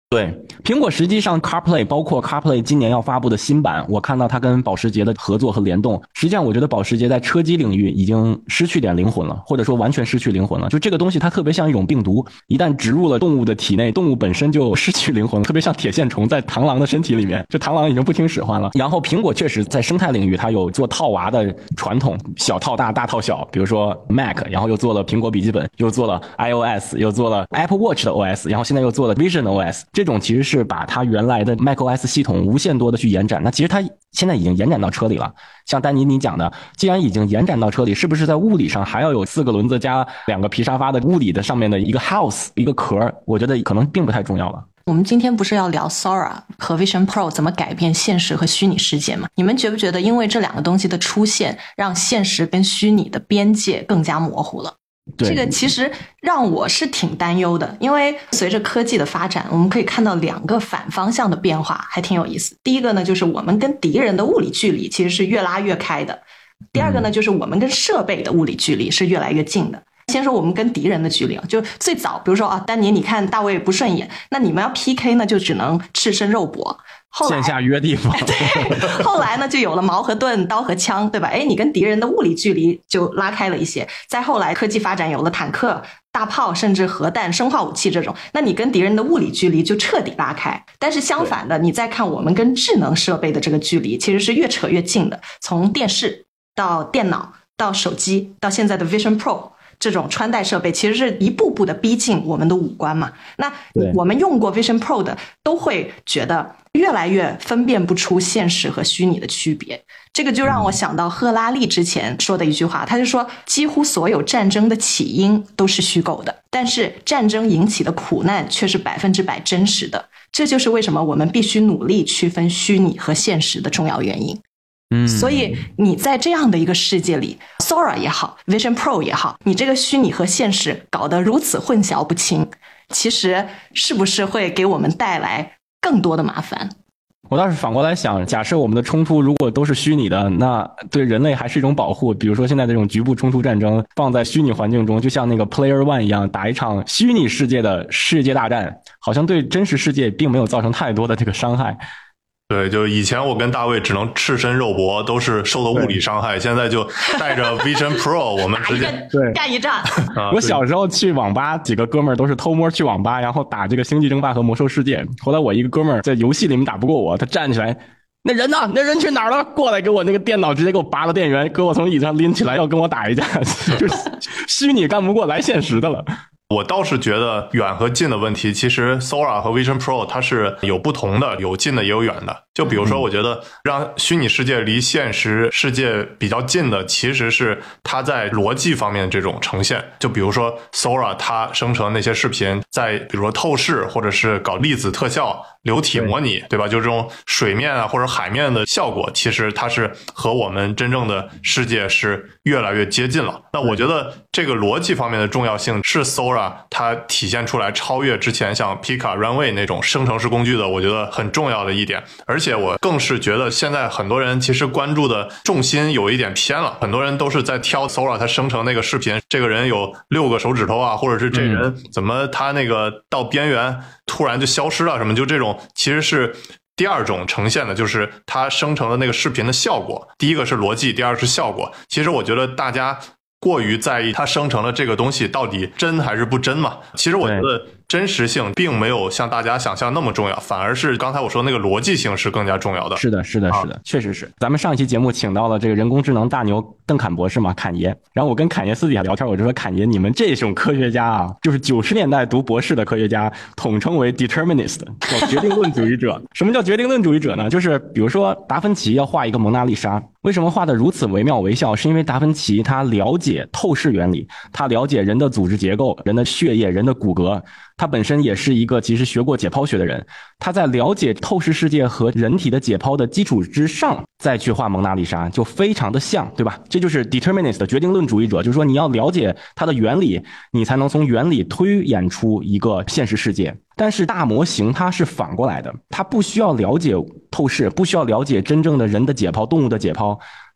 对，苹果实际上 CarPlay 包括 CarPlay 今年要发布的新版，我看到它跟保时捷的合作和联动，实际上我觉得保时捷在车机领域已经失去点灵魂了，或者说完全失去灵魂了。就这个东西它特别像一种病毒，一旦植入了动物的体内，动物本身就失去灵魂，特别像铁线虫在螳螂的身体里面，这螳螂已经不听使唤了。然后苹果确实在生态领域它有做套娃的传统，小套大，大套小，比如说 Mac， 然后又做了苹果笔记本，又做了 iOS， 又做了 Apple Watch 的 OS， 然后现在又做了 Vision OS， 这种其实是把它原来的 macOS 系统无限多的去延展。那其实它现在已经延展到车里了，像丹尼你讲的，既然已经延展到车里，是不是在物理上还要有4个轮子加2个皮沙发的物理的上面的一个 house 一个壳？我觉得可能并不太重要了。 我们今天不是要聊 Sora 和 Vision Pro 怎么改变现实和虚拟世界吗？你们觉不觉得因为这2个东西的出现，让现实跟虚拟的边界更加模糊了？这个其实让我是挺担忧的，因为随着科技的发展，我们可以看到2个反方向的变化，还挺有意思。第一个呢，就是我们跟敌人的物理距离其实是越拉越开的；第二个呢，就是我们跟设备的物理距离是越来越近的。先说我们跟敌人的距离，就最早比如说啊，丹尼你看大卫不顺眼，那你们要 PK 呢，就只能赤身肉搏。 线下约地方对，后来呢就有了矛和盾，刀和枪，对吧？你跟敌人的物理距离就拉开了一些。再后来科技发展有了坦克、大炮，甚至核弹、生化武器这种，那你跟敌人的物理距离就彻底拉开。但是相反的，你再看我们跟智能设备的这个距离，其实是越扯越近的。从电视到电脑到手机到现在的 Vision Pro，这种穿戴设备其实是一步步的逼近我们的五官嘛。那我们用过 Vision Pro 的都会觉得越来越分辨不出现实和虚拟的区别。这个就让我想到赫拉利之前说的一句话，他就说几乎所有战争的起因都是虚构的，但是战争引起的苦难却是100%真实的。这就是为什么我们必须努力区分虚拟和现实的重要原因。所以你在这样的一个世界里 Sora 也好 Vision Pro 也好，你这个虚拟和现实搞得如此混淆不清，其实是不是会给我们带来更多的麻烦？ 我倒是反过来想，假设我们的冲突如果都是虚拟的，那对人类还是一种保护。比如说现在这种局部冲突战争放在虚拟环境中，就像那个 Player One 一样，打一场虚拟世界的世界大战，好像对真实世界并没有造成太多的这个伤害。 对，就以前我跟大卫只能赤身肉搏，都是受到物理伤害，现在就带着 Vision Pro 我们直接干一仗。 我小时候去网吧，几个哥们儿都是偷摸去网吧，然后打这个星际争霸和魔兽世界。后来我一个哥们儿在游戏里面打不过我，他站起来，那人呢？那人去哪儿了？过来给我那个电脑直接给我拔了电源，给我从椅子上拎起来要跟我打一架，就是虚拟干不过来现实的了。 我倒是觉得远和近的问题，其实 Sora 和 Vision Pro 它是有不同的，有近的也有远的。就比如说，我觉得让虚拟世界离现实世界比较近的，其实是它在逻辑方面的这种呈现。就比如说 Sora 它生成那些视频，在比如说透视或者是搞粒子特效、流体模拟，对吧？就这种水面啊或者海面的效果，其实它是和我们真正的世界是越来越接近了。那我觉得这个逻辑方面的重要性是 Sora它体现出来超越之前像 Pika Runway 那种生成式工具的，我觉得很重要的一点。而且我更是觉得现在很多人其实关注的重心有一点偏了，很多人都是在挑 Sora 它生成那个视频，这个人有6个手指头啊，或者是这人怎么他那个到边缘突然就消失了什么，就这种其实是第二种呈现的，就是它生成的那个视频的效果。第一个是逻辑，第二是效果。其实我觉得大家过于在意它生成的这个东西到底真还是不真嘛。其实我觉得真实性并没有像大家想象那么重要，反而是刚才我说那个逻辑性是更加重要的。 是的，是的，是的，确实是。咱们上一期节目请到了这个人工智能大牛邓侃博士嘛，侃爷。然后我跟侃爷私底下聊天，我就说侃爷，你们这种科学家啊，就是90年代读博士的科学家，统称为 determinist， 叫决定论主义者。什么叫决定论主义者呢？就是比如说达芬奇要画一个蒙娜丽莎，为什么画得如此惟妙惟肖？是因为达芬奇他了解透视原理，他了解人的组织结构、人的血液、人的骨骼。他本身也是一个其实学过解剖学的人，他在了解透视世界和人体的解剖的基础之上再去画蒙娜丽莎，就非常的像，对吧？这就是 determinist 的决定论主义者，就是说你要了解它的原理，你才能从原理推演出一个现实世界。但是大模型它是反过来的，它不需要了解透视，不需要了解真正的人的解剖、动物的解剖，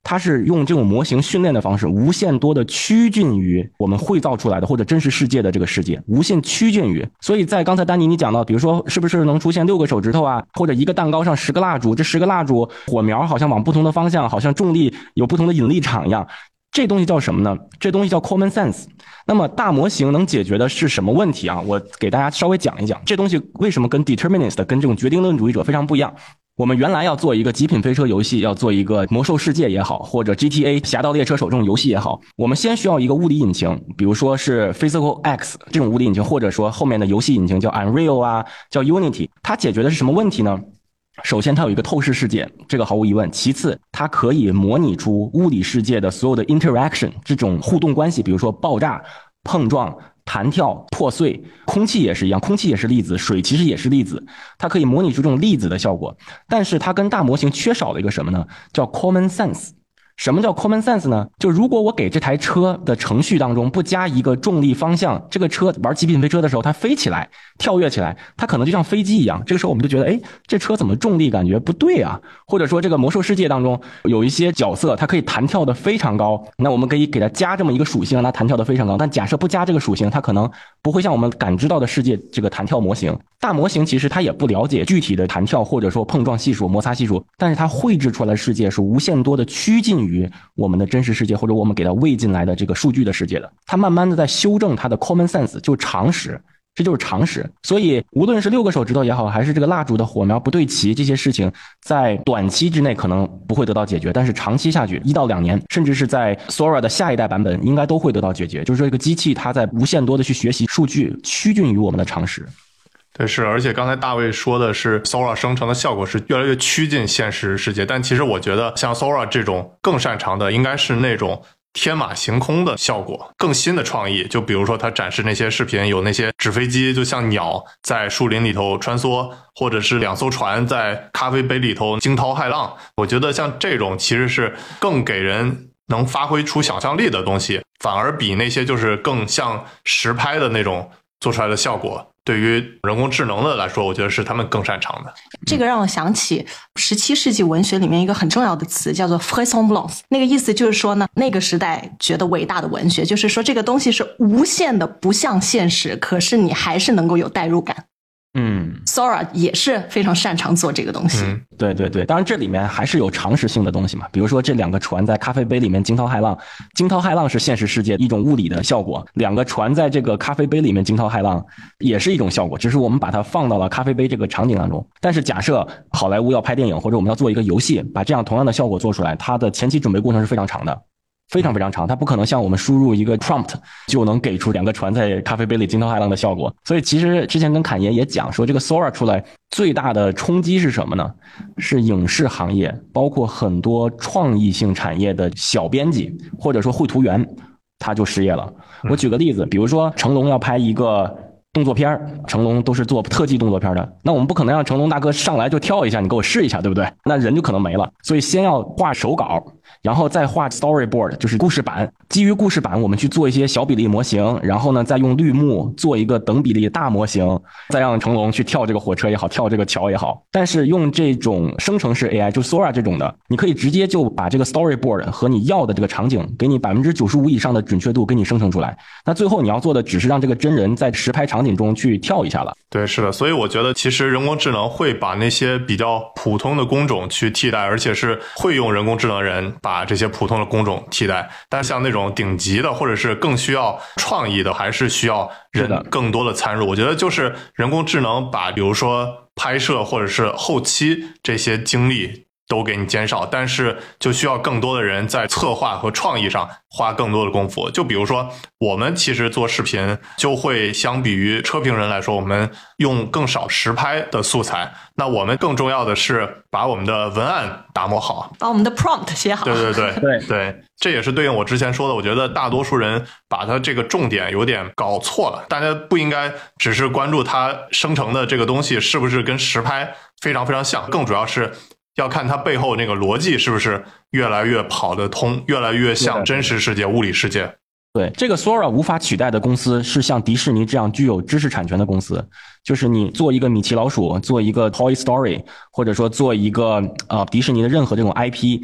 它是用这种模型训练的方式，无限多的趋近于我们绘造出来的或者真实世界的这个世界，无限趋近于。所以在刚才丹尼你讲到，比如说是不是能出现6个手指头啊，或者一个蛋糕上10个蜡烛，这10个蜡烛火苗好像往不同的方向，好像重力有不同的引力场一样。这东西叫什么呢？这东西叫 common sense。那么大模型能解决的是什么问题啊？我给大家稍微讲一讲，这东西为什么跟 determinist 跟这种决定论主义者非常不一样。我们原来要做一个极品飞车游戏，要做一个魔兽世界也好，或者 GTA 侠盗猎车手这种游戏也好，我们先需要一个物理引擎，比如说是 Physical X 这种物理引擎，或者说后面的游戏引擎叫 Unreal 啊，叫 Unity。它解决的是什么问题呢？首先它有一个透视世界，这个毫无疑问。其次它可以模拟出物理世界的所有的 interaction 这种互动关系，比如说爆炸、碰撞、弹跳、破碎，空气也是一样，空气也是粒子，水其实也是粒子，它可以模拟出这种粒子的效果。但是它跟大模型缺少了一个什么呢？叫 common sense。什么叫 common sense 呢？就如果我给这台车的程序当中不加一个重力方向，这个车玩极品飞车的时候它飞起来跳跃起来，它可能就像飞机一样。这个时候我们就觉得这车怎么重力感觉不对啊？或者说这个魔兽世界当中有一些角色它可以弹跳的非常高，那我们可以给它加这么一个属性，让它弹跳的非常高。但假设不加这个属性，它可能不会像我们感知到的世界这个弹跳模型。大模型其实它也不了解具体的弹跳或者说碰撞系数、摩擦系数，但是它绘制出来的世界是无限多的趋近于我们的真实世界，或者我们给它喂进来的这个数据的世界的。它慢慢的在修正它的 common sense， 就常识，这就是常识。所以无论是6个手指头也好，还是这个蜡烛的火苗不对齐，这些事情在短期之内可能不会得到解决，但是长期下去1到2年，甚至是在 Sora 的下一代版本应该都会得到解决。就是说这个机器它在无限多的去学习数据，趋近于我们的常识。 对，是，而且刚才大卫说的是 Sora 生成的效果是越来越趋近现实世界，但其实我觉得像 Sora 这种更擅长的应该是那种天马行空的效果，更新的创意。就比如说他展示那些视频，有那些纸飞机就像鸟在树林里头穿梭，或者是2艘船在咖啡杯里头惊涛骇浪，我觉得像这种其实是更给人能发挥出想象力的东西，反而比那些就是更像实拍的那种做出来的效果，对于人工智能的来说，我觉得是他们更擅长的。 这个让我想起17世纪文学里面一个很重要的词，叫做 vraisemblance。那个意思就是说呢，那个时代觉得伟大的文学，就是说这个东西是无限的不像现实，可是你还是能够有代入感。Sora 也是非常擅长做这个东西。 对对对，当然这里面还是有常识性的东西嘛，比如说这2个船在咖啡杯里面惊涛骇浪，惊涛骇浪是现实世界一种物理的效果，2个船在这个咖啡杯里面惊涛骇浪也是一种效果，只是我们把它放到了咖啡杯这个场景当中。但是假设好莱坞要拍电影，或者我们要做一个游戏，把这样同样的效果做出来，它的前期准备过程是非常长的，非常非常长，它不可能像我们输入一个 prompt 就能给出2个船在咖啡杯里惊涛骇浪的效果。所以其实之前跟侃爷也讲说，这个 Sora 出来最大的冲击是什么呢？是影视行业，包括很多创意性产业的小编辑或者说绘图员，他就失业了。我举个例子，比如说成龙要拍一个动作片，成龙都是做特技动作片的，那我们不可能让成龙大哥上来就跳一下，你给我试一下，对不对？那人就可能没了。所以先要画手稿，然后再画 storyboard， 就是故事板。基于故事板，我们去做一些小比例模型，然后呢，再用绿幕做一个等比例大模型，再让成龙去跳这个火车也好，跳这个桥也好。但是用这种生成式 AI， 就 Sora 这种的，你可以直接就把这个 storyboard 和你要的这个场景，给你 95% 以上的准确度给你生成出来。那最后你要做的只是让这个真人在实拍场景中去跳一下了。 对，是的，所以我觉得其实人工智能会把那些比较普通的工种去替代，而且是会用人工智能的人把这些普通的工种替代。但是像那种顶级的或者是更需要创意的，还是需要人更多的参入。我觉得就是人工智能把比如说拍摄或者是后期这些精力都给你减少，但是就需要更多的人在策划和创意上花更多的功夫。就比如说我们其实做视频就会相比于车评人来说，我们用更少实拍的素材，那我们更重要的是把我们的文案打磨好， 把我们的 prompt 写好。 对对对对对，这也是对应我之前说的，我觉得大多数人把它这个重点有点搞错了。大家不应该只是关注它生成的这个东西是不是跟实拍非常非常像，更主要是要看它背后那个逻辑是不是越来越跑得通，越来越像真实世界、物理世界。 对，这个 Sora 无法取代的公司是像迪士尼这样具有知识产权的公司，就是你做一个米奇老鼠，做一个 Toy Story， 或者说做一个迪士尼的任何这种 IP，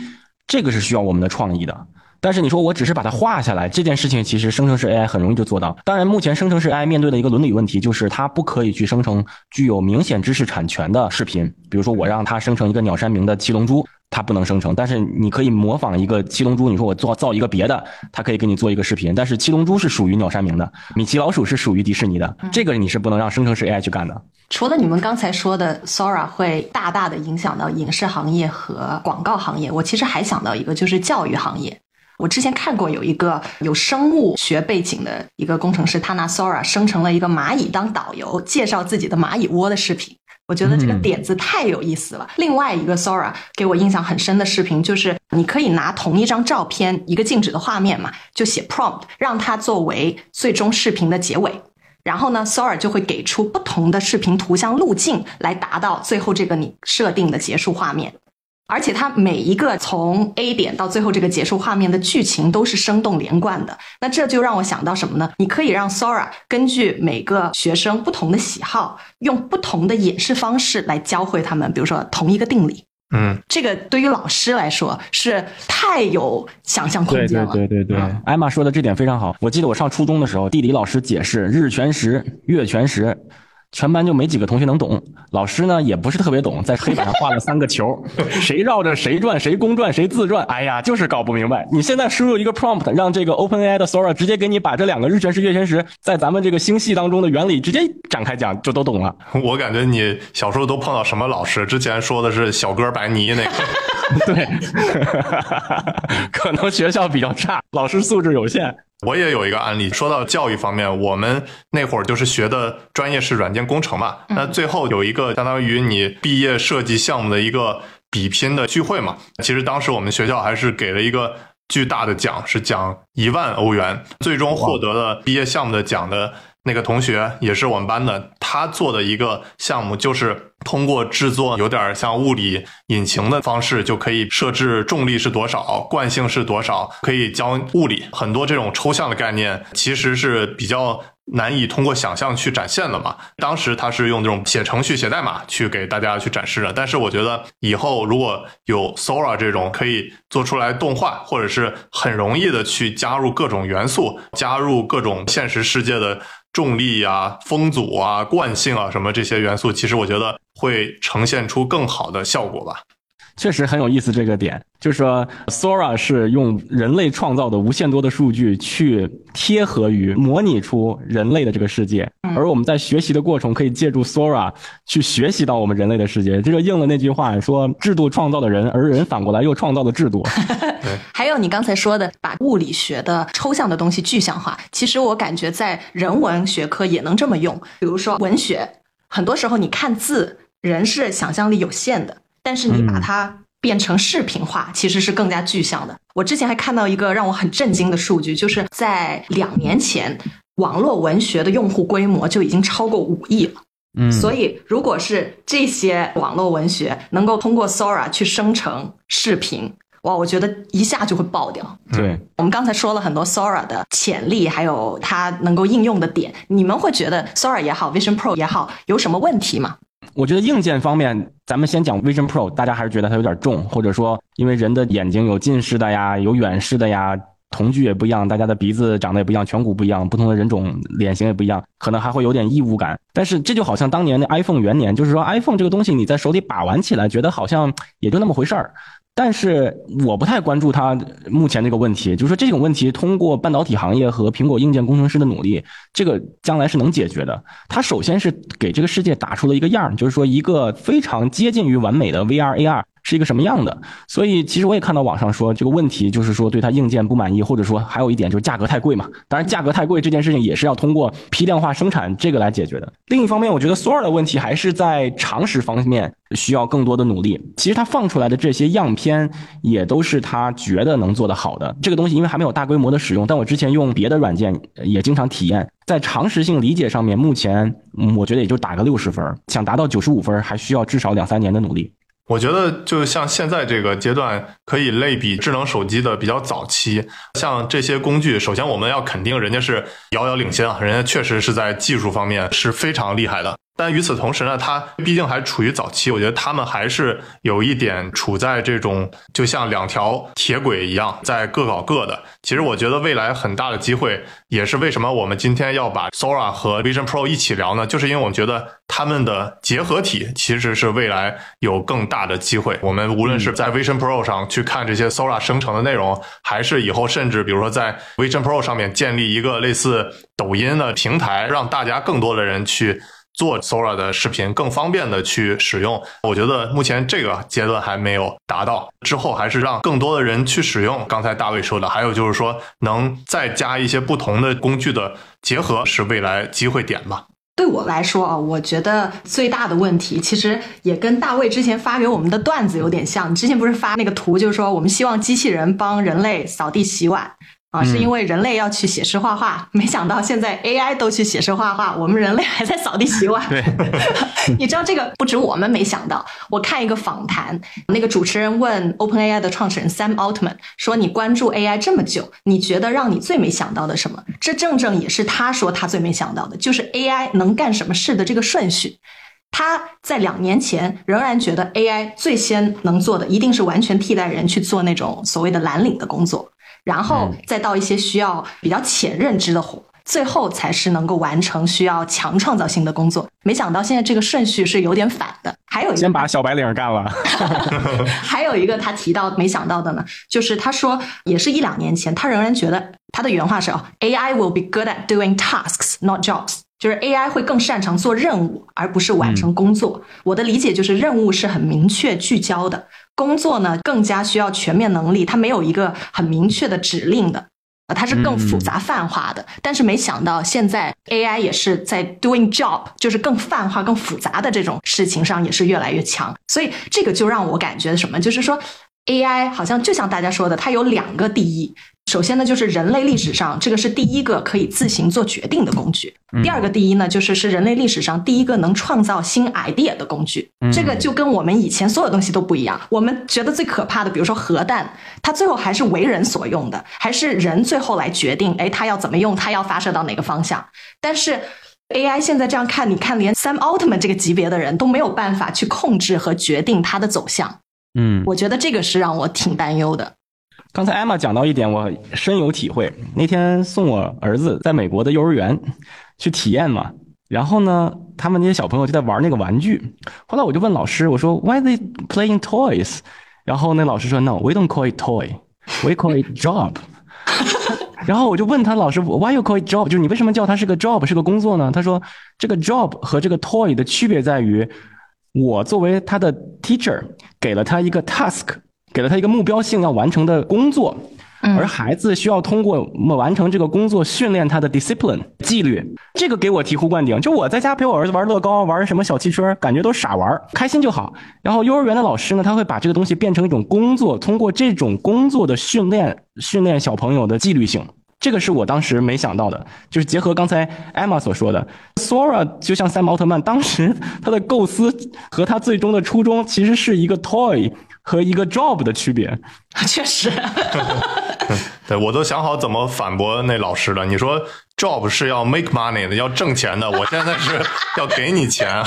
这个是需要我们的创意的。但是你说我只是把它画下来，这件事情其实生成式 AI 很容易就做到。当然目前生成式 AI 面对的一个伦理问题就是它不可以去生成具有明显知识产权的视频，比如说我让它生成一个鸟山明的七龙珠，它不能生成，但是你可以模仿一个七龙珠，你说我造一个别的，它可以给你做一个视频，但是七龙珠是属于鸟山明的，米奇老鼠是属于迪士尼的，这个你是不能让生成式 AI 去干的。 除了你们刚才说的 Sora 会大大的影响到影视行业和广告行业，我其实还想到一个，就是教育行业。我之前看过有一个有生物学背景的一个工程师，他拿 Sora 生成了一个蚂蚁当导游，介绍自己的蚂蚁窝的视频。我觉得这个点子太有意思了。另外一个 Sora 给我印象很深的视频，就是你可以拿同一张照片，一个静止的画面嘛，就写 prompt 让它作为最终视频的结尾。然后呢 Sora 就会给出不同的视频图像路径来达到最后这个你设定的结束画面。而且它每一个从 A 点到最后这个结束画面的剧情都是生动连贯的。那这就让我想到什么呢？你可以让 Sora 根据每个学生不同的喜好，用不同的演示方式来教会他们，比如说同一个定理。这个对于老师来说是太有想象空间了。 对，艾玛说的这点非常好。我记得我上初中的时候，地理老师解释日全食、月全食，全班就没几个同学能懂，老师呢也不是特别懂，在黑板上画了3个球，谁绕着谁转，谁公转谁自转，哎呀，就是搞不明白。你现在输入一个 prompt， 让这个 OpenAI 的 Sora 直接给你把这2个日全食、月全食在咱们这个星系当中的原理直接展开讲，就都懂了。 我感觉你小时候都碰到什么老师？之前说的是小哥白泥那个。 对，可能学校比较差，老师素质有限。 我也有一个案例，说到教育方面，我们那会儿就是学的专业是软件工程嘛，那最后有一个相当于你毕业设计项目的一个比拼的聚会嘛。其实当时我们学校还是给了一个巨大的奖，是奖1万欧元，最终获得了毕业项目的奖的那个同学也是我们班的，他做的一个项目就是通过制作有点像物理引擎的方式，就可以设置重力是多少，惯性是多少，可以教物理。很多这种抽象的概念其实是比较难以通过想象去展现的嘛。当时他是用这种写程序写代码去给大家去展示的，但是我觉得以后如果有 Sora 这种可以做出来动画，或者是很容易的去加入各种元素，加入各种现实世界的重力啊、风阻啊、惯性啊什么这些元素，其实我觉得会呈现出更好的效果吧。 确实很有意思，这个点就是说 Sora 是用人类创造的无限多的数据去贴合于模拟出人类的这个世界，而我们在学习的过程可以借助 Sora 去学习到我们人类的世界。这就应了那句话说，制度创造了人，而人反过来又创造了制度。 还有你刚才说的把物理学的抽象的东西具象化，其实我感觉在人文学科也能这么用。比如说文学，很多时候你看字，人是想象力有限的，但是你把它变成视频化，其实是更加具象的。我之前还看到一个让我很震惊的数据，就是在2年前，网络文学的用户规模就已经超过5亿了。所以如果是这些网络文学能够通过 Sora 去生成视频，哇，我觉得一下就会爆掉。 对， 我们刚才说了很多 Sora 的潜力，还有它能够应用的点，你们会觉得 Sora 也好 Vision Pro 也好有什么问题吗？ 我觉得硬件方面，咱们先讲 Vision Pro， 大家还是觉得它有点重，或者说因为人的眼睛有近视的呀，有远视的呀，瞳距也不一样，大家的鼻子长得也不一样，颧骨不一样，不同的人种脸型也不一样，可能还会有点异物感。但是这就好像当年的 iPhone 元年，就是说 iPhone 这个东西你在手里把玩起来觉得好像也就那么回事儿，但是我不太关注它目前这个问题，就是说这种问题通过半导体行业和苹果硬件工程师的努力，这个将来是能解决的。它首先是给这个世界打出了一个样，就是说一个非常接近于完美的 VR、AR 是一个什么样的。所以其实我也看到网上说这个问题就是说对它硬件不满意，或者说还有一点就是价格太贵嘛。当然价格太贵这件事情也是要通过批量化生产这个来解决的。另一方面我觉得 Sora 的问题还是在常识方面需要更多的努力。其实它放出来的这些样片也都是他觉得能做得好的。这个东西因为还没有大规模的使用，但我之前用别的软件也经常体验，在常识性理解上面目前我觉得也就打个60分，想达到95分还需要至少2-3年的努力。 我觉得就像现在这个阶段可以类比智能手机的比较早期，像这些工具首先我们要肯定人家是遥遥领先啊，人家确实是在技术方面是非常厉害的。 但与此同时呢，它毕竟还处于早期，我觉得他们还是有一点处在这种就像两条铁轨一样，在各搞各的。其实我觉得未来很大的机会，也是为什么我们今天要把 Sora 和 Vision Pro 一起聊呢？就是因为我们觉得他们的结合体其实是未来有更大的机会。我们无论是在 Vision Pro 上去看这些 Sora 生成的内容，还是以后甚至比如说在 Vision Pro 上面建立一个类似抖音的平台，让大家更多的人去做 Sora 的视频，更方便的去使用。我觉得目前这个阶段还没有达到，之后还是让更多的人去使用。刚才大卫说的，还有就是说能再加一些不同的工具的结合，是未来机会点吧。 对我来说啊，我觉得最大的问题其实也跟大卫之前发给我们的段子有点像。你之前不是发那个图，就是说我们希望机器人帮人类扫地洗碗啊，是因为人类要去写诗画画，没想到现在 AI 都去写诗画画，我们人类还在扫地洗碗。 对， 你知道这个不止我们没想到。我看一个访谈，那个主持人问 OpenAI 的创始人 Sam Altman 说：“你关注 AI 这么久，你觉得让你最没想到的什么？”这正也是他说他最没想到的，就是 AI 能干什么事的这个顺序。他在2年前仍然觉得 AI 最先能做的一定是完全替代人去做那种所谓的蓝领的工作，然后再到一些需要比较浅认知的活，最后才是能够完成需要强创造性的工作。没想到现在这个顺序是有点反的。还有一个先把小白领干了。 还有一个他提到没想到的呢，就是他说也是1-2年前，他仍然觉得，他的原话是AI will be good at doing tasks, not jobs。就是 AI 会更擅长做任务，而不是完成工作。我的理解就是任务是很明确聚焦的，工作呢更加需要全面能力，它没有一个很明确的指令的，它是更复杂泛化的。但是没想到现在 AI 也是在 doing job， 就是更泛化更复杂的这种事情上也是越来越强。所以这个就让我感觉什么，就是说 AI 好像就像大家说的，它有2个第一。首先呢，就是人类历史上这个是第一个可以自行做决定的工具。第2个第一呢，就是人类历史上第一个能创造新 idea 的工具。这个就跟我们以前所有东西都不一样。我们觉得最可怕的，比如说核弹，它最后还是为人所用的，还是人最后来决定，它要怎么用，它要发射到哪个方向。但是 AI 现在这样看，你看连 Sam Altman 这个级别的人都没有办法去控制和决定它的走向。我觉得这个是让我挺担忧的。 刚才 Emma 讲到一点，我深有体会。那天送我儿子在美国的幼儿园去体验嘛，然后呢，他们那些小朋友就在玩那个玩具。后来我就问老师，我说 Why they playing toys？ 然后那老师说 No, we don't call it toy, we call it job 。然后我就问他老师 Why you call it job？ 就是你为什么叫它是个 job， 是个工作呢？他说这个 job 和这个 toy 的区别在于，我作为他的 teacher 给了他一个 task，给了他一个目标性要完成的工作，而孩子需要通过完成这个工作训练他的 discipline 纪律。这个给我醍醐灌顶，就我在家陪我儿子玩乐高，玩什么小汽车，感觉都傻玩，开心就好。然后幼儿园的老师呢，他会把这个东西变成一种工作，通过这种工作的训练小朋友的纪律性。这个是我当时没想到的，就是结合刚才 Emma 所说的 Sora 就像Sam Altman当时他的构思和他最终的初衷其实是一个 toy 和一个 job 的区别。 确实对，我都想好怎么反驳那老师了。你说 job 是要 make money 的，要挣钱的，我现在是要给你钱。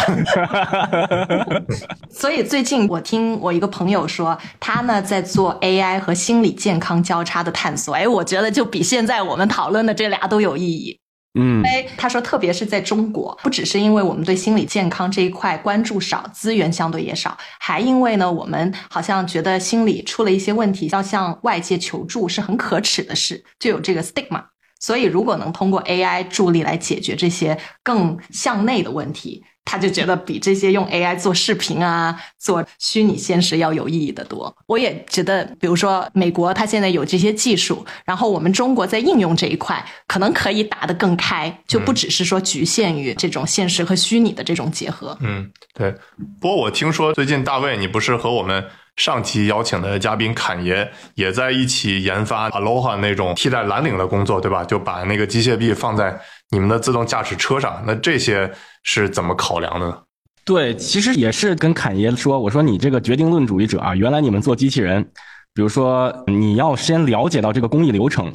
所以最近我听我一个朋友说，他呢在做 AI 和心理健康交叉的探索。我觉得就比现在我们讨论的这俩都有意义。他说特别是在中国，不只是因为我们对心理健康这一块关注少，资源相对也少，还因为呢我们好像觉得心理出了一些问题要向外界求助是很可耻的事，就有这个 stigma。所以如果能通过 AI 助力来解决这些更向内的问题，他就觉得比这些用 AI 做视频啊，做虚拟现实要有意义的多。我也觉得比如说美国它现在有这些技术，然后我们中国在应用这一块可能可以打得更开，就不只是说局限于这种现实和虚拟的这种结合。 对。不过我听说最近大卫你不是和我们上期邀请的嘉宾侃爷也在一起研发 Aloha 那种替代蓝领的工作，对吧？就把那个机械臂放在你们的自动驾驶车上，那这些是怎么考量的呢？ 对，其实也是跟侃爷说，我说你这个决定论主义者啊，原来你们做机器人，比如说你要先了解到这个工艺流程，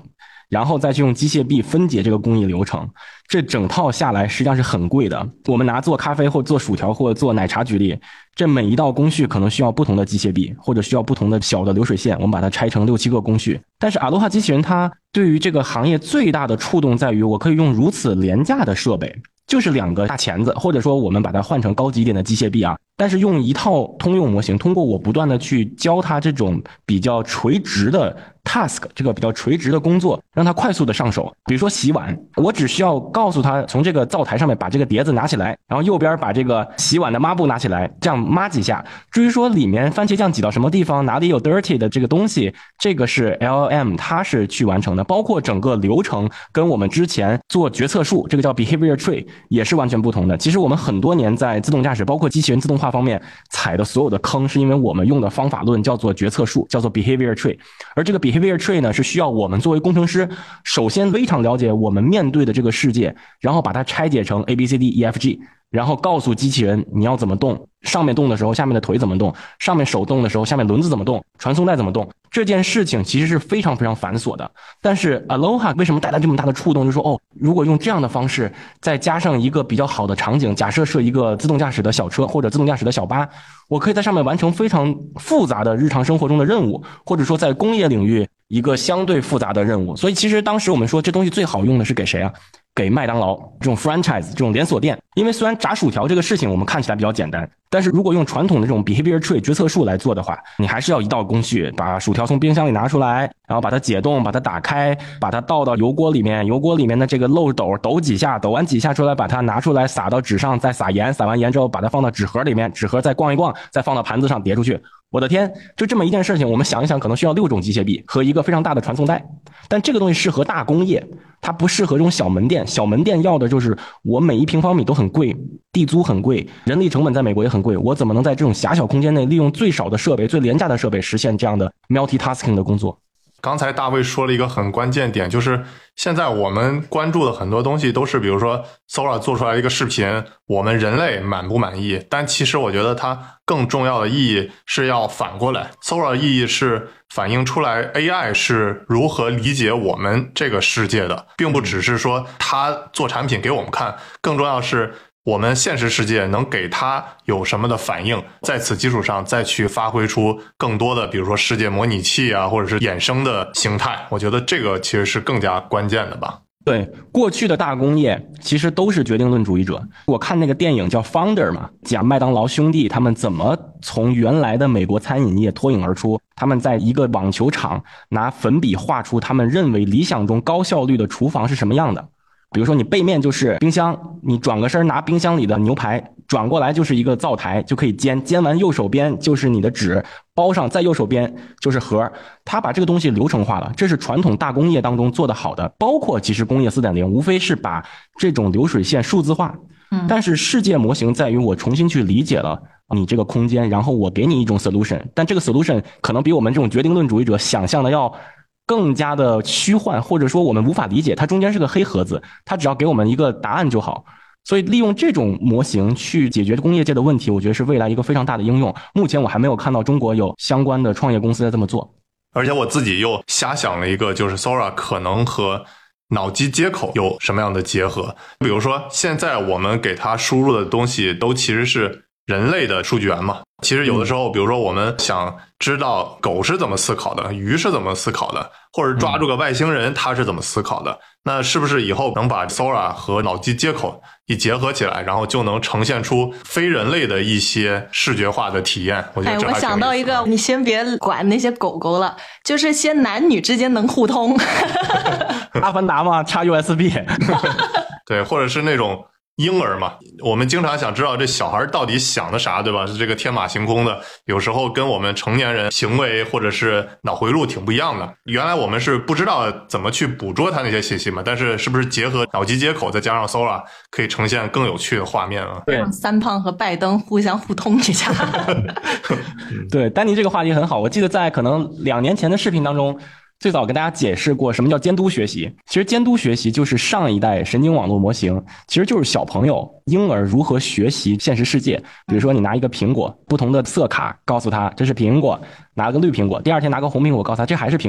然后再去用机械臂分解这个工艺流程。这整套下来实际上是很贵的。我们拿做咖啡或做薯条或者做奶茶举例，这每一道工序可能需要不同的机械臂，或者需要不同的小的流水线，我们把它拆成6-7个工序。但是 Aloha 机器人它对于这个行业最大的触动在于，我可以用如此廉价的设备，就是2个大钳子，或者说我们把它换成高级一点的机械臂啊，但是用一套通用模型，通过我不断的去教它这种比较垂直的 task， 这个比较垂直的工作，让它快速的上手。比如说洗碗，我只需要告诉他从这个灶台上面把这个碟子拿起来，然后右边把这个洗碗的抹布拿起来，这样抹几下。至于说里面番茄酱挤到什么地方，哪里有 dirty 的这个东西，这个是 LLM 它是去完成的，包括整个流程跟我们之前做决策树，这个叫 behavior tree 也是完全不同的。其实我们很多年在自动驾驶包括机器人自动化方面踩的所有的坑，是因为我们用的方法论叫做决策树，叫做 behavior tree。 而这个 behavior tree 呢，是需要我们作为工程师首先非常了解我们面对的这个世界，然后把它拆解成 ABCDEFG， 然后告诉机器人你要怎么动，上面动的时候下面的腿怎么动，上面手动的时候下面轮子怎么动，传送带怎么动。这件事情其实是非常非常繁琐的，但是 Aloha 为什么带来这么大的触动，就是说如果用这样的方式再加上一个比较好的场景，假设是一个自动驾驶的小车或者自动驾驶的小巴，我可以在上面完成非常复杂的日常生活中的任务，或者说在工业领域一个相对复杂的任务。所以其实当时我们说这东西最好用的是给谁啊？给麦当劳这种 franchise 这种连锁店。因为虽然炸薯条这个事情我们看起来比较简单，但是如果用传统的这种 behavior tree 决策树来做的话，你还是要一道工序，把薯条从冰箱里拿出来，然后把它解冻，把它打开，把它倒到油锅里面，油锅里面的这个漏斗抖几下，抖完几下出来，把它拿出来撒到纸上，再撒盐，撒完盐之后把它放到纸盒里面，纸盒再逛一逛，再放到盘子上叠出去。我的天，就这么一件事情，我们想一想可能需要6种机械臂和一个非常大的传送带。但这个东西适合大工业，它不适合这种小门店。小门店要的就是我每1平方米都很贵，地租很贵，人力成本在美国也很贵，我怎么能在这种狭小空间内利用最少的设备最廉价的设备实现这样的 multitasking 的工作。 刚才大卫说了一个很关键点，就是现在我们关注的很多东西都是比如说 Sora 做出来一个视频，我们人类满不满意，但其实我觉得它更重要的意义是要反过来， Sora 的意义是反映出来 AI 是如何理解我们这个世界的，并不只是说它做产品给我们看，更重要是我们现实世界能给它有什么的反应，在此基础上再去发挥出更多的比如说世界模拟器啊，或者是衍生的形态，我觉得这个其实是更加关键的吧。 对，过去的大工业其实都是决定论主义者。我看那个电影叫 Founder 嘛，讲麦当劳兄弟他们怎么从原来的美国餐饮业脱颖而出，他们在一个网球场拿粉笔画出他们认为理想中高效率的厨房是什么样的。比如说你背面就是冰箱，你转个身拿冰箱里的牛排转过来就是一个灶台，就可以煎，煎完右手边就是你的纸包上，在右手边就是盒。他把这个东西流程化了，这是传统大工业当中做得好的，包括其实工业 4.0 无非是把这种流水线数字化。但是世界模型在于我重新去理解了你这个空间，然后我给你一种 solution， 但这个 solution 可能比我们这种决定论主义者想象的要更加的虚幻，或者说我们无法理解，它中间是个黑盒子，它只要给我们一个答案就好。所以利用这种模型去解决工业界的问题，我觉得是未来一个非常大的应用。目前我还没有看到中国有相关的创业公司在这么做。 而且我自己又瞎想了一个，就是 Sora 可能和脑机接口有什么样的结合。比如说现在我们给它输入的东西都其实是人类的数据源嘛，其实有的时候比如说我们想知道狗是怎么思考的，鱼是怎么思考的，或者抓住个外星人他是怎么思考的，那是不是以后能把 Sora 和脑机接口一结合起来，然后就能呈现出非人类的一些视觉化的体验。我觉得这还挺有意思的。 我想到一个，你先别管那些狗狗了，就是些男女之间能互通阿凡达嘛，插 USB 对，或者是那种婴儿嘛，我们经常想知道这小孩到底想的啥，对吧？是这个天马行空的，有时候跟我们成年人行为或者是脑回路挺不一样的。原来我们是不知道怎么去捕捉它那些信息嘛，但是是不是结合脑机接口再加上 Sora 可以呈现更有趣的画面啊？ 对， 三胖和拜登互相互通一下对，丹尼这个话题很好，我记得在可能2年前的视频当中最早跟大家解释过什么叫监督学习。其实监督学习就是上一代神经网络模型，其实就是小朋友婴儿如何学习现实世界。比如说你拿一个苹果，不同的色卡告诉他这是苹果，拿个绿苹果，第二天拿个红苹果告诉他这还是苹果，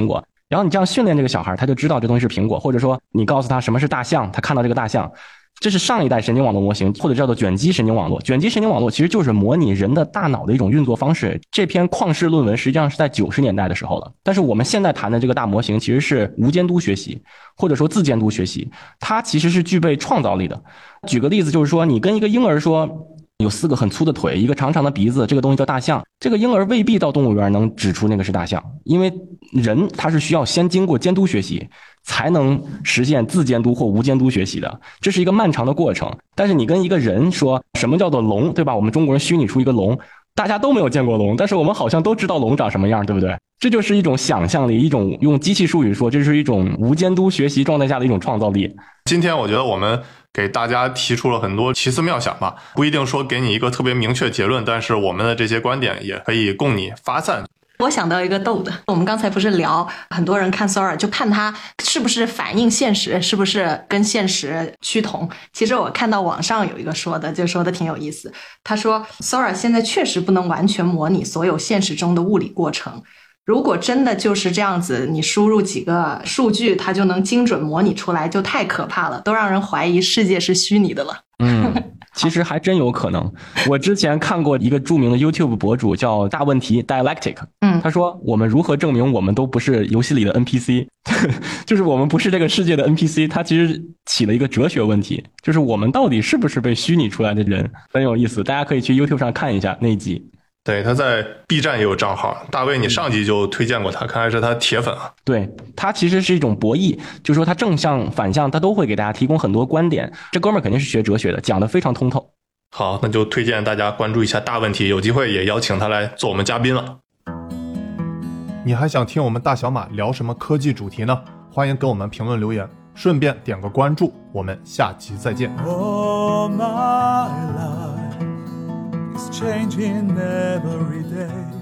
然后你这样训练这个小孩，他就知道这东西是苹果，或者说你告诉他什么是大象，他看到这个大象。这是上一代神经网络模型，或者叫做卷积神经网络。卷积神经网络其实就是模拟人的大脑的一种运作方式。这篇旷世论文实际上是在90年代的时候了。但是我们现在谈的这个大模型其实是无监督学习，或者说自监督学习，它其实是具备创造力的。举个例子，就是说你跟一个婴儿说有4个很粗的腿，一个长长的鼻子，这个东西叫大象，这个婴儿未必到动物园能指出那个是大象，因为人他是需要先经过监督学习才能实现自监督或无监督学习的，这是一个漫长的过程。但是你跟一个人说什么叫做龙，对吧？我们中国人虚拟出一个龙，大家都没有见过龙，但是我们好像都知道龙长什么样，对不对？这就是一种想象力，一种用机器术语说，这是一种无监督学习状态下的一种创造力。 今天我觉得我们给大家提出了很多奇思妙想吧，不一定说给你一个特别明确结论，但是我们的这些观点也可以供你发散。 我想到一个逗的，我们刚才不是聊很多人看 Sora 就看他是不是反映现实，是不是跟现实趋同。其实我看到网上有一个说的，就说的挺有意思。他说 Sora 现在确实不能完全模拟所有现实中的物理过程，如果真的就是这样子，你输入几个数据它就能精准模拟出来，就太可怕了，都让人怀疑世界是虚拟的了。 其实还真有可能。我之前看过一个著名的 YouTube 博主叫大问题 Dialectic， 他说我们如何证明我们都不是游戏里的 NPC 就是我们不是这个世界的 NPC， 他其实起了一个哲学问题，就是我们到底是不是被虚拟出来的人，很有意思，大家可以去 YouTube 上看一下那一集。 对，他在 B 站也有账号，大卫你上集就推荐过他，看来是他铁粉啊。 对，他其实是一种博弈，就是说他正向反向他都会给大家提供很多观点，这哥们儿肯定是学哲学的，讲得非常通透。 好，那就推荐大家关注一下大问题，有机会也邀请他来做我们嘉宾了。你还想听我们大小马聊什么科技主题呢？欢迎给我们评论留言，顺便点个关注，我们下期再见。 Oh, my life is changing every day.